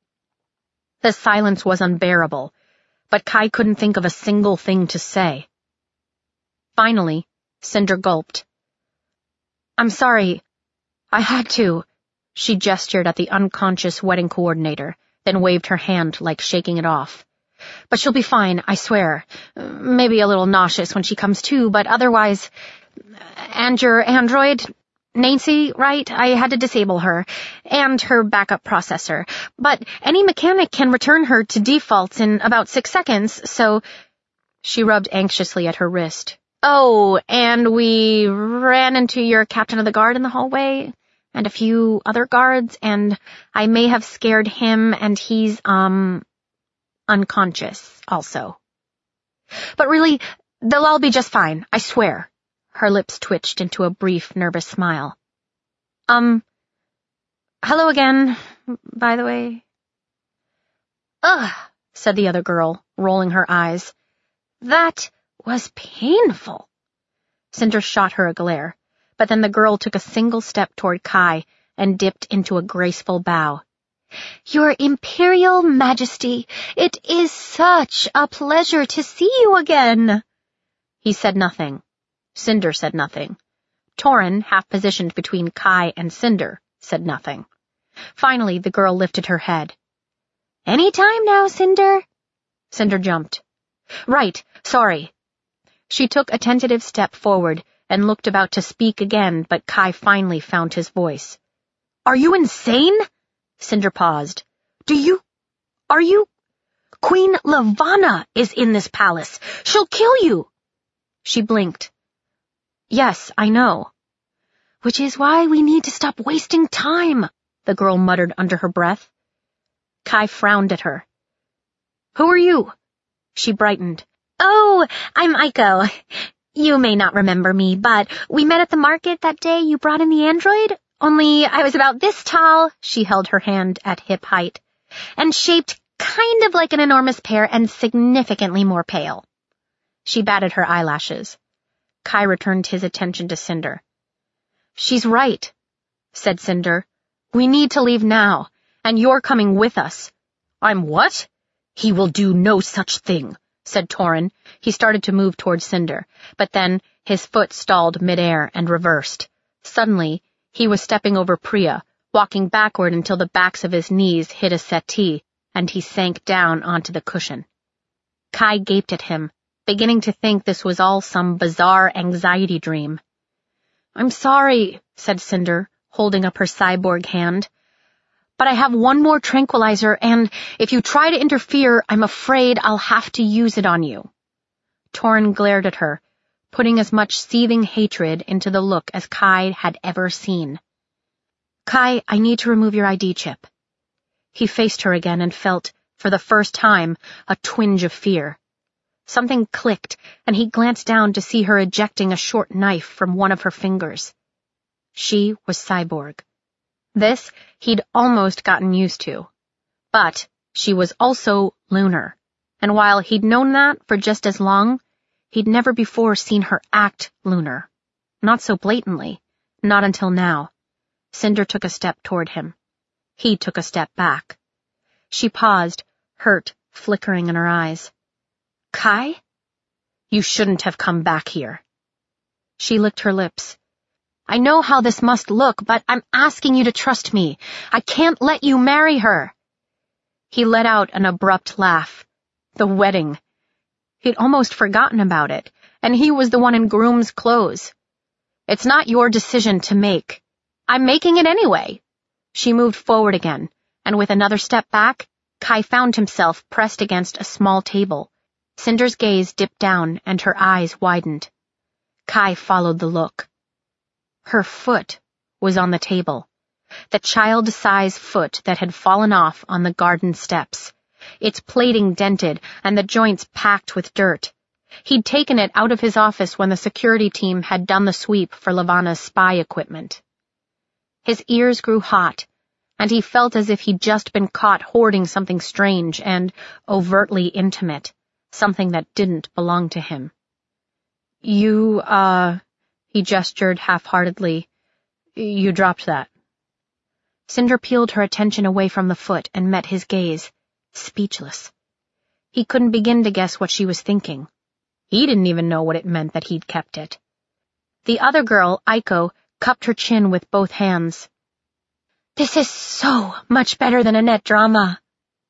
The silence was unbearable, but Kai couldn't think of a single thing to say. Finally, Cinder gulped. I'm sorry. I had to. She gestured at the unconscious wedding coordinator, then waved her hand like shaking it off. But she'll be fine, I swear. Maybe a little nauseous when she comes to, but otherwise... And your android? Nancy, right? I had to disable her. And her backup processor. But any mechanic can return her to defaults in about six seconds, so... She rubbed anxiously at her wrist. Oh, and we ran into your captain of the guard in the hallway, and a few other guards, and I may have scared him, and he's, um, unconscious, also. But really, they'll all be just fine, I swear. Her lips twitched into a brief, nervous smile. Um, hello again, by the way. Ugh, said the other girl, rolling her eyes. That... was painful. Cinder shot her a glare, but then the girl took a single step toward Kai and dipped into a graceful bow. Your Imperial Majesty, it is such a pleasure to see you again. He said nothing. Cinder said nothing. Torin, half positioned between Kai and Cinder, said nothing. Finally, the girl lifted her head. Any time now, Cinder? Cinder jumped. Right, sorry. She took a tentative step forward, and looked about to speak again, but Kai finally found his voice. "Are you insane?" Cinder paused. "Do you... Are you... Queen Lavanna is in this palace. She'll kill you." She blinked. "Yes, I know." "Which is why we need to stop wasting time," the girl muttered under her breath. Kai frowned at her. "Who are you?" She brightened. "Oh, I'm Aiko. You may not remember me, but we met at the market that day you brought in the android. Only I was about this tall," she held her hand at hip height, "and shaped kind of like an enormous pear and significantly more pale." She batted her eyelashes. Kai returned his attention to Cinder. "She's right," said Cinder. "We need to leave now, and you're coming with us." "I'm what?" "He will do no such thing," said Torin. He started to move toward Cinder, but then his foot stalled midair and reversed. Suddenly, he was stepping over Priya, walking backward until the backs of his knees hit a settee, and he sank down onto the cushion. Kai gaped at him, beginning to think this was all some bizarre anxiety dream. "I'm sorry," said Cinder, holding up her cyborg hand. "But I have one more tranquilizer, and if you try to interfere, I'm afraid I'll have to use it on you." Torin glared at her, putting as much seething hatred into the look as Kai had ever seen. "Kai, I need to remove your I D chip." He faced her again and felt, for the first time, a twinge of fear. Something clicked, and he glanced down to see her ejecting a short knife from one of her fingers. She was cyborg. This he'd almost gotten used to. But she was also lunar, and while he'd known that for just as long, he'd never before seen her act lunar. Not so blatantly, not until now. Cinder took a step toward him. He took a step back. She paused, hurt flickering in her eyes. "Kai? You shouldn't have come back here." She licked her lips. "I know how this must look, but I'm asking you to trust me. I can't let you marry her." He let out an abrupt laugh. The wedding. He'd almost forgotten about it, and he was the one in groom's clothes. "It's not your decision to make. I'm making it anyway." She moved forward again, and with another step back, Kai found himself pressed against a small table. Cinder's gaze dipped down, and her eyes widened. Kai followed the look. Her foot was on the table, the child-size foot that had fallen off on the garden steps, its plating dented and the joints packed with dirt. He'd taken it out of his office when the security team had done the sweep for Lavanna's spy equipment. His ears grew hot, and he felt as if he'd just been caught hoarding something strange and overtly intimate, something that didn't belong to him. You, uh... He gestured half-heartedly. "You dropped that." Cinder peeled her attention away from the foot and met his gaze, speechless. He couldn't begin to guess what she was thinking. He didn't even know what it meant that he'd kept it. The other girl, Aiko, cupped her chin with both hands. "This is so much better than a net drama."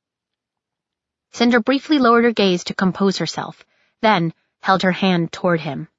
Cinder briefly lowered her gaze to compose herself, then held her hand toward him.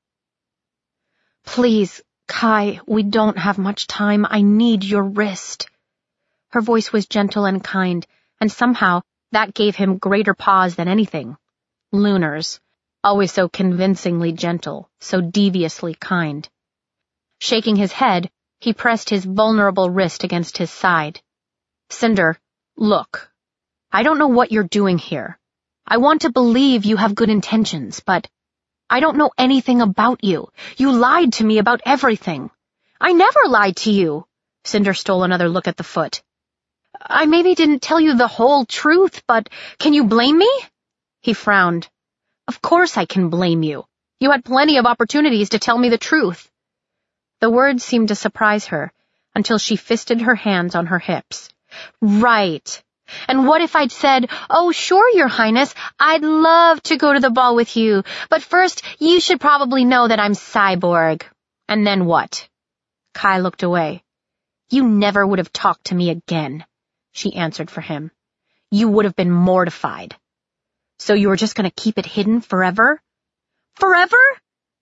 "Please, Kai, we don't have much time. I need your wrist." Her voice was gentle and kind, and somehow that gave him greater pause than anything. Lunars, always so convincingly gentle, so deviously kind. Shaking his head, he pressed his vulnerable wrist against his side. "Cinder, look. I don't know what you're doing here. I want to believe you have good intentions, but I don't know anything about you. You lied to me about everything." "I never lied to you." Cinder stole another look at the foot. "I maybe didn't tell you the whole truth, but can you blame me?" He frowned. "Of course I can blame you. You had plenty of opportunities to tell me the truth." The words seemed to surprise her, until she fisted her hands on her hips. "Right. And what if I'd said, 'Oh, sure, Your Highness, I'd love to go to the ball with you, but first you should probably know that I'm cyborg.' And then what?" Kai looked away. "You never would have talked to me again," she answered for him. "You would have been mortified." "So you were just going to keep it hidden forever?" "Forever?"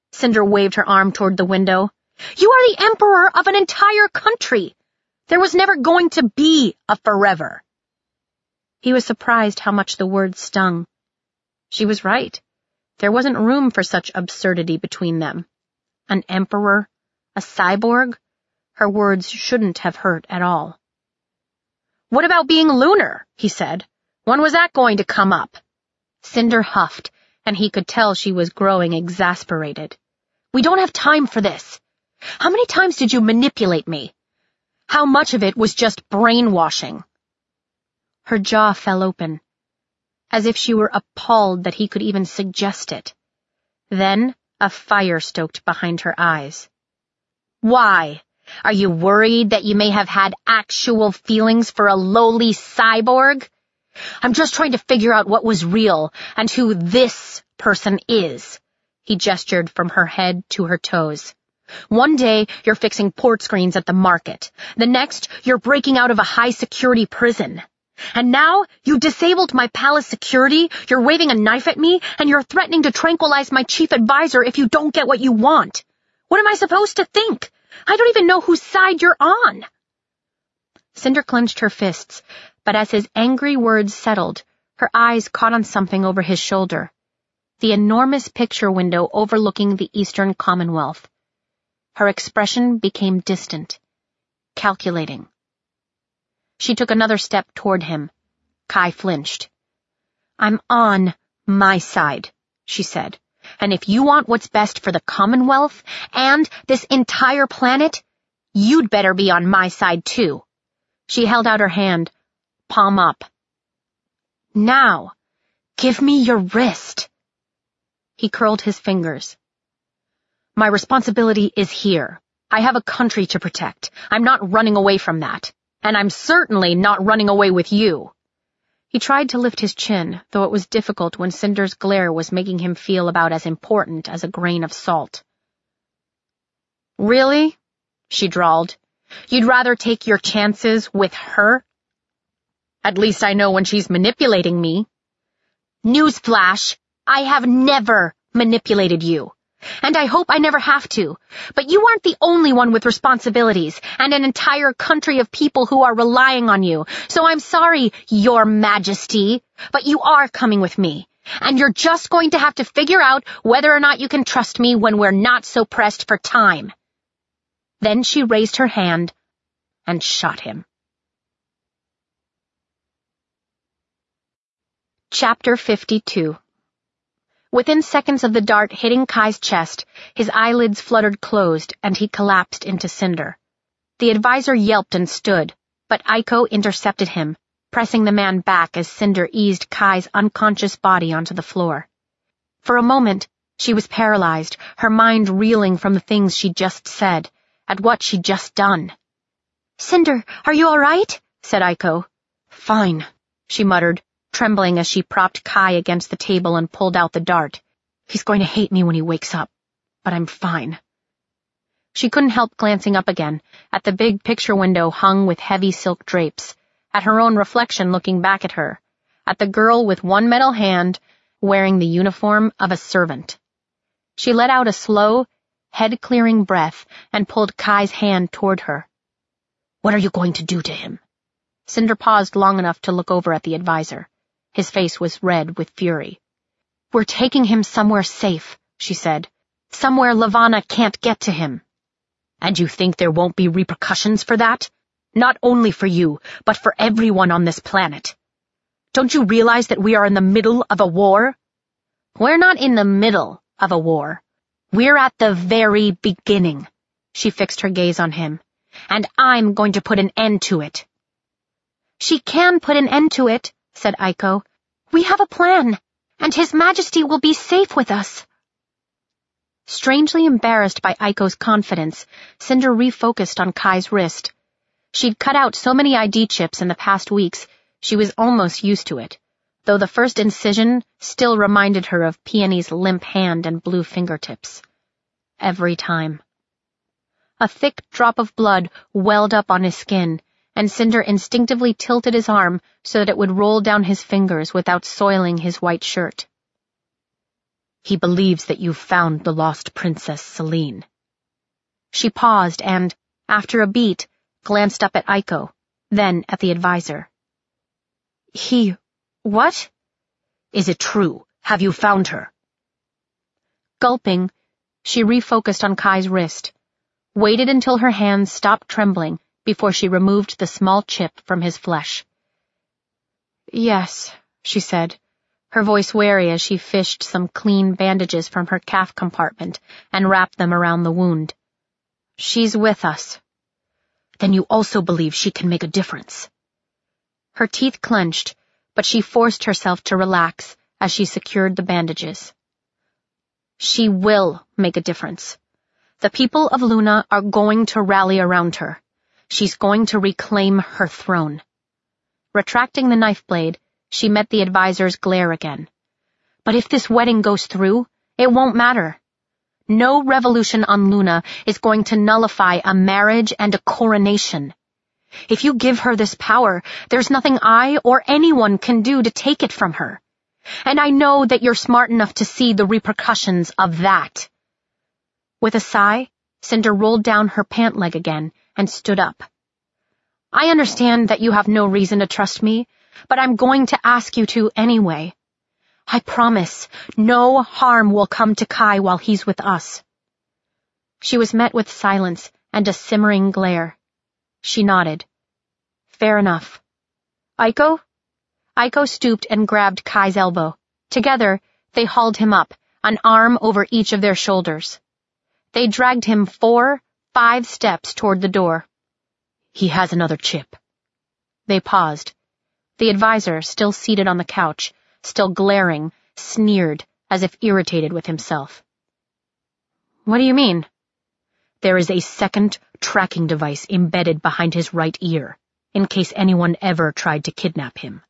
Cinder waved her arm toward the window. You are the emperor of an entire country. There was never going to be a forever. He was surprised how much the words stung. She was right. There wasn't room for such absurdity between them. An emperor, a cyborg, her words shouldn't have hurt at all. What about being lunar? He said. When was that going to come up? Cinder huffed, and he could tell she was growing exasperated. We don't have time for this. How many times did you manipulate me? How much of it was just brainwashing? Her jaw fell open, as if she were appalled that he could even suggest it. Then a fire stoked behind her eyes. Why? Are you worried that you may have had actual feelings for a lowly cyborg? I'm just trying to figure out what was real and who this person is. He gestured from her head to her toes. One day, you're fixing port screens at the market. The next, you're breaking out of a high-security prison. And now, you disabled my palace security, you're waving a knife at me, and you're threatening to tranquilize my chief advisor if you don't get what you want. What am I supposed to think? I don't even know whose side you're on. Cinder clenched her fists, but as his angry words settled, her eyes caught on something over his shoulder. The enormous picture window overlooking the Eastern Commonwealth. Her expression became distant, calculating. She took another step toward him. Kai flinched. I'm on my side, she said. And if you want what's best for the Commonwealth and this entire planet, you'd better be on my side too. She held out her hand, palm up. Now, give me your wrist. He curled his fingers. My responsibility is here. I have a country to protect. I'm not running away from that. And I'm certainly not running away with you. He tried to lift his chin, though it was difficult when Cinder's glare was making him feel about as important as a grain of salt. Really? She drawled. You'd rather take your chances with her? At least I know when she's manipulating me. Newsflash, I have never manipulated you. And I hope I never have to. But you aren't the only one with responsibilities and an entire country of people who are relying on you. So I'm sorry, Your Majesty, but you are coming with me. And you're just going to have to figure out whether or not you can trust me when we're not so pressed for time. Then she raised her hand and shot him. Chapter fifty-two. Within seconds of the dart hitting Kai's chest, his eyelids fluttered closed and he collapsed into cinder. The advisor yelped and stood, but Aiko intercepted him, pressing the man back as Cinder eased Kai's unconscious body onto the floor. For a moment, she was paralyzed, her mind reeling from the things she'd just said, at what she'd just done. Cinder, are you all right? Said Aiko. Fine, she muttered, trembling as she propped Kai against the table and pulled out the dart. He's going to hate me when he wakes up, but I'm fine. She couldn't help glancing up again, at the big picture window hung with heavy silk drapes, at her own reflection looking back at her, at the girl with one metal hand wearing the uniform of a servant. She let out a slow, head-clearing breath and pulled Kai's hand toward her. What are you going to do to him? Cinder paused long enough to look over at the advisor. His face was red with fury. We're taking him somewhere safe, she said. Somewhere Levana can't get to him. And you think there won't be repercussions for that? Not only for you, but for everyone on this planet. Don't you realize that we are in the middle of a war? We're not in the middle of a war. We're at the very beginning. She fixed her gaze on him. And I'm going to put an end to it. She can put an end to it, said Aiko. We have a plan, and His Majesty will be safe with us. Strangely embarrassed by Aiko's confidence, Cinder refocused on Kai's wrist. She'd cut out so many I D chips in the past weeks, she was almost used to it, though the first incision still reminded her of Peony's limp hand and blue fingertips. Every time. A thick drop of blood welled up on his skin, and Cinder instinctively tilted his arm so that it would roll down his fingers without soiling his white shirt. He believes that you've found the lost Princess Selene. She paused and, after a beat, glanced up at Aiko, then at the advisor. He... what? Is it true? Have you found her? Gulping, she refocused on Kai's wrist, waited until her hands stopped trembling before she removed the small chip from his flesh. Yes, she said, her voice wary as she fished some clean bandages from her calf compartment and wrapped them around the wound. She's with us. Then you also believe she can make a difference. Her teeth clenched, but she forced herself to relax as she secured the bandages. She will make a difference. The people of Luna are going to rally around her. She's going to reclaim her throne. Retracting the knife blade, she met the advisor's glare again. But if this wedding goes through, it won't matter. No revolution on Luna is going to nullify a marriage and a coronation. If you give her this power, there's nothing I or anyone can do to take it from her. And I know that you're smart enough to see the repercussions of that. With a sigh, Cinder rolled down her pant leg again and stood up. I understand that you have no reason to trust me, but I'm going to ask you to anyway. I promise no harm will come to Kai while he's with us. She was met with silence and a simmering glare. She nodded. Fair enough. Aiko? Aiko stooped and grabbed Kai's elbow. Together, they hauled him up, an arm over each of their shoulders. They dragged him four, five steps toward the door. He has another chip. They paused. The advisor, still seated on the couch, still glaring, sneered, as if irritated with himself. What do you mean? There is a second tracking device embedded behind his right ear, in case anyone ever tried to kidnap him.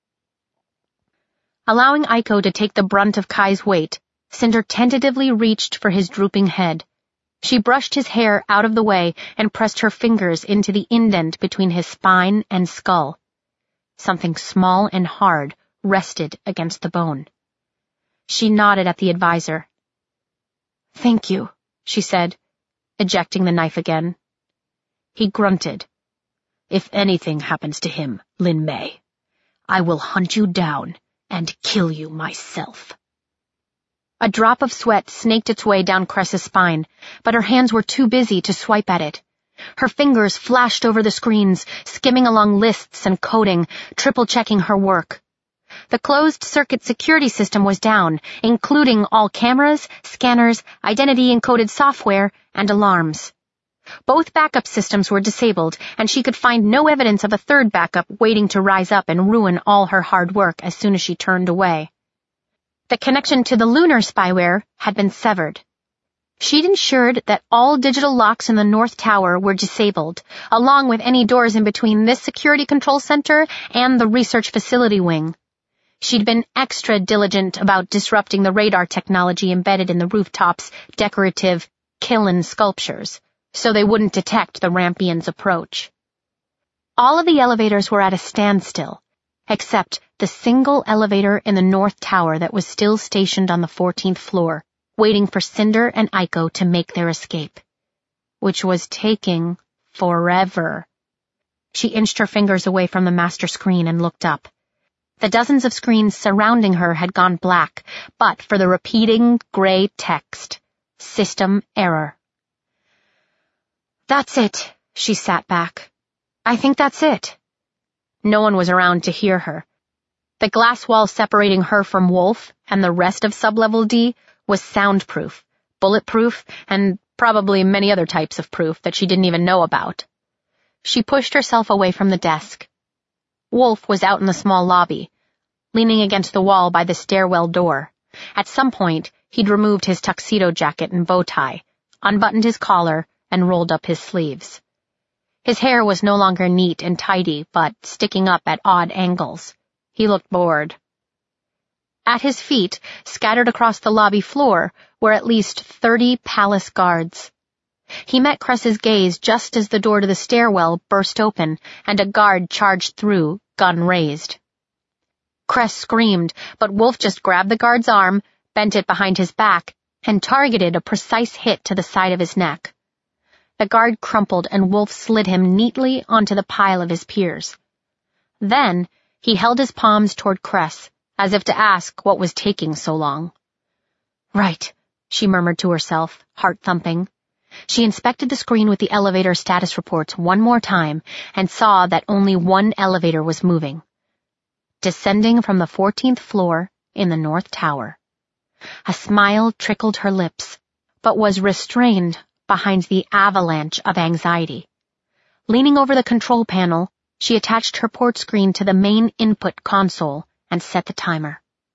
Allowing Aiko to take the brunt of Kai's weight, Cinder tentatively reached for his drooping head. She brushed his hair out of the way and pressed her fingers into the indent between his spine and skull. Something small and hard rested against the bone. She nodded at the advisor. Thank you, she said, ejecting the knife again. He grunted. If anything happens to him, Lin Mei, I will hunt you down and kill you myself. A drop of sweat snaked its way down Cress's spine, but her hands were too busy to swipe at it. Her fingers flashed over the screens, skimming along lists and coding, triple-checking her work. The closed-circuit security system was down, including all cameras, scanners, identity-encoded software, and alarms. Both backup systems were disabled, and she could find no evidence of a third backup waiting to rise up and ruin all her hard work as soon as she turned away. The connection to the lunar spyware had been severed. She'd ensured that all digital locks in the North Tower were disabled, along with any doors in between this security control center and the research facility wing. She'd been extra diligent about disrupting the radar technology embedded in the rooftops' decorative Killen sculptures, so they wouldn't detect the Rampians' approach. All of the elevators were at a standstill, except the single elevator in the North Tower that was still stationed on the fourteenth floor, waiting for Cinder and Aiko to make their escape, which was taking forever. She inched her fingers away from the master screen and looked up. The dozens of screens surrounding her had gone black, but for the repeating gray text, system error. That's it, she sat back. I think that's it. No one was around to hear her. The glass wall separating her from Wolf and the rest of Sublevel D was soundproof, bulletproof, and probably many other types of proof that she didn't even know about. She pushed herself away from the desk. Wolf was out in the small lobby, leaning against the wall by the stairwell door. At some point, he'd removed his tuxedo jacket and bow tie, unbuttoned his collar, and rolled up his sleeves. His hair was no longer neat and tidy, but sticking up at odd angles. He looked bored. At his feet, scattered across the lobby floor, were at least thirty palace guards. He met Cress's gaze just as the door to the stairwell burst open and a guard charged through, gun raised. Cress screamed, but Wolf just grabbed the guard's arm, bent it behind his back, and targeted a precise hit to the side of his neck. The guard crumpled and Wolf slid him neatly onto the pile of his peers. Then, he held his palms toward Cress, as if to ask what was taking so long. Right, she murmured to herself, heart thumping. She inspected the screen with the elevator status reports one more time and saw that only one elevator was moving. Descending from the fourteenth floor in the North Tower. A smile trickled her lips, but was restrained behind the avalanche of anxiety. Leaning over the control panel, she attached her port screen to the main input console and set the timer.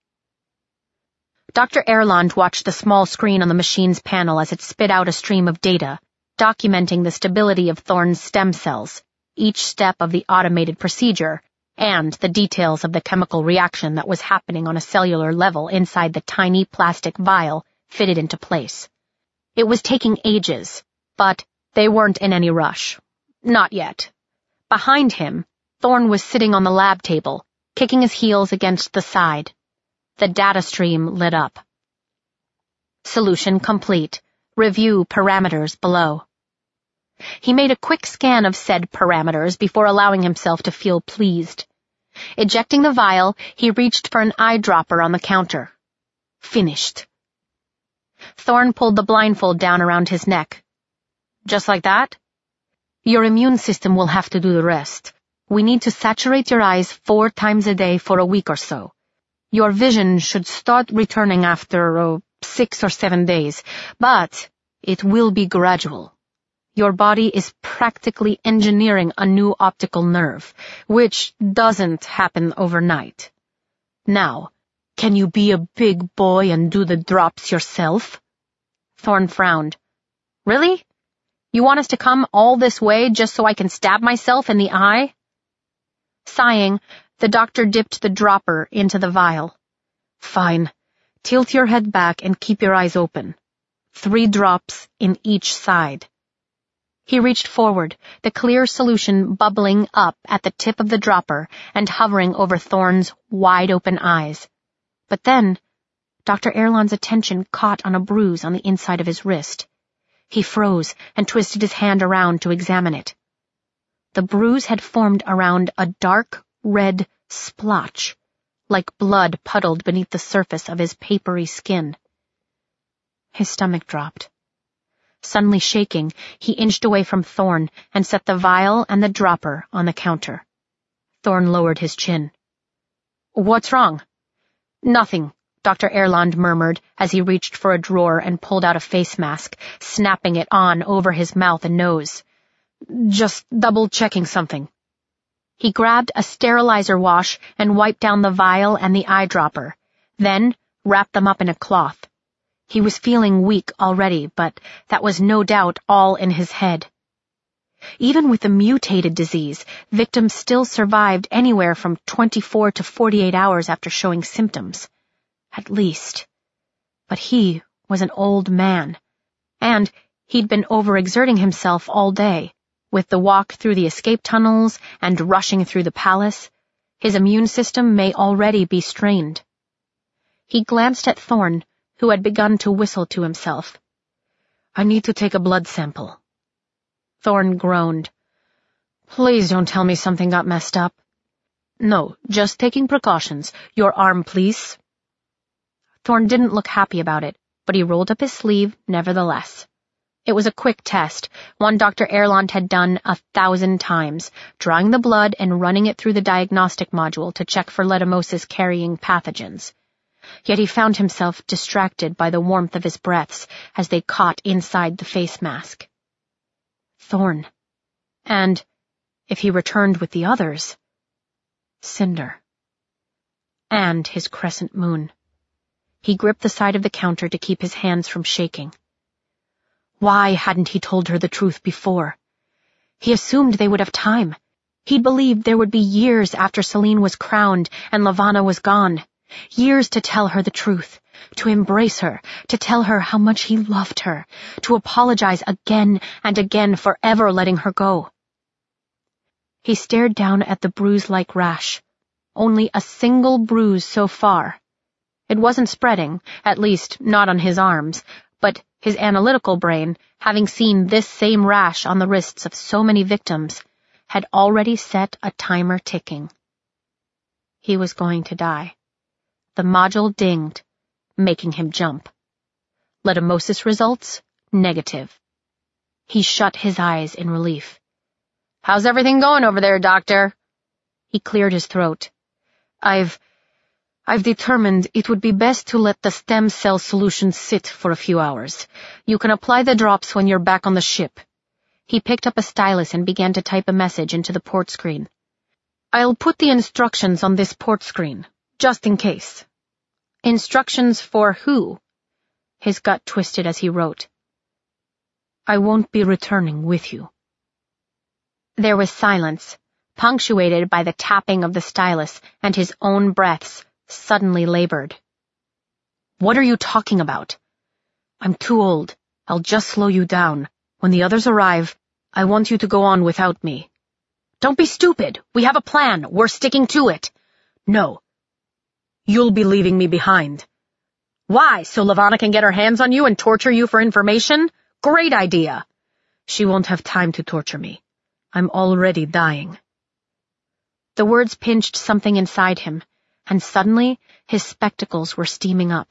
Doctor Erland watched the small screen on the machine's panel as it spit out a stream of data, documenting the stability of Thorn's stem cells, each step of the automated procedure, and the details of the chemical reaction that was happening on a cellular level inside the tiny plastic vial fitted into place. It was taking ages, but they weren't in any rush. Not yet. Behind him, Thorn was sitting on the lab table, kicking his heels against the side. The data stream lit up. Solution complete. Review parameters below. He made a quick scan of said parameters before allowing himself to feel pleased. Ejecting the vial, he reached for an eyedropper on the counter. Finished. Thorn pulled the blindfold down around his neck. Just like that? Your immune system will have to do the rest. We need to saturate your eyes four times a day for a week or so. Your vision should start returning after uh, six or seven days, but it will be gradual. Your body is practically engineering a new optical nerve, which doesn't happen overnight. Now, can you be a big boy and do the drops yourself? Thorn frowned. Really? You want us to come all this way just so I can stab myself in the eye? Sighing, the doctor dipped the dropper into the vial. Fine. Tilt your head back and keep your eyes open. Three drops in each side. He reached forward, the clear solution bubbling up at the tip of the dropper and hovering over Thorn's wide-open eyes. But then, Doctor Erland's attention caught on a bruise on the inside of his wrist. He froze and twisted his hand around to examine it. The bruise had formed around a dark red splotch, like blood puddled beneath the surface of his papery skin. His stomach dropped. Suddenly shaking, he inched away from Thorn and set the vial and the dropper on the counter. Thorn lowered his chin. What's wrong? Nothing, Doctor Erland murmured as he reached for a drawer and pulled out a face mask, snapping it on over his mouth and nose. Just double-checking something. He grabbed a sterilizer wash and wiped down the vial and the eyedropper, then wrapped them up in a cloth. He was feeling weak already, but that was no doubt all in his head. Even with the mutated disease, victims still survived anywhere from twenty-four to forty-eight hours after showing symptoms. At least. But he was an old man, and he'd been overexerting himself all day, with the walk through the escape tunnels and rushing through the palace. His immune system may already be strained. He glanced at Thorn, who had begun to whistle to himself. I need to take a blood sample. Thorn groaned. Please don't tell me something got messed up. No, just taking precautions. Your arm, please. Thorn didn't look happy about it, but he rolled up his sleeve nevertheless. It was a quick test, one Doctor Erland had done a thousand times, drawing the blood and running it through the diagnostic module to check for leishmaniasis-carrying pathogens. Yet he found himself distracted by the warmth of his breaths as they caught inside the face mask. Thorn. And, if he returned with the others, Cinder. And his crescent moon. He gripped the side of the counter to keep his hands from shaking. Why hadn't he told her the truth before? He assumed they would have time. He'd believed there would be years after Celine was crowned and Lavanna was gone. Years to tell her the truth, to embrace her, to tell her how much he loved her, to apologize again and again for ever letting her go. He stared down at the bruise-like rash. Only a single bruise so far. It wasn't spreading, at least not on his arms, but his analytical brain, having seen this same rash on the wrists of so many victims, had already set a timer ticking. He was going to die. The module dinged, making him jump. Letomosis results? Negative. He shut his eyes in relief. "How's everything going over there, Doctor?" He cleared his throat. I've... I've determined it would be best to let the stem cell solution sit for a few hours. You can apply the drops when you're back on the ship." He picked up a stylus and began to type a message into the port screen. "I'll put the instructions on this port screen, just in case." "Instructions for who?" His gut twisted as he wrote. "I won't be returning with you." There was silence, punctuated by the tapping of the stylus and his own breaths, suddenly labored. "What are you talking about?" "I'm too old. I'll just slow you down. When the others arrive, I want you to go on without me." "Don't be stupid. We have a plan. We're sticking to it." "No. You'll be leaving me behind." "Why, so Levana can get her hands on you and torture you for information? Great idea." "She won't have time to torture me. I'm already dying." The words pinched something inside him, and suddenly his spectacles were steaming up.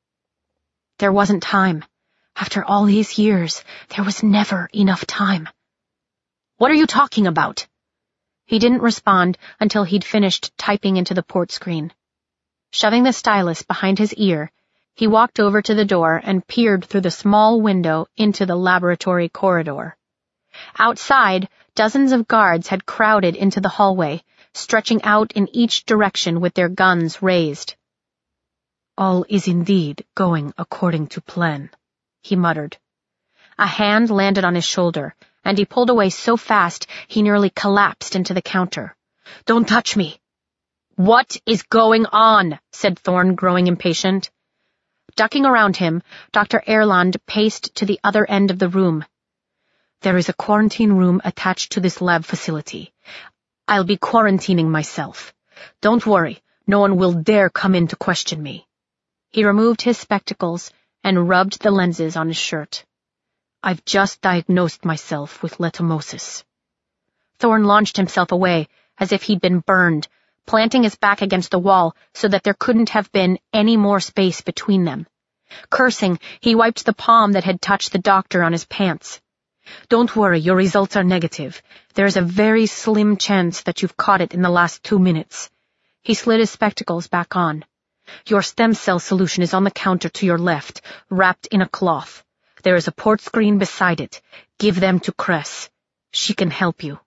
There wasn't time. After all these years, there was never enough time. "What are you talking about?" He didn't respond until he'd finished typing into the port screen. Shoving the stylus behind his ear, he walked over to the door and peered through the small window into the laboratory corridor. Outside, dozens of guards had crowded into the hallway, stretching out in each direction with their guns raised. "All is indeed going according to plan," he muttered. A hand landed on his shoulder, and he pulled away so fast he nearly collapsed into the counter. "Don't touch me!" "What is going on?" said Thorne, growing impatient. Ducking around him, Doctor Erland paced to the other end of the room. "There is a quarantine room attached to this lab facility. I'll be quarantining myself. Don't worry, no one will dare come in to question me." He removed his spectacles and rubbed the lenses on his shirt. "I've just diagnosed myself with letomosis." Thorne launched himself away as if he'd been burned, planting his back against the wall so that there couldn't have been any more space between them. Cursing, he wiped the palm that had touched the doctor on his pants. "Don't worry, your results are negative. There's a very slim chance that you've caught it in the last two minutes. He slid his spectacles back on. "Your stem cell solution is on the counter to your left, wrapped in a cloth. There is a port screen beside it. Give them to Cress. She can help you."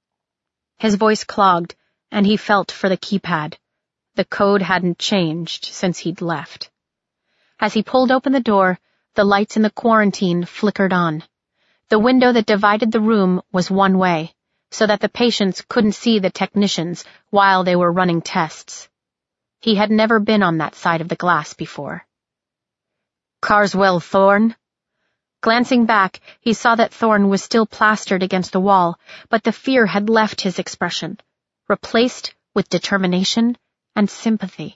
His voice clogged, and he felt for the keypad. The code hadn't changed since he'd left. As he pulled open the door, the lights in the quarantine flickered on. The window that divided the room was one way, so that the patients couldn't see the technicians while they were running tests. He had never been on that side of the glass before. "Carswell Thorne?" Glancing back, he saw that Thorne was still plastered against the wall, but the fear had left his expression, replaced with determination and sympathy.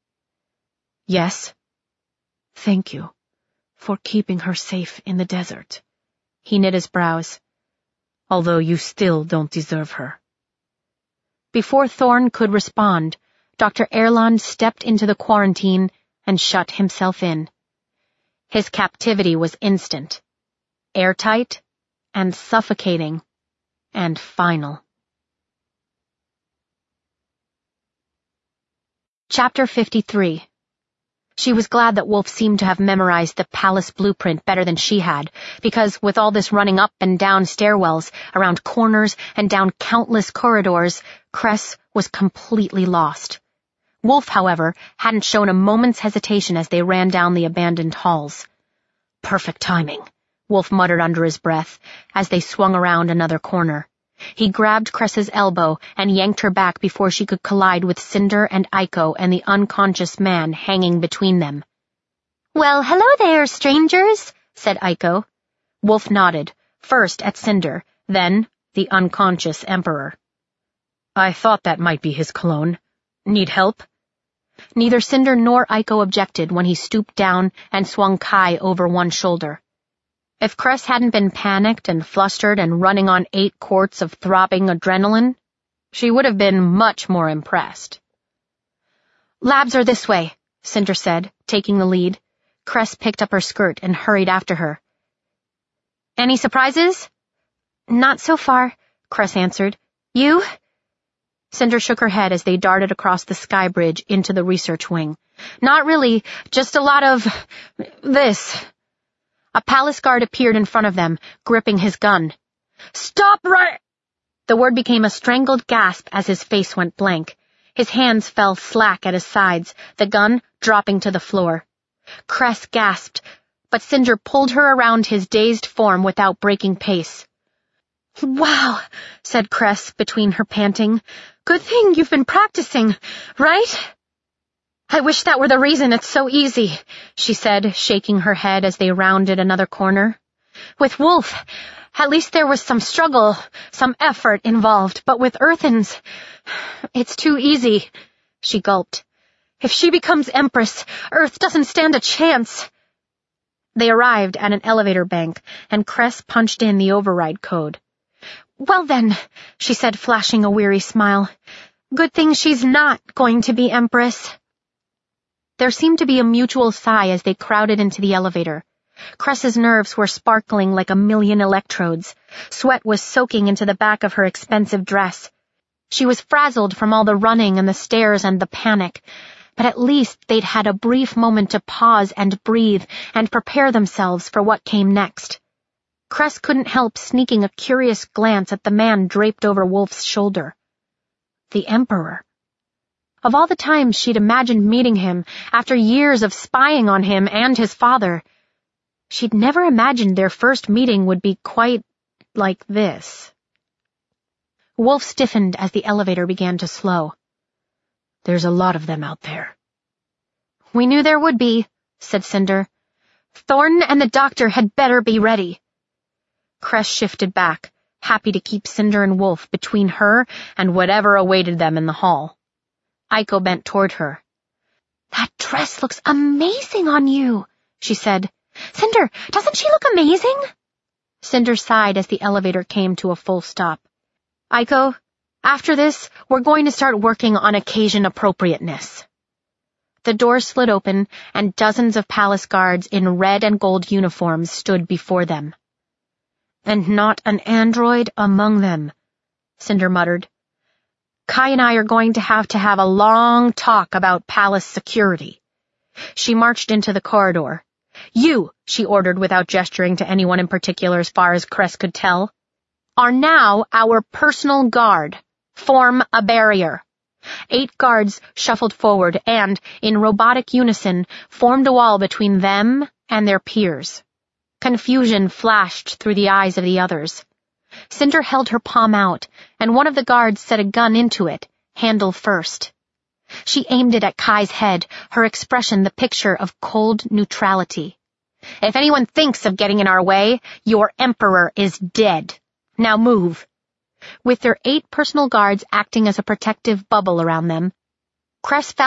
"Yes." "Thank you for keeping her safe in the desert." He knit his brows. "Although you still don't deserve her." Before Thorne could respond, Doctor Erland stepped into the quarantine and shut himself in. His captivity was instant, airtight, and suffocating, and final. Chapter fifty-three. She was glad that Wolf seemed to have memorized the palace blueprint better than she had, because with all this running up and down stairwells, around corners, and down countless corridors, Cress was completely lost. Wolf, however, hadn't shown a moment's hesitation as they ran down the abandoned halls. "Perfect timing," Wolf muttered under his breath, as they swung around another corner. He grabbed Cress's elbow and yanked her back before she could collide with Cinder and Aiko and the unconscious man hanging between them. "Well, hello there, strangers," said Aiko. Wolf nodded, first at Cinder, then the unconscious Emperor. "I thought that might be his clone. Need help?" Neither Cinder nor Aiko objected when he stooped down and swung Kai over one shoulder. If Cress hadn't been panicked and flustered and running on eight quarts of throbbing adrenaline, she would have been much more impressed. "Labs are this way," Cinder said, taking the lead. Cress picked up her skirt and hurried after her. "Any surprises?" "Not so far," Cress answered. "You?" Cinder shook her head as they darted across the sky bridge into the research wing. "Not really, just a lot of... this." A palace guard appeared in front of them, gripping his gun. "Stop right—" The word became a strangled gasp as his face went blank. His hands fell slack at his sides, the gun dropping to the floor. Cress gasped, but Cinder pulled her around his dazed form without breaking pace. "Wow," said Cress between her panting. "Good thing you've been practicing, right?" "I wish that were the reason it's so easy," she said, shaking her head as they rounded another corner. "With Wolf, at least there was some struggle, some effort involved, but with Earthens, it's too easy." She gulped. "If she becomes Empress, Earth doesn't stand a chance." They arrived at an elevator bank, and Cress punched in the override code. "Well then," she said, flashing a weary smile, "good thing she's not going to be Empress." There seemed to be a mutual sigh as they crowded into the elevator. Cress's nerves were sparkling like a million electrodes. Sweat was soaking into the back of her expensive dress. She was frazzled from all the running and the stairs and the panic, but at least they'd had a brief moment to pause and breathe and prepare themselves for what came next. Cress couldn't help sneaking a curious glance at the man draped over Wolf's shoulder. The Emperor. Of all the times she'd imagined meeting him, after years of spying on him and his father, she'd never imagined their first meeting would be quite like this. Wolf stiffened as the elevator began to slow. "There's a lot of them out there." "We knew there would be," said Cinder. "Thornton and the doctor had better be ready." Cress shifted back, happy to keep Cinder and Wolf between her and whatever awaited them in the hall. Aiko bent toward her. "That dress looks amazing on you," she said. "Cinder, doesn't she look amazing?" Cinder sighed as the elevator came to a full stop. "Aiko, after this, we're going to start working on occasion appropriateness." The door slid open, and dozens of palace guards in red and gold uniforms stood before them. "And not an android among them," Cinder muttered. "Kai and I are going to have to have a long talk about palace security." She marched into the corridor. "You," she ordered without gesturing to anyone in particular as far as Cress could tell, "are now our personal guard. Form a barrier." Eight guards shuffled forward and, in robotic unison, formed a wall between them and their peers. Confusion flashed through the eyes of the others. Cinder held her palm out, and one of the guards set a gun into it, handle first. She aimed it at Kai's head, her expression the picture of cold neutrality. "If anyone thinks of getting in our way, your Emperor is dead. Now move." With their eight personal guards acting as a protective bubble around them, Cress found